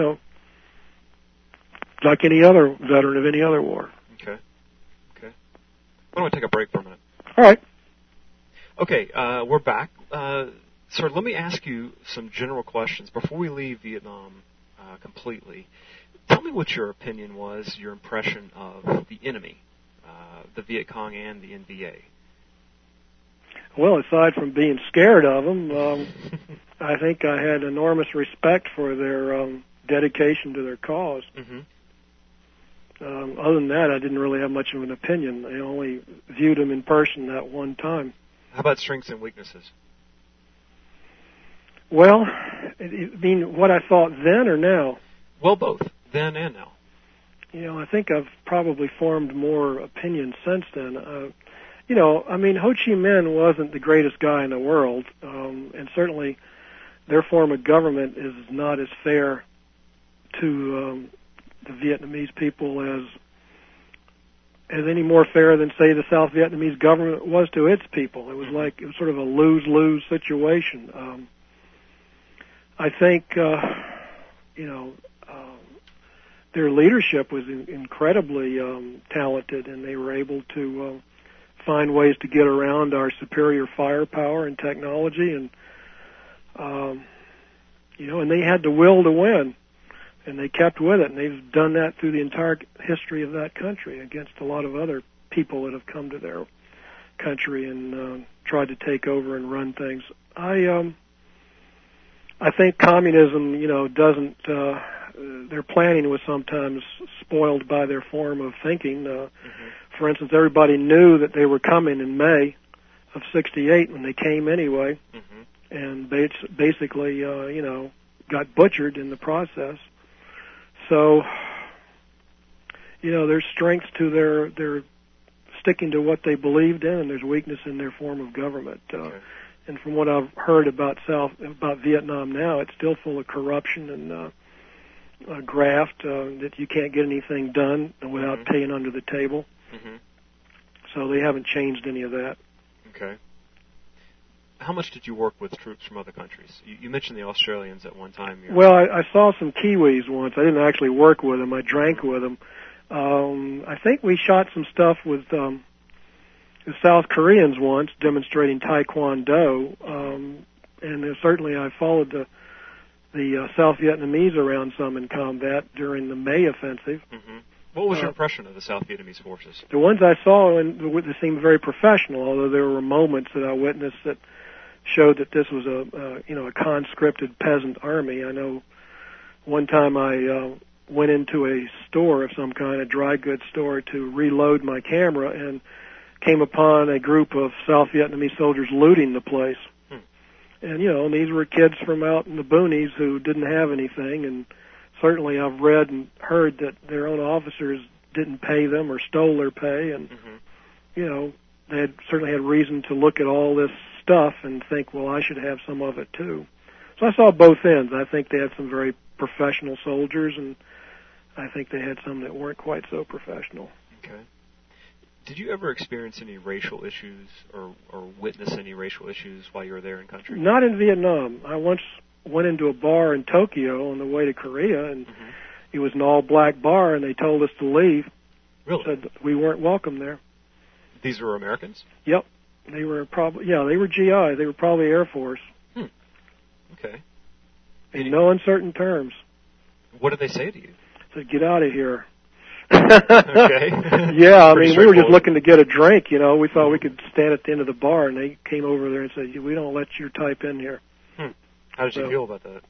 like any other veteran of any other war. Okay. Why don't we take a break for a minute? All right. Okay, we're back. Sir, let me ask you some general questions before we leave Vietnam completely. Tell me what your opinion was, your impression of the enemy, the Viet Cong and the NVA. Well, aside from being scared of them, I think I had enormous respect for their dedication to their cause. Other than that, I didn't really have much of an opinion. I only viewed them in person that one time. How about strengths and weaknesses? Well, I mean, what I thought then or now? Well, both, then and now. I think I've probably formed more opinion since then. I mean, Ho Chi Minh wasn't the greatest guy in the world, and certainly their form of government is not as fair to the Vietnamese people as any more fair than, say, the South Vietnamese government was to its people. It was sort of a lose-lose situation. I think, their leadership was incredibly talented, and they were able to find ways to get around our superior firepower and technology, and and they had the will to win, and they kept with it, and they've done that through the entire history of that country against a lot of other people that have come to their country and tried to take over and run things. I think communism, doesn't. Their planning was sometimes spoiled by their form of thinking. For instance, everybody knew that they were coming in May of '68 when they came anyway, and basically, got butchered in the process. So, there's strengths to their sticking to what they believed in, and there's weakness in their form of government. And from what I've heard about Vietnam now, it's still full of corruption and graft, that you can't get anything done without paying under the table. So they haven't changed any of that. Okay. How much did you work with troops from other countries? You mentioned the Australians at one time. Well, I saw some Kiwis once. I didn't actually work with them. I drank with them. I think we shot some stuff with the South Koreans once, demonstrating Taekwondo. And certainly I followed the South Vietnamese around some in combat during the May offensive. Mm-hmm. What was your impression of the South Vietnamese forces? The ones I saw, they seemed very professional, although there were moments that I witnessed that showed that this was a conscripted peasant army. I know one time I went into a store of some kind, a dry goods store, to reload my camera and came upon a group of South Vietnamese soldiers looting the place. And, these were kids from out in the boonies who didn't have anything, and certainly I've read and heard that their own officers didn't pay them or stole their pay, and, they had certainly had reason to look at all this stuff and think, well, I should have some of it too. So I saw both ends. I think they had some very professional soldiers, and I think they had some that weren't quite so professional. Okay. Did you ever experience any racial issues or witness any racial issues while you were there in country? Not in Vietnam. I once went into a bar in Tokyo on the way to Korea, and it was an all-black bar, and they told us to leave. Really? Said we weren't welcome there. These were Americans? Yep. They were they were GI. They were probably Air Force. Okay. In no uncertain terms. What did they say to you? Said, get out of here. Okay. Yeah, I mean, we were just looking to get a drink, We thought we could stand at the end of the bar, and they came over there and said, we don't let your type in here. How did you feel about that?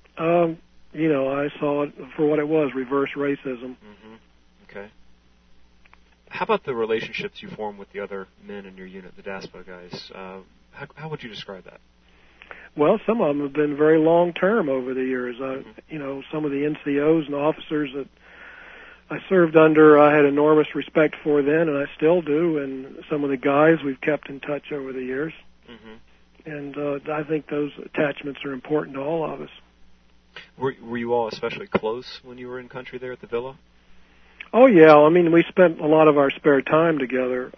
I saw it for what it was, reverse racism. Okay. How about the relationships you formed with the other men in your unit, the DASPO guys? How would you describe that? Well, some of them have been very long-term over the years. Some of the NCOs and officers that I served under, I had enormous respect for then, and I still do, and some of the guys we've kept in touch over the years. And I think those attachments are important to all of us. Were you all especially close when you were in country there at the villa? Oh, yeah. I mean, we spent a lot of our spare time together.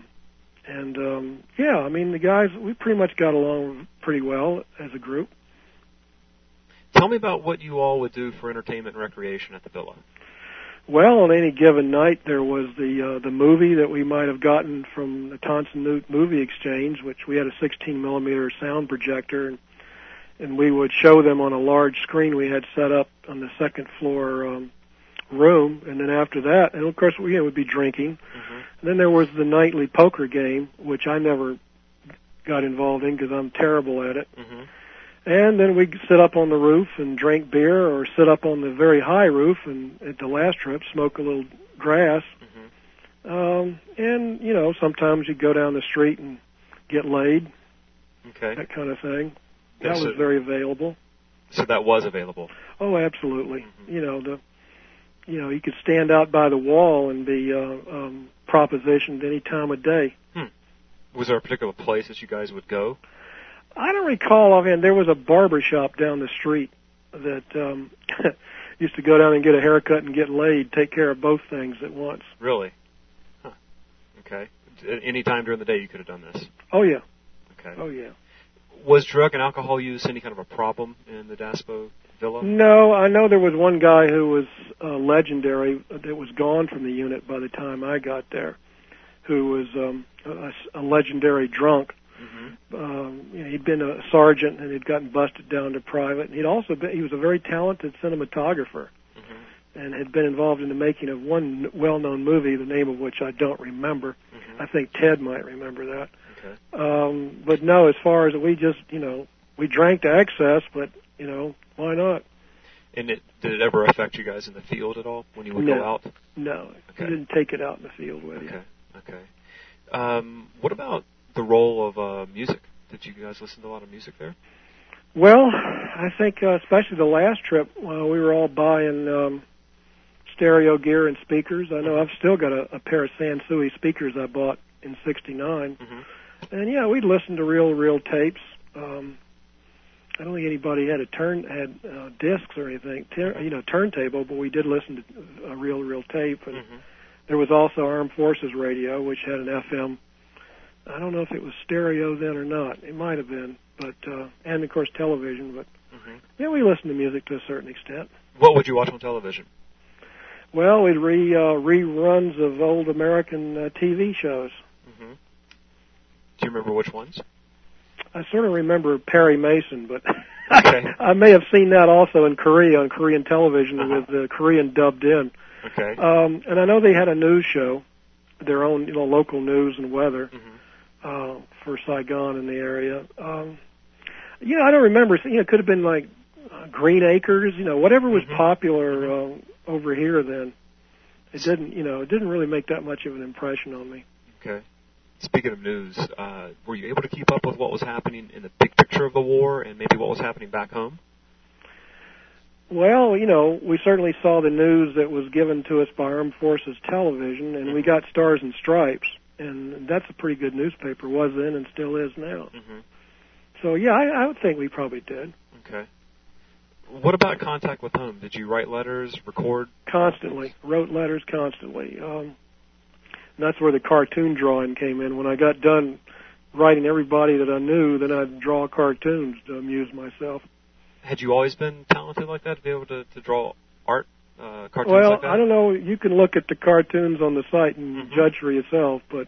The guys, we pretty much got along pretty well as a group. Tell me about what you all would do for entertainment and recreation at the villa. Well, on any given night, there was the movie that we might have gotten from the Tonson Newt Movie Exchange, which we had a 16-millimeter sound projector, and we would show them on a large screen we had set up on the second floor room. And then after that, and of course, we would be drinking. And then there was the nightly poker game, which I never got involved in because I'm terrible at it. And then we'd sit up on the roof and drink beer, or sit up on the very high roof and at the last trip smoke a little grass. Sometimes you'd go down the street and get laid. Okay. That kind of thing. That was very available. So that was available? Oh, absolutely. You could stand out by the wall and be propositioned any time of day. Was there a particular place that you guys would go? I don't recall offhand. There was a barber shop down the street that used to go down and get a haircut and get laid, take care of both things at once. Really? Huh. Okay. Any time during the day you could have done this? Oh, yeah. Okay. Oh, yeah. Was drug and alcohol use any kind of a problem in the DASPO villa? No, I know there was one guy who was legendary that was gone from the unit by the time I got there, who was a legendary drunk. He'd been a sergeant and had gotten busted down to private. And he was a very talented cinematographer and had been involved in the making of one well-known movie, the name of which I don't remember. I think Ted might remember that. Okay. But no, as far as we just, we drank to excess, but, why not? And did it ever affect you guys in the field at all when you would go out? No. Okay. You didn't take it out in the field with you. Okay. What about the role of music? Did you guys listen to a lot of music there? Well, I think especially the last trip, we were all buying stereo gear and speakers. I know I've still got a pair of Sansui speakers I bought in '69. And we'd listen to reel tapes. I don't think anybody had discs or anything, turntable, but we did listen to a reel tape. And there was also Armed Forces Radio, which had an FM. I don't know if it was stereo then or not. It might have been, but and of course television. But yeah, we listened to music to a certain extent. What would you watch on television? Well, we'd reruns of old American TV shows. Mm-hmm. Do you remember which ones? I sort of remember Perry Mason, but okay. I may have seen that also in Korea, on Korean television, with the Korean dubbed in. Okay. And I know they had a news show, their own, local news and weather for Saigon in the area. I don't remember. It could have been like Green Acres, whatever was popular over here then. It didn't really make that much of an impression on me. Okay. Speaking of news, were you able to keep up with what was happening in the big picture of the war and maybe what was happening back home? Well, we certainly saw the news that was given to us by Armed Forces Television, and we got Stars and Stripes, and that's a pretty good newspaper, was then and still is now. So, yeah, I would think we probably did. Okay. What about contact with home? Did you write letters, record? Constantly. Wrote letters constantly. And that's where the cartoon drawing came in. When I got done writing everybody that I knew, then I'd draw cartoons to amuse myself. Had you always been talented like that, to be able to draw art, cartoons like that? I don't know. You can look at the cartoons on the site and judge for yourself, but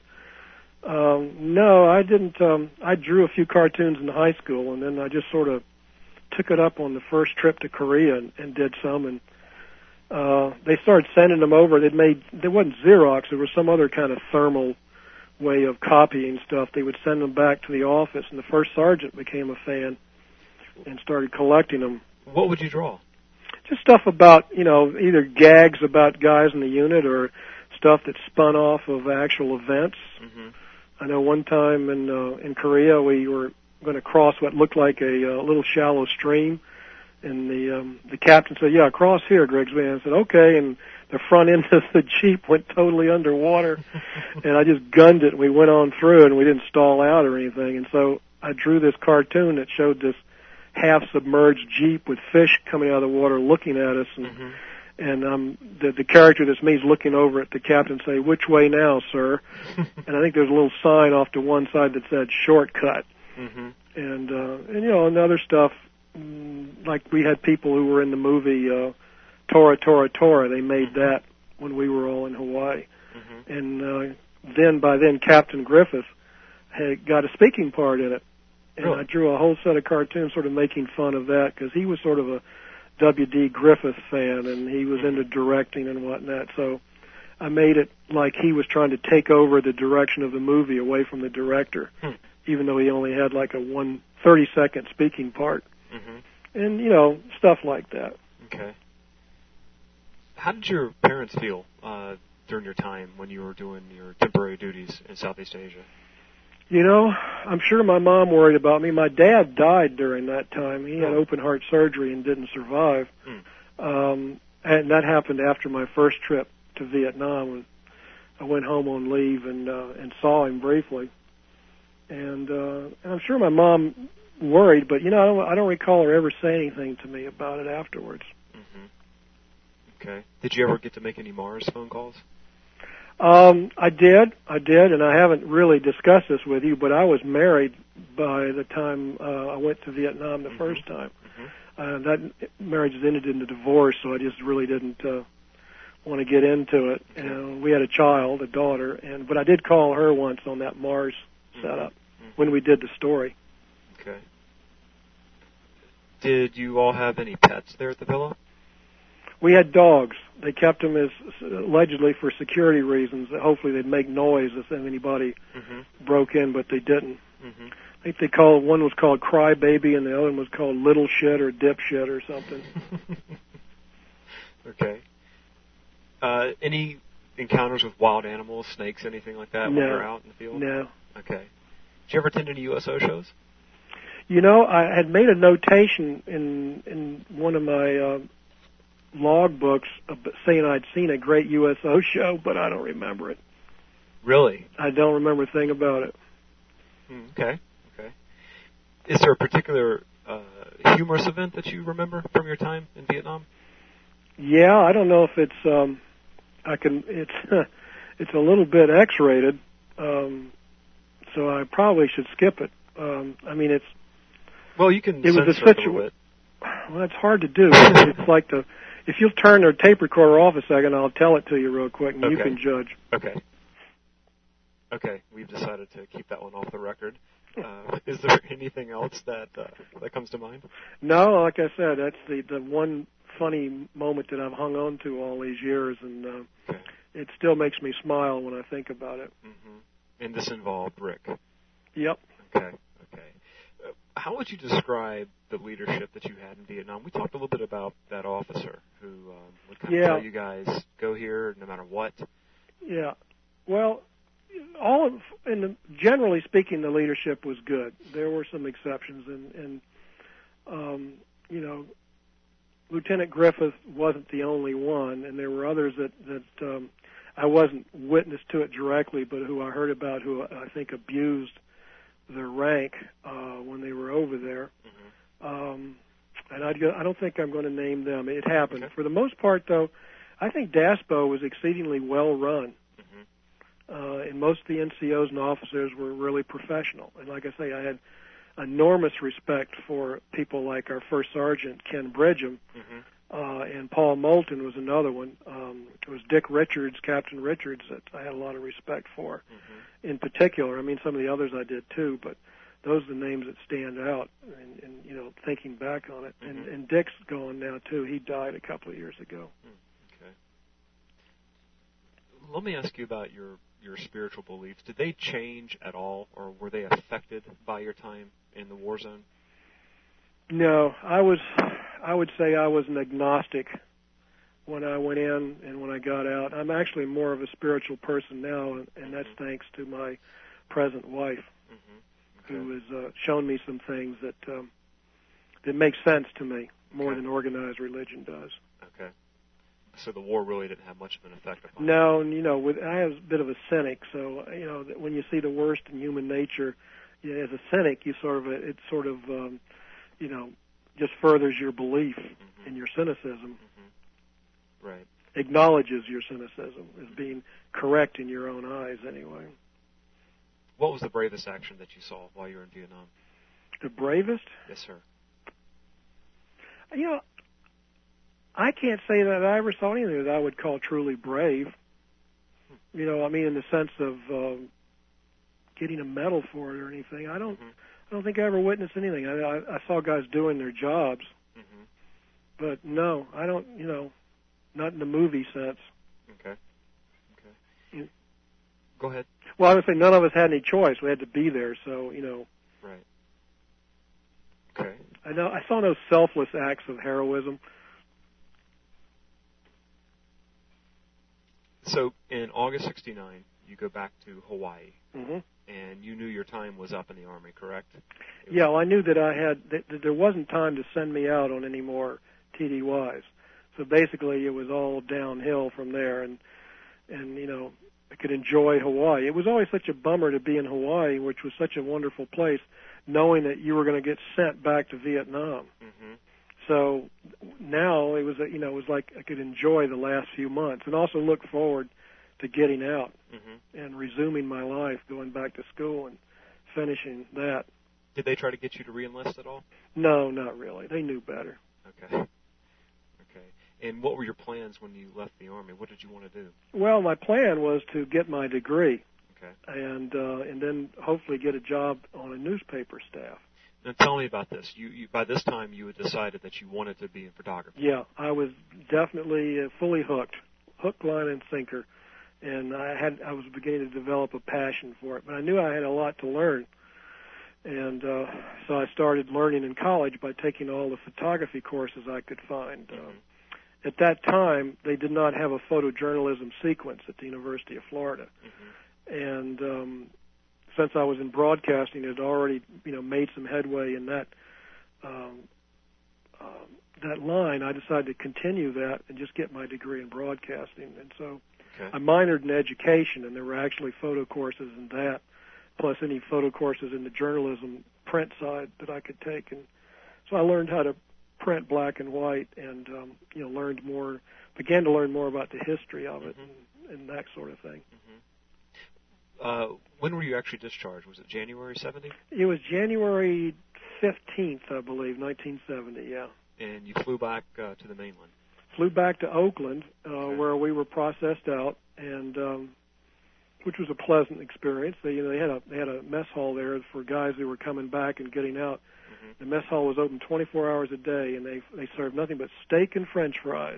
no, I didn't. I drew a few cartoons in high school, and then I just sort of took it up on the first trip to Korea and did some, and they started sending them over. There wasn't Xerox. There was some other kind of thermal way of copying stuff. They would send them back to the office, and the first sergeant became a fan and started collecting them. What would you draw? Just stuff about, either gags about guys in the unit or stuff that spun off of actual events. I know one time in Korea we were going to cross what looked like a little shallow stream, and the captain said, "Yeah, cross here, Grigsby." And I said, "Okay," and the front end of the Jeep went totally underwater, and I just gunned it, and we went on through, and we didn't stall out or anything. And so I drew this cartoon that showed this half-submerged Jeep with fish coming out of the water looking at us, and the character that's me is looking over at the captain say, "Which way now, sir?" And I think there's a little sign off to one side that said "shortcut." And other stuff, like we had people who were in the movie Tora, Tora, Tora. They made that when we were all in Hawaii. And by then Captain Griffith had got a speaking part in it. And I drew a whole set of cartoons sort of making fun of that, because he was sort of a W.D. Griffith fan, and he was into directing and whatnot. So I made it like he was trying to take over the direction of the movie away from the director, even though he only had like a 30-second speaking part. And, stuff like that. Okay. How did your parents feel during your time when you were doing your temporary duties in Southeast Asia? I'm sure my mom worried about me. My dad died during that time. He had open heart surgery and didn't survive. And that happened after my first trip to Vietnam. I went home on leave and saw him briefly. And I'm sure my mom worried, but, I don't recall her ever saying anything to me about it afterwards. Okay. Did you ever get to make any Mars phone calls? I did, and I haven't really discussed this with you, but I was married by the time I went to Vietnam the first time. That marriage ended in a divorce, so I just really didn't want to get into it. And we had a child, a daughter, but I did call her once on that Mars setup when we did the story. Okay. Did you all have any pets there at the villa? We had dogs. They kept them as allegedly for security reasons. Hopefully they'd make noise if anybody broke in, but they didn't. I think one was called Cry Baby, and the other one was called Little Shit or Dipshit or something. Okay. Any encounters with wild animals, snakes, anything like that when you're out in the field? No. Okay. Did you ever attend any USO shows? I had made a notation in one of my log books saying I'd seen a great USO show, but I don't remember it. Really? I don't remember a thing about it. Okay. Is there a particular humorous event that you remember from your time in Vietnam? Yeah, I don't know if it's it's a little bit X-rated, so I probably should skip it. Well, you can it was censor it a little bit. Well, it's hard to do. It's like if you'll turn the tape recorder off a second, I'll tell it to you real quick, and you can judge. Okay. Okay, we've decided to keep that one off the record. Is there anything else that comes to mind? No, like I said, that's the one funny moment that I've hung on to all these years, and it still makes me smile when I think about it. Mm-hmm. And this involved Rick. Yep. Okay. How would you describe the leadership that you had in Vietnam? We talked a little bit about that officer who would kind of tell you guys, go here no matter what. Yeah. Well, generally speaking, the leadership was good. There were some exceptions, and Lieutenant Griffith wasn't the only one, and there were others that I wasn't witness to it directly, but who I heard about who I think abused their rank when they were over there. Mm-hmm. And I don't think I'm going to name them. It happened. Okay. For the most part, though, I think DASPO was exceedingly well run. Mm-hmm. And most of the NCOs and officers were really professional. And like I say, I had enormous respect for people like our first sergeant, Ken Bridgham, and Paul Moulton was another one. It was Dick Richards, Captain Richards, that I had a lot of respect for. Mm-hmm. In particular, I mean, some of the others I did too, but those are the names that stand out, and thinking back on it. Mm-hmm. And Dick's gone now too. He died a couple of years ago. Okay. Let me ask you about your spiritual beliefs. Did they change at all, or were they affected by your time in the war zone? No, I would say I was an agnostic when I went in and when I got out. I'm actually more of a spiritual person now, and that's thanks to my present wife, who has shown me some things that make sense to me more than organized religion does. Okay. So the war really didn't have much of an effect upon No, and I was a bit of a cynic, so when you see the worst in human nature, as a cynic, it just furthers your belief in your cynicism. Mm-hmm. Right. Acknowledges your cynicism as being correct in your own eyes, anyway. What was the bravest action that you saw while you were in Vietnam? The bravest? Yes, sir. I can't say that I ever saw anything that I would call truly brave. In the sense of getting a medal for it or anything. I don't think I ever witnessed anything. I saw guys doing their jobs, but no, I don't. Not in the movie sense. Okay. Go ahead. Well, I would say none of us had any choice. We had to be there, so Right. Okay. I saw no selfless acts of heroism. So in August '69, you go back to Hawaii, mm-hmm. and you knew your time was up in the Army, correct? Yeah, well, I knew that that there wasn't time to send me out on any more TDYs. So basically, it was all downhill from there, and I could enjoy Hawaii. It was always such a bummer to be in Hawaii, which was such a wonderful place, knowing that you were going to get sent back to Vietnam. Mm-hmm. So now it was like I could enjoy the last few months and also look forward to getting out and resuming my life, going back to school and finishing that. Did they try to get you to re-enlist at all? No, not really. They knew better. Okay. And what were your plans when you left the Army? What did you want to do? Well, my plan was to get my degree. Okay. And then hopefully get a job on a newspaper staff. Now tell me about this. You by this time you had decided that you wanted to be in photography. Yeah, I was definitely fully hook, line, and sinker, and I was beginning to develop a passion for it. But I knew I had a lot to learn, and so I started learning in college by taking all the photography courses I could find. At that time, they did not have a photojournalism sequence at the University of Florida, and since I was in broadcasting, it had already made some headway in that that line. I decided to continue that and just get my degree in broadcasting, and so I minored in education, and there were actually photo courses in that, plus any photo courses in the journalism print side that I could take, and so I learned how to print black and white, and began to learn more about the history of it and that sort of thing. When were you actually discharged? Was it January 70? It was January 15th, I believe, 1970, yeah. And you flew back to the mainland? Flew back to Oakland, Okay. where we were processed out, and which was a pleasant experience. They had a mess hall there for guys who were coming back and getting out. Mm-hmm. The mess hall was open 24 hours a day, and they served nothing but steak and French fries.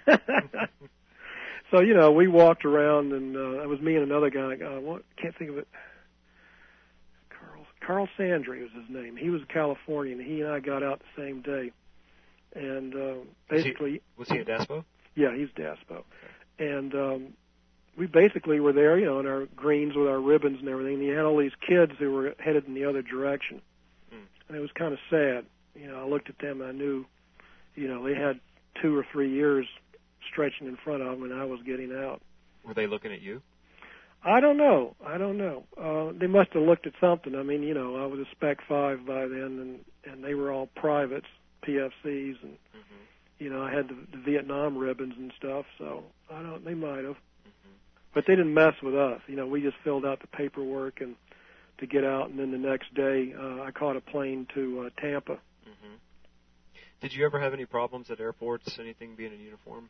So we walked around, and it was me and another guy. Can't think of it. Carl Sandry was his name. He was a Californian. He and I got out the same day, and basically, was he at DASPO? Yeah, he's DASPO, and we basically were there, in our greens with our ribbons and everything. And you had all these kids who were headed in the other direction, and it was kind of sad. I looked at them and I knew, they had 2 or 3 years stretching in front of them, and I was getting out. Were they looking at you? I don't know. They must have looked at something. I mean, I was a Spec 5 by then, and they were all privates, PFCs, and I had the Vietnam ribbons and stuff. So they might have, but they didn't mess with us. We just filled out the paperwork and to get out, and then the next day I caught a plane to Tampa. Did you ever have any problems at airports? Anything being in uniform?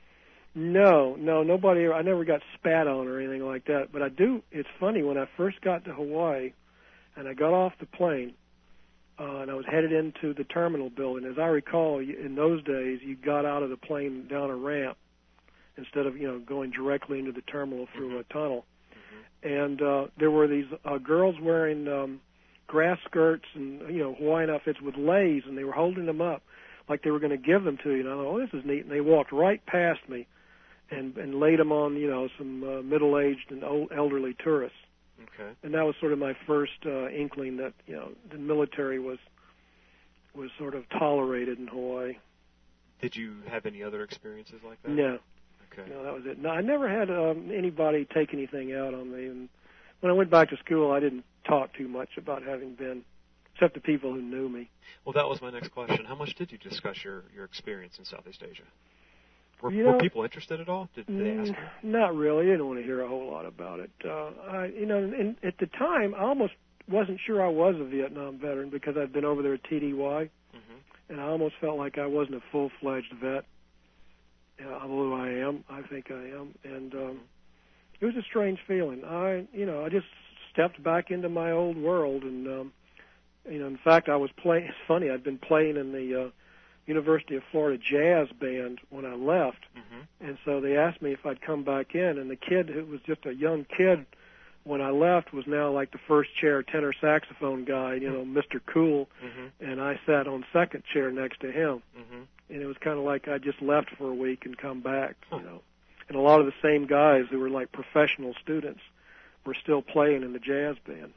No, nobody. I never got spat on or anything like that. But I do. It's funny, when I first got to Hawaii, and I got off the plane, and I was headed into the terminal building. As I recall, in those days, you got out of the plane down a ramp instead of going directly into the terminal through a tunnel. And there were these girls wearing grass skirts and Hawaiian outfits with leis, and they were holding them up like they were going to give them to you. And I thought, oh, this is neat. And they walked right past me and laid them on, some middle-aged and elderly tourists. Okay. And that was sort of my first inkling that, the military was sort of tolerated in Hawaii. Did you have any other experiences like that? No. Okay. No, that was it. No, I never had anybody take anything out on me. And when I went back to school, I didn't talk too much about having been, except the people who knew me. Well, that was my next question. How much did you discuss your experience in Southeast Asia? Were people interested at all? Did they ask you? Not really. I didn't want to hear a whole lot about it. And at the time, I almost wasn't sure I was a Vietnam veteran because I'd been over there at TDY, and I almost felt like I wasn't a full-fledged vet. Although I am, I think I am, and it was a strange feeling. I just stepped back into my old world, and in fact, I was playing. It's funny. I'd been playing in the University of Florida jazz band when I left, and so they asked me if I'd come back in. And the kid who was just a young kid when I left was now like the first chair tenor saxophone guy, Mr. Cool, and I sat on second chair next to him. And it was kind of like I just left for a week and come back, And a lot of the same guys who were like professional students were still playing in the jazz band.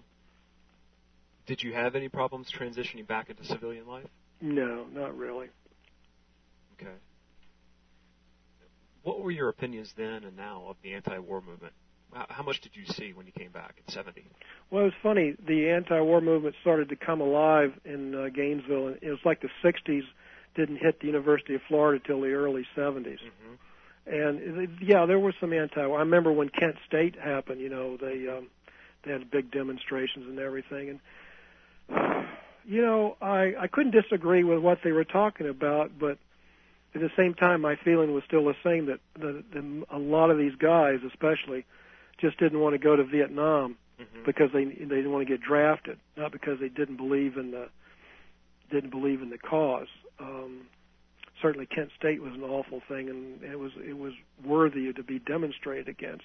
Did you have any problems transitioning back into civilian life? No, not really. Okay. What were your opinions then and now of the anti-war movement? How much did you see when you came back in 70? Well, it was funny. The anti-war movement started to come alive in Gainesville. And it was like the 60s didn't hit the University of Florida till the early 70s. And, there was some anti-war. I remember when Kent State happened, they had big demonstrations and everything. And, I couldn't disagree with what they were talking about, but at the same time, my feeling was still the same, that a lot of these guys, especially, just didn't want to go to Vietnam because they didn't want to get drafted, not because they didn't believe in the cause. Certainly, Kent State was an awful thing, and it was worthy to be demonstrated against.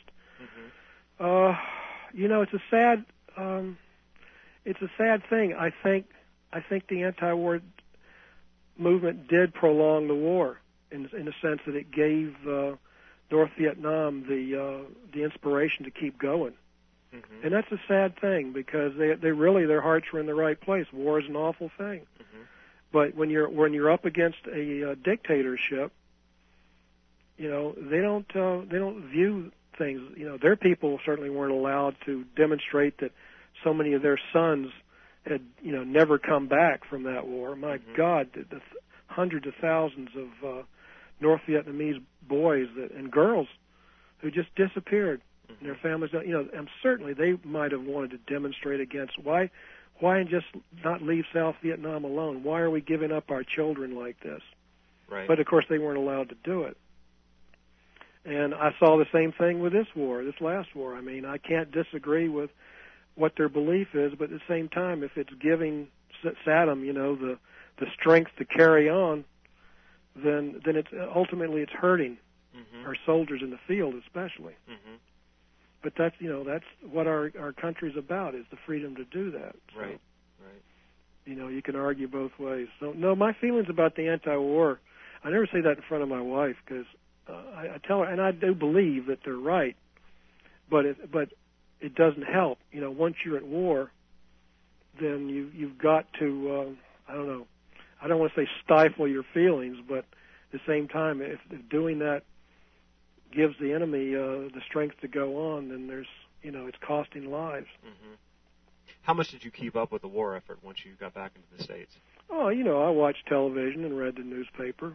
It's a sad thing. I think the anti-war movement did prolong the war in the sense that it gave North Vietnam the inspiration to keep going. And that's a sad thing because they really, their hearts were in the right place. War is an awful thing. But when you're up against a dictatorship, they don't view things. Their people certainly weren't allowed to demonstrate that so many of their sons had never come back from that war. My God, the hundreds of thousands of North Vietnamese boys and girls who just disappeared. And their families, and certainly they might have wanted to demonstrate against why just not leave South Vietnam alone? Why are we giving up our children like this? Right. But of course they weren't allowed to do it. And I saw the same thing with this last war. I mean, I can't disagree with what their belief is, but at the same time, if it's giving Saddam, the strength to carry on, then it's ultimately it's hurting our soldiers in the field, especially. But that's what our country's about, is the freedom to do that. So, right. You can argue both ways. So no, my feelings about the anti-war, I never say that in front of my wife, because I tell her, and I do believe that they're right, but it doesn't help. Once you're at war, then you've got to I don't know. I don't want to say stifle your feelings, but at the same time, if doing that gives the enemy the strength to go on, then there's it's costing lives. How much did you keep up with the war effort once you got back into the States? Oh, I watched television and read the newspaper.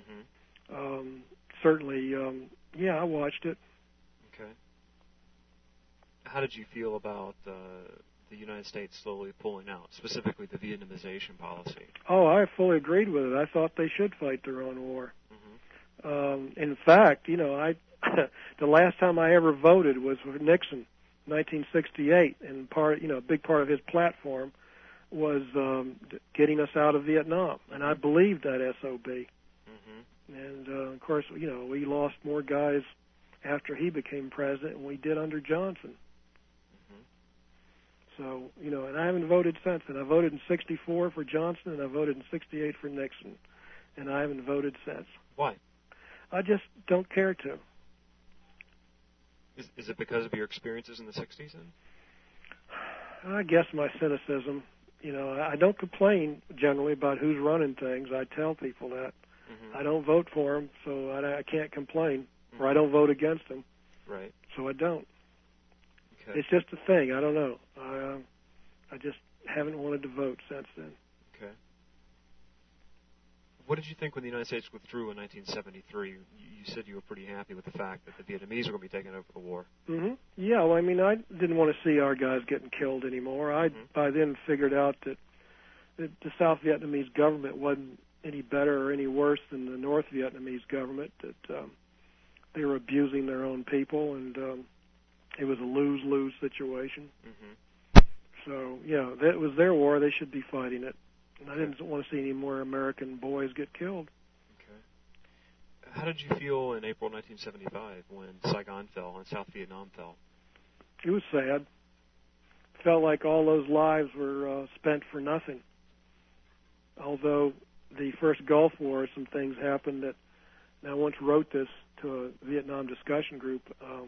Certainly, I watched it. Okay. How did you feel about the United States slowly pulling out, specifically the Vietnamization policy? Oh, I fully agreed with it. I thought they should fight their own war. In fact, the last time I ever voted was for Nixon, 1968, and a big part of his platform was getting us out of Vietnam, and I believed that SOB. And of course, we lost more guys after he became president than we did under Johnson. So, and I haven't voted since then. I voted in 64 for Johnson, and I voted in 68 for Nixon, and I haven't voted since. Why? I just don't care to. Is it because of your experiences in the 60s then? I guess my cynicism. I don't complain generally about who's running things. I tell people that. I don't vote for them, so I can't complain. Or I don't vote against them. Right. So I don't. Okay. It's just a thing. I don't know. I just haven't wanted to vote since then. Okay. What did you think when the United States withdrew in 1973? You said you were pretty happy with the fact that the Vietnamese were going to be taking over the war. Yeah, well, I mean, I didn't want to see our guys getting killed anymore. I by then figured out that the South Vietnamese government wasn't any better or any worse than the North Vietnamese government, that they were abusing their own people, and it was a lose-lose situation. So, that was their war. They should be fighting it. And I didn't want to see any more American boys get killed. Okay. How did you feel in April 1975 when Saigon fell and South Vietnam fell? It was sad. Felt like all those lives were spent for nothing. Although the first Gulf War, some things happened that, and I once wrote this to a Vietnam discussion group,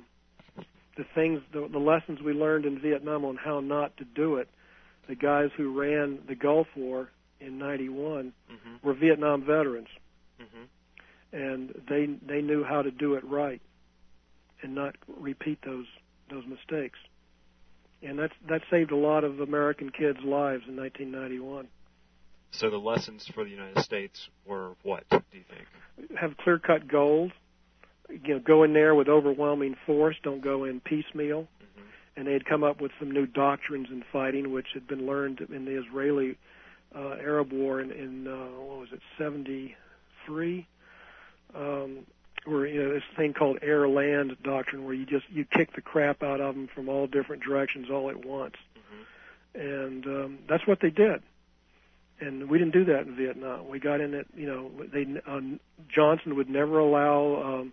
the lessons we learned in Vietnam on how not to do it. The guys who ran the Gulf War in '91 were Vietnam veterans, and they knew how to do it right and not repeat those mistakes. And that saved a lot of American kids' lives in 1991. So the lessons for the United States were what, do you think? Have clear-cut goals. Go in there with overwhelming force. Don't go in piecemeal. And they had come up with some new doctrines in fighting, which had been learned in the Israeli-Arab War in what was it, 73? Where this thing called air-land doctrine, where you kick the crap out of them from all different directions all at once. And that's what they did. And we didn't do that in Vietnam. We got in it. Johnson would never allow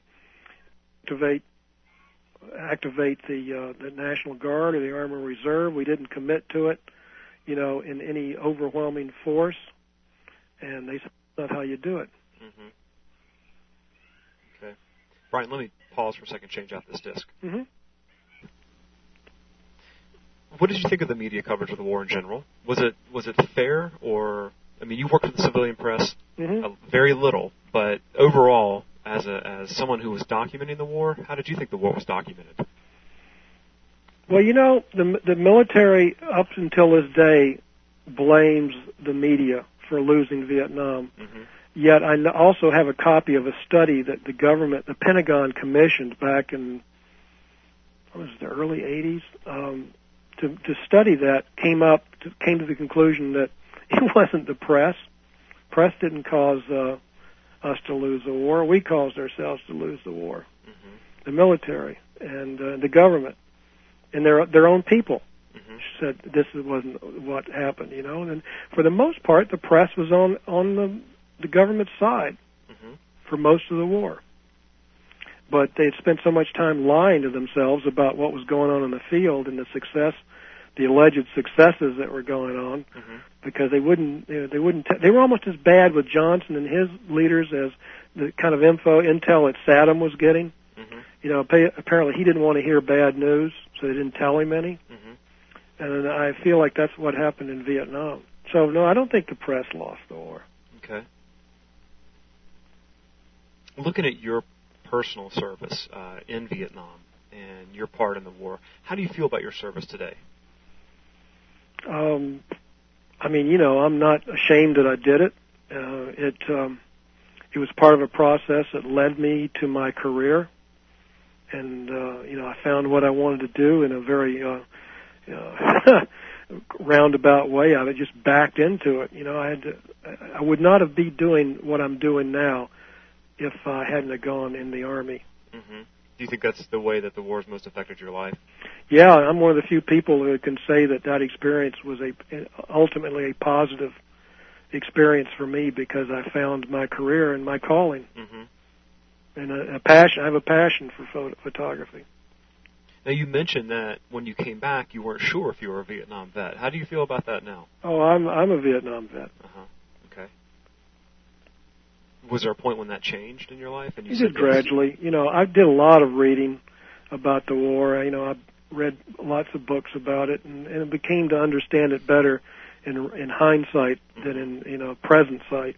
activate the National Guard or the Army Reserve. We didn't commit to it, in any overwhelming force. And they said, that's not how you do it. Okay. Brian, let me pause for a second, change out this disc. What did you think of the media coverage of the war in general? Was it fair, or, I mean, you worked with the civilian press very little, but overall, as someone who was documenting the war, how did you think the war was documented? Well, the military up until this day blames the media for losing Vietnam. Yet I also have a copy of a study that the Pentagon commissioned back in, what was early 80s, to study that, came to the conclusion that it wasn't the press. Press didn't cause us to lose the war. We caused ourselves to lose the war. Mm-hmm. The military and the government and their own people said this wasn't what happened, you know. And for the most part, the press was on the government's side for most of the war. But they had spent so much time lying to themselves about what was going on in the field and the alleged successes that were going on, because they were almost as bad with Johnson and his leaders as the kind of intel that Saddam was getting. You know, apparently he didn't want to hear bad news, so they didn't tell him any. And I feel like that's what happened in Vietnam. So no, I don't think the press lost the war. Okay. Looking at your personal service in Vietnam and your part in the war, how do you feel about your service today? I mean, you know, I'm not ashamed that I did it. It was part of a process that led me to my career, and you know, I found what I wanted to do in a very roundabout way. I just backed into it. You know, I would not have been doing what I'm doing now if I hadn't have gone in the Army. Do you think that's the way that the war's most affected your life? Yeah, I'm one of the few people who can say that experience was ultimately a positive experience for me, because I found my career and my calling, and a passion. I have a passion for photography. Now, you mentioned that when you came back, you weren't sure if you were a Vietnam vet. How do you feel about that now? Oh, I'm a Vietnam vet. Okay. Was there a point when that changed in your life? And you said gradually. You know, I did a lot of reading about the war. You know, I read lots of books about it, and it became to understand it better in hindsight than in present sight.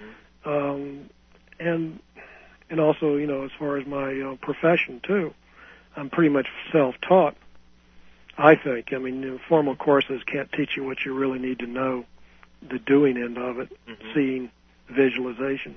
And also, you know, as far as my profession too, I'm pretty much self-taught, I think. I mean, formal courses can't teach you what you really need to know, the doing end of it, seeing, visualization.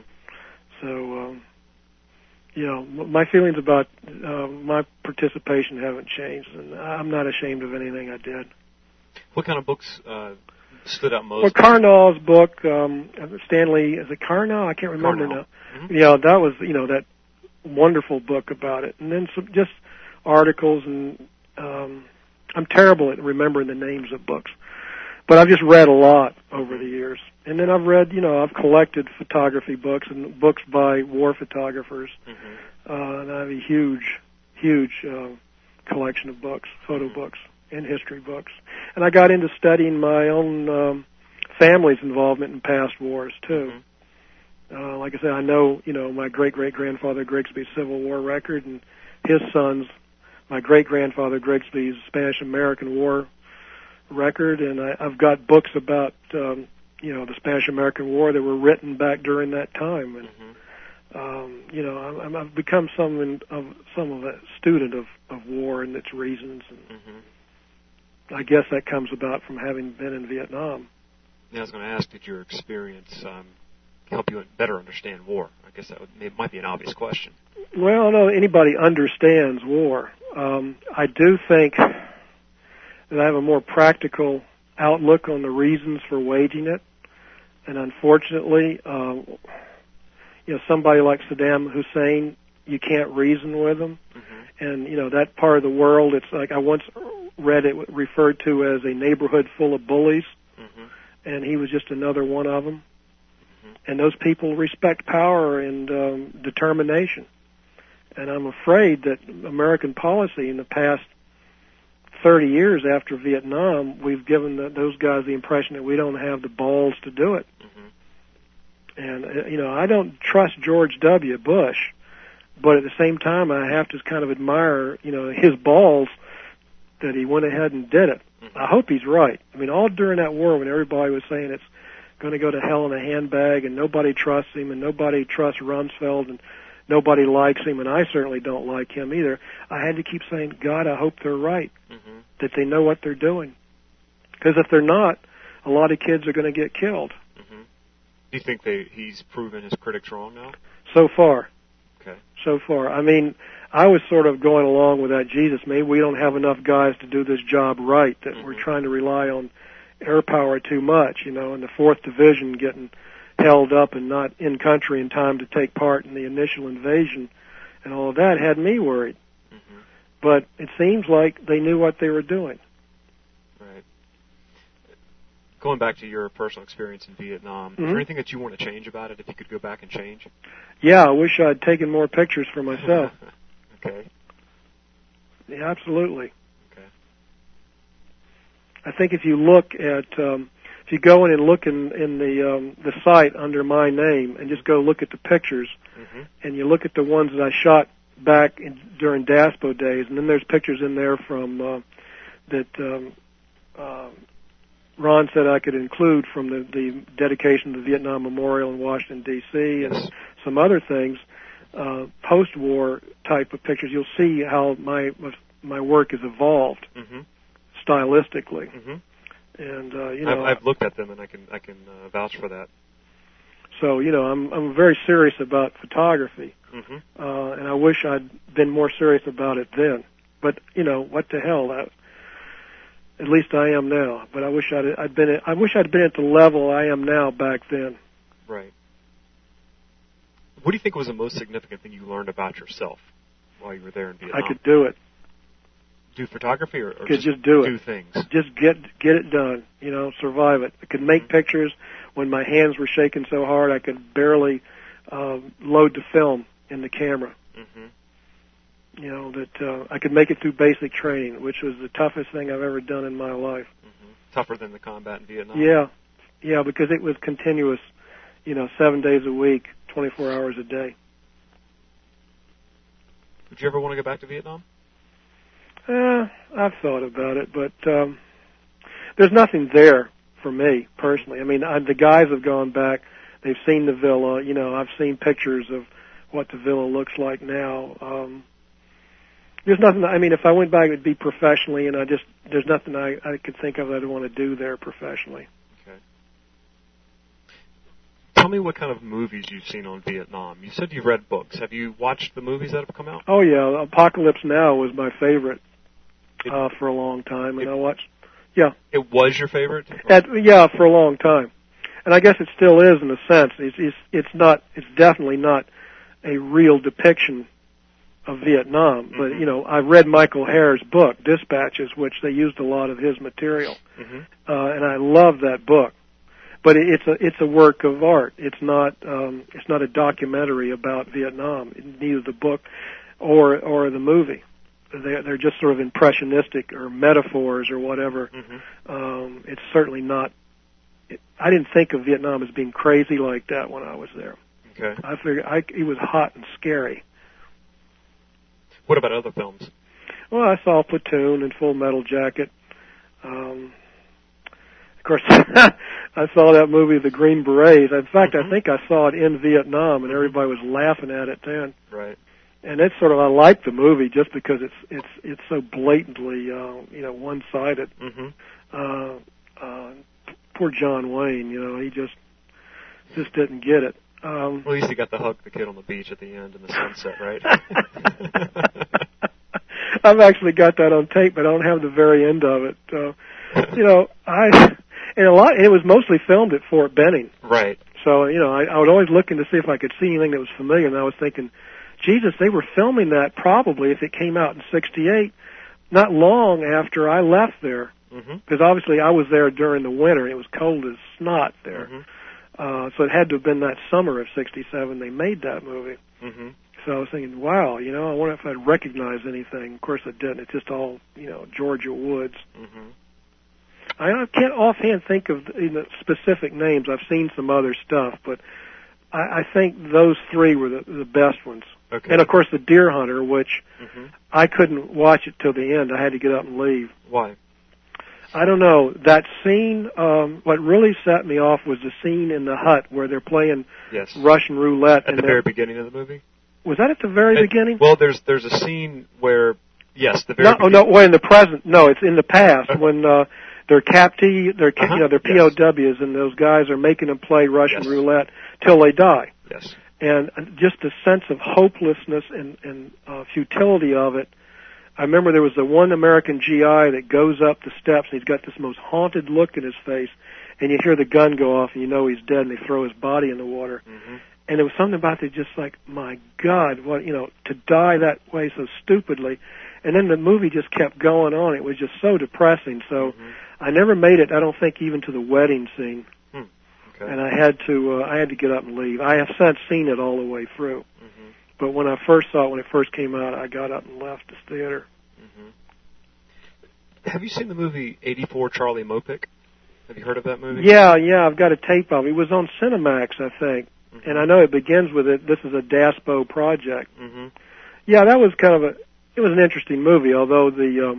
So, you know, my feelings about my participation haven't changed, and I'm not ashamed of anything I did. What kind of books stood out most? Well, Carnall's book, Stanley, is it Carnall? I can't remember now. Yeah, that was, you know, that wonderful book about it. And then some just articles, and I'm terrible at remembering the names of books. But I've just read a lot over the years. And then I've read, you know, I've collected photography books and books by war photographers. And I have a huge collection of books, photo books and history books. And I got into studying my own family's involvement in past wars, too. Like I said, I know, you know, my great-great-grandfather Grigsby's Civil War record, and his sons, my great-grandfather Grigsby's Spanish-American War record, and I've got books about, you know, the Spanish-American War that were written back during that time. And, you know, I've become some of a student of war and its reasons. And I guess that comes about from having been in Vietnam. Yeah, I was going to ask, did your experience help you better understand war? I guess it might be an obvious question. Well, I don't know anybody understands war. I do think that I have a more practical outlook on the reasons for waging it. And unfortunately, you know, somebody like Saddam Hussein, you can't reason with him. And, you know, that part of the world, it's like I once read it referred to as a neighborhood full of bullies. And he was just another one of them. And those people respect power and determination. And I'm afraid that American policy in the past 30 years after Vietnam, we've given those guys the impression that we don't have the balls to do it. And, you know, I don't trust George W. Bush, but at the same time, I have to kind of admire, you know, his balls that he went ahead and did it. I hope he's right. I mean, all during that war when everybody was saying it's going to go to hell in a handbag and nobody trusts him and nobody trusts Rumsfeld and nobody likes him, and I certainly don't like him either, I had to keep saying, God, I hope they're right, that they know what they're doing. Because if they're not, a lot of kids are going to get killed. Do you think he's proven his critics wrong now? So far. Okay. So far. I mean, I was sort of going along with that. Jesus, maybe we don't have enough guys to do this job right, that we're trying to rely on air power too much, and the 4th Division getting held up and not in country in time to take part in the initial invasion and all of that had me worried. Mm-hmm. But it seems like they knew what they were doing. Right. Going back to your personal experience in Vietnam, is there anything that you want to change about it if you could go back and change? Yeah, I wish I'd taken more pictures for myself. Okay. Yeah, absolutely. Okay. I think if you look at, if you go in and look in the site under my name and just go look at the pictures, and you look at the ones that I shot back during DASPO days, and then there's pictures in there from that Ron said I could include from the dedication to the Vietnam Memorial in Washington, D.C., and some other things, post-war type of pictures. You'll see how my work has evolved stylistically. And I've looked at them, and I can vouch for that. So I'm very serious about photography, and I wish I'd been more serious about it then. But what the hell? At least I am now. But I wish I'd been at the level I am now back then. Right. What do you think was the most significant thing you learned about yourself while you were there in Vietnam? I could do it. Do photography or just do it. Do things? Just get it done. Survive it. I could make pictures when my hands were shaking so hard I could barely load the film in the camera. That I could make it through basic training, which was the toughest thing I've ever done in my life. Tougher than the combat in Vietnam? Yeah, because it was continuous, 7 days a week, 24 hours a day. Would you ever want to go back to Vietnam? I've thought about it, but there's nothing there for me personally. I mean, the guys have gone back. They've seen the villa. I've seen pictures of what the villa looks like now. There's nothing. I mean, if I went back, it'd be professionally, and there's nothing I could think of that I'd want to do there professionally. Okay. Tell me what kind of movies you've seen on Vietnam. You said you've read books. Have you watched the movies that have come out? Oh yeah, Apocalypse Now was my favorite for a long time, and I watched. Yeah. It was your favorite? For a long time, and I guess it still is in a sense. It's definitely not a real depiction of Vietnam, but I read Michael Hare's book Dispatches, which they used a lot of his material, and I love that book. But it's a work of art. It's not a documentary about Vietnam. Neither the book or the movie. They're just sort of impressionistic or metaphors or whatever. It's certainly not. I didn't think of Vietnam as being crazy like that when I was there. Okay. I figured it was hot and scary. What about other films? Well, I saw Platoon and Full Metal Jacket. Of course, I saw that movie, The Green Berets. In fact, I think I saw it in Vietnam, and everybody was laughing at it then. Right. And it's sort of, I like the movie just because it's so blatantly one-sided. Poor John Wayne, he just didn't get it. Well, at least he got to hug the kid on the beach at the end in the sunset, right? I've actually got that on tape, but I don't have the very end of it. It was mostly filmed at Fort Benning. Right. So, I would always look in to see if I could see anything that was familiar, and I was thinking, Jesus, they were filming that probably if it came out in '68, not long after I left there. Because obviously I was there during the winter. It was cold as snot there. So it had to have been that summer of '67 they made that movie. So I was thinking, wow, I wonder if I'd recognize anything. Of course I didn't. It's just all, Georgia woods. I can't offhand think of specific names. I've seen some other stuff, but I think those three were the best ones. Okay. And, of course, The Deer Hunter, which I couldn't watch it till the end. I had to get up and leave. Why? I don't know. That scene, what really set me off was the scene in the hut where they're playing Russian roulette. At the very beginning of the movie? Was that at the very beginning? Well, there's a scene where, the very beginning. No, well, in the present. No, it's in the past when they're captive, they're POWs, and those guys are making them play Russian roulette till they die. Yes. and just the sense of hopelessness and futility of it. I remember there was the one American GI that goes up the steps, and he's got this most haunted look in his face, and you hear the gun go off, and you know he's dead, and they throw his body in the water. Mm-hmm. And there was something about it just like, my God, what, to die that way so stupidly. And then the movie just kept going on. It was just so depressing. So I never made it, I don't think, even to the wedding scene. Okay. And I had to get up and leave. I have since seen it all the way through. Mm-hmm. But when I first saw it, when it first came out, I got up and left the theater. Mm-hmm. Have you seen the movie 84 Charlie Mopic? Have you heard of that movie? Yeah, I've got a tape of it. It was on Cinemax, I think. Mm-hmm. And I know it begins with it. This is a DASPO project. Mm-hmm. Yeah, that was kind of it was an interesting movie, although the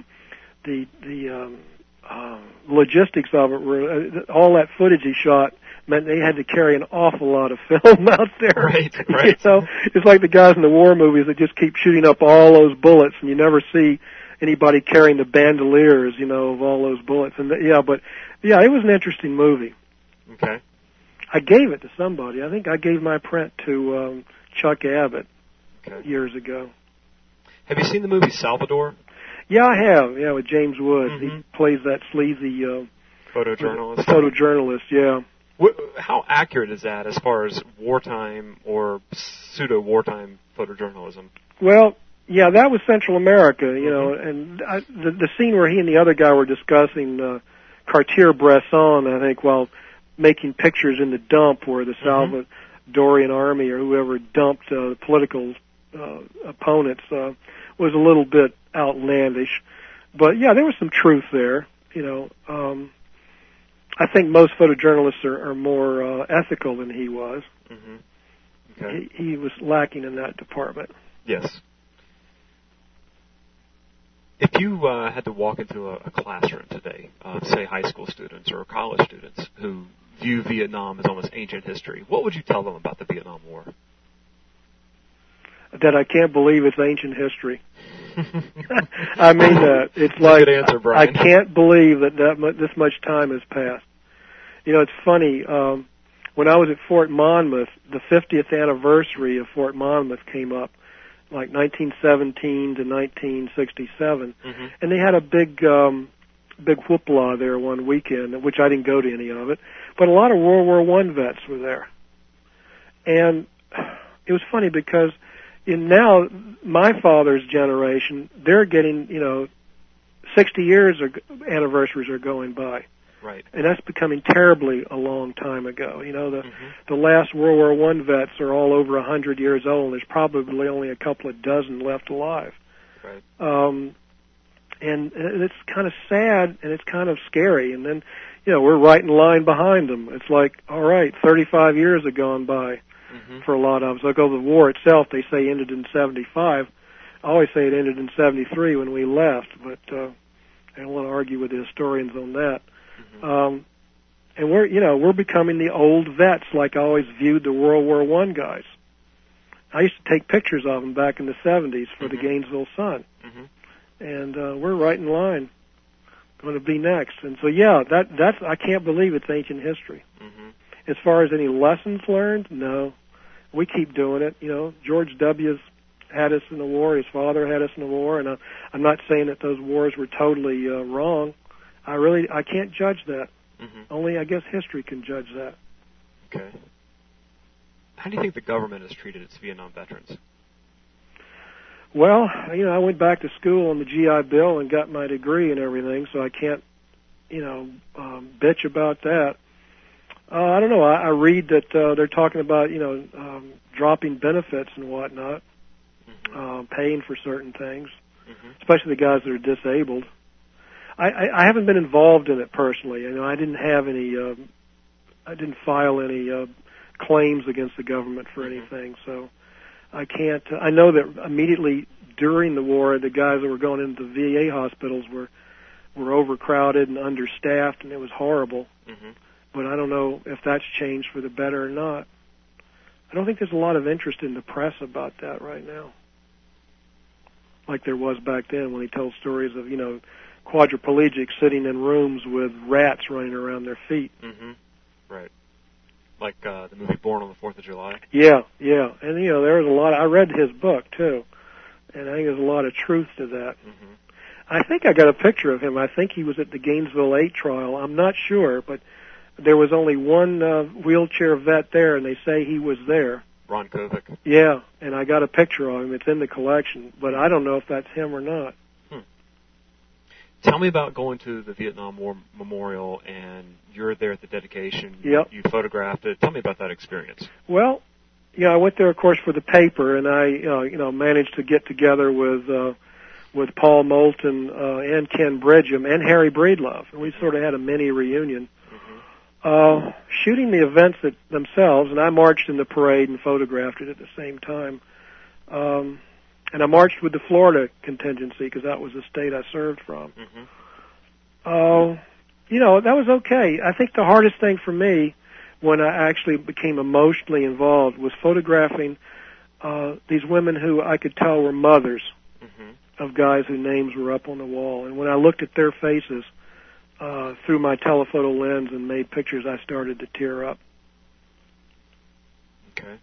logistics of it were, all that footage he shot meant they had to carry an awful lot of film out there. Right. It's like the guys in the war movies that just keep shooting up all those bullets, and you never see anybody carrying the bandoliers, of all those bullets. And it was an interesting movie. Okay. I gave it to somebody. I think I gave my print to Chuck Abbott years ago. Have you seen the movie Salvador? Yeah, I have. Yeah, with James Woods. Mm-hmm. He plays that sleazy photojournalist. Yeah. How accurate is that as far as wartime or pseudo-wartime photojournalism? Well, yeah, that was Central America, and the scene where he and the other guy were discussing Cartier-Bresson, I think, while making pictures in the dump where the Salvadorian army or whoever dumped political opponents was a little bit outlandish. But, yeah, there was some truth there, I think most photojournalists are more ethical than he was. Mm-hmm. Okay. He was lacking in that department. Yes. If you had to walk into a classroom today, say high school students or college students who view Vietnam as almost ancient history, what would you tell them about the Vietnam War? That I can't believe it's ancient history. I mean, it's like, good answer, Brian. I can't believe that this much time has passed. It's funny, when I was at Fort Monmouth, the 50th anniversary of Fort Monmouth came up, like 1917 to 1967, and they had a big whoopla there one weekend, which I didn't go to any of it, but a lot of World War I vets were there. And it was funny because now my father's generation, they're getting, 60 years anniversaries are going by. Right. And that's becoming terribly a long time ago. The last World War I vets are all over 100 years old. There's probably only a couple of dozen left alive. Right. And it's kind of sad and it's kind of scary. And then, we're right in line behind them. It's like, all right, 35 years have gone by for a lot of us. Like, the war itself, they say ended in 75. I always say it ended in 73 when we left, but I don't want to argue with the historians on that. And we're becoming the old vets like I always viewed the World War I guys. I used to take pictures of them back in the 70s for the Gainesville Sun. And we're right in line, going to be next. And so, that's I can't believe it's ancient history. As far as any lessons learned, no. We keep doing it. George W.'s had us in the war. His father had us in the war. And I'm not saying that those wars were totally wrong. I can't judge that. Only, I guess, history can judge that. Okay. How do you think the government has treated its Vietnam veterans? Well, I went back to school on the GI Bill and got my degree and everything, so I can't, bitch about that. I don't know. I read that they're talking about, dropping benefits and whatnot, paying for certain things, especially the guys that are disabled. I haven't been involved in it personally. I didn't have any. I didn't file any claims against the government for anything, so I can't. I know that immediately during the war, the guys that were going into the VA hospitals were overcrowded and understaffed, and it was horrible. But I don't know if that's changed for the better or not. I don't think there's a lot of interest in the press about that right now, like there was back then when he told stories of quadriplegics sitting in rooms with rats running around their feet. Right. like the movie Born on the 4th of July. Yeah, and there was a lot. I read his book too, and I think there's a lot of truth to that. Mm-hmm. I think I got a picture of him. I think he was at the Gainesville 8 trial. I'm not sure, but there was only one wheelchair vet there, and they say he was there. Ron Kovic. Yeah, and I got a picture of him. It's in the collection, but I don't know if that's him or not. Tell me about going to the Vietnam War Memorial, and you're there at the dedication. Yep. You photographed it. Tell me about that experience. Well, I went there, of course, for the paper, and I, managed to get together with Paul Moulton and Ken Bridgham and Harry Breedlove, and we sort of had a mini reunion. Mm-hmm. Shooting the events themselves, and I marched in the parade and photographed it at the same time. And I marched with the Florida contingency because that was the state I served from. Mm-hmm. That was okay. I think the hardest thing for me when I actually became emotionally involved was photographing these women who I could tell were mothers of guys whose names were up on the wall. And when I looked at their faces through my telephoto lens and made pictures, I started to tear up. Okay.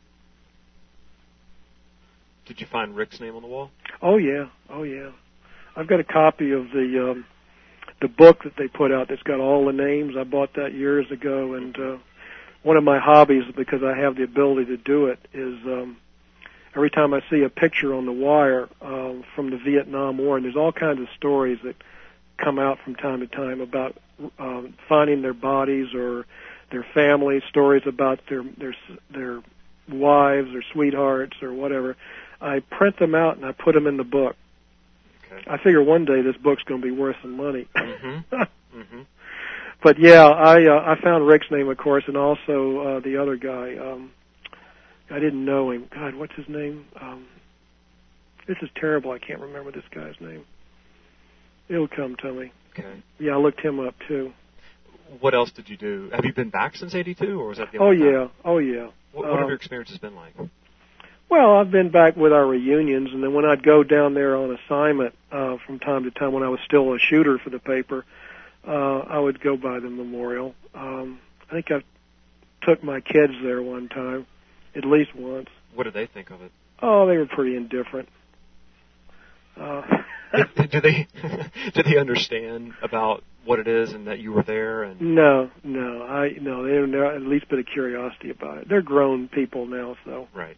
Did you find Rick's name on the wall? Oh yeah. I've got a copy of the book that they put out that's got all the names. I bought that years ago, and one of my hobbies, because I have the ability to do it, is every time I see a picture on the wire from the Vietnam War, and there's all kinds of stories that come out from time to time about finding their bodies or their families, stories about their wives or sweethearts or whatever. I print them out and I put them in the book. Okay. I figure one day this book's going to be worth some money. Mm-hmm. Mm-hmm. But yeah, I found Rick's name, of course, and also the other guy. I didn't know him. God, what's his name? This is terrible. I can't remember this guy's name. It'll come to me. Okay. Yeah, I looked him up too. What else did you do? Have you been back since '82, or was that the only time? Oh yeah. What have your experiences been like? Well, I've been back with our reunions, and then when I'd go down there on assignment from time to time when I was still a shooter for the paper, I would go by the memorial. I think I took my kids there one time, at least once. What did they think of it? Oh, they were pretty indifferent. Did they understand about what it is and that you were there? And No, they had at least a bit of curiosity about it. They're grown people now, so. Right.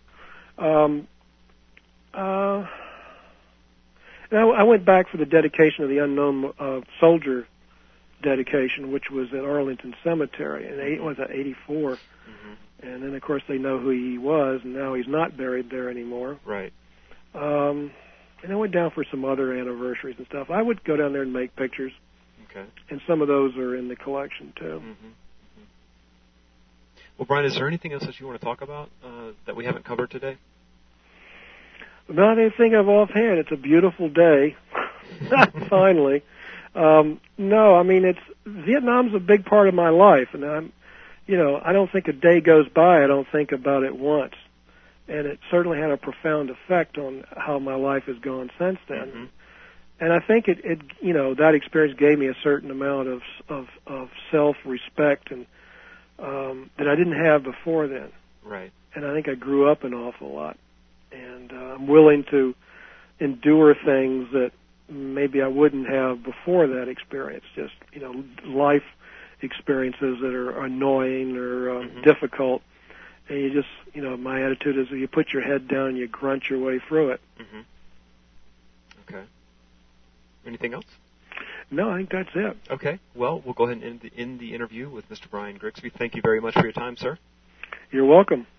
I went back for the dedication of the unknown soldier dedication, which was at Arlington Cemetery in was it 84. Mm-hmm. And then of course they know who he was, and now he's not buried there anymore. Right. And I went down for some other anniversaries and stuff. I would go down there and make pictures. Okay. And some of those are in the collection too. Mm-hmm. Mm-hmm. Well, Brian, is there anything else that you want to talk about that we haven't covered today? Not anything of offhand. It's a beautiful day. Finally. No, I mean, Vietnam's a big part of my life, and I don't think a day goes by I don't think about it once. And it certainly had a profound effect on how my life has gone since then. Mm-hmm. And I think it that experience gave me a certain amount of self-respect and that I didn't have before then. Right. And I think I grew up an awful lot. And I'm willing to endure things that maybe I wouldn't have before that experience. Just, life experiences that are annoying or difficult. And you just, my attitude is you put your head down and you grunt your way through it. Mm-hmm. Okay. Anything else? No, I think that's it. Okay. Well, we'll go ahead and end the interview with Mr. Brian Grigsby. Thank you very much for your time, sir. You're welcome.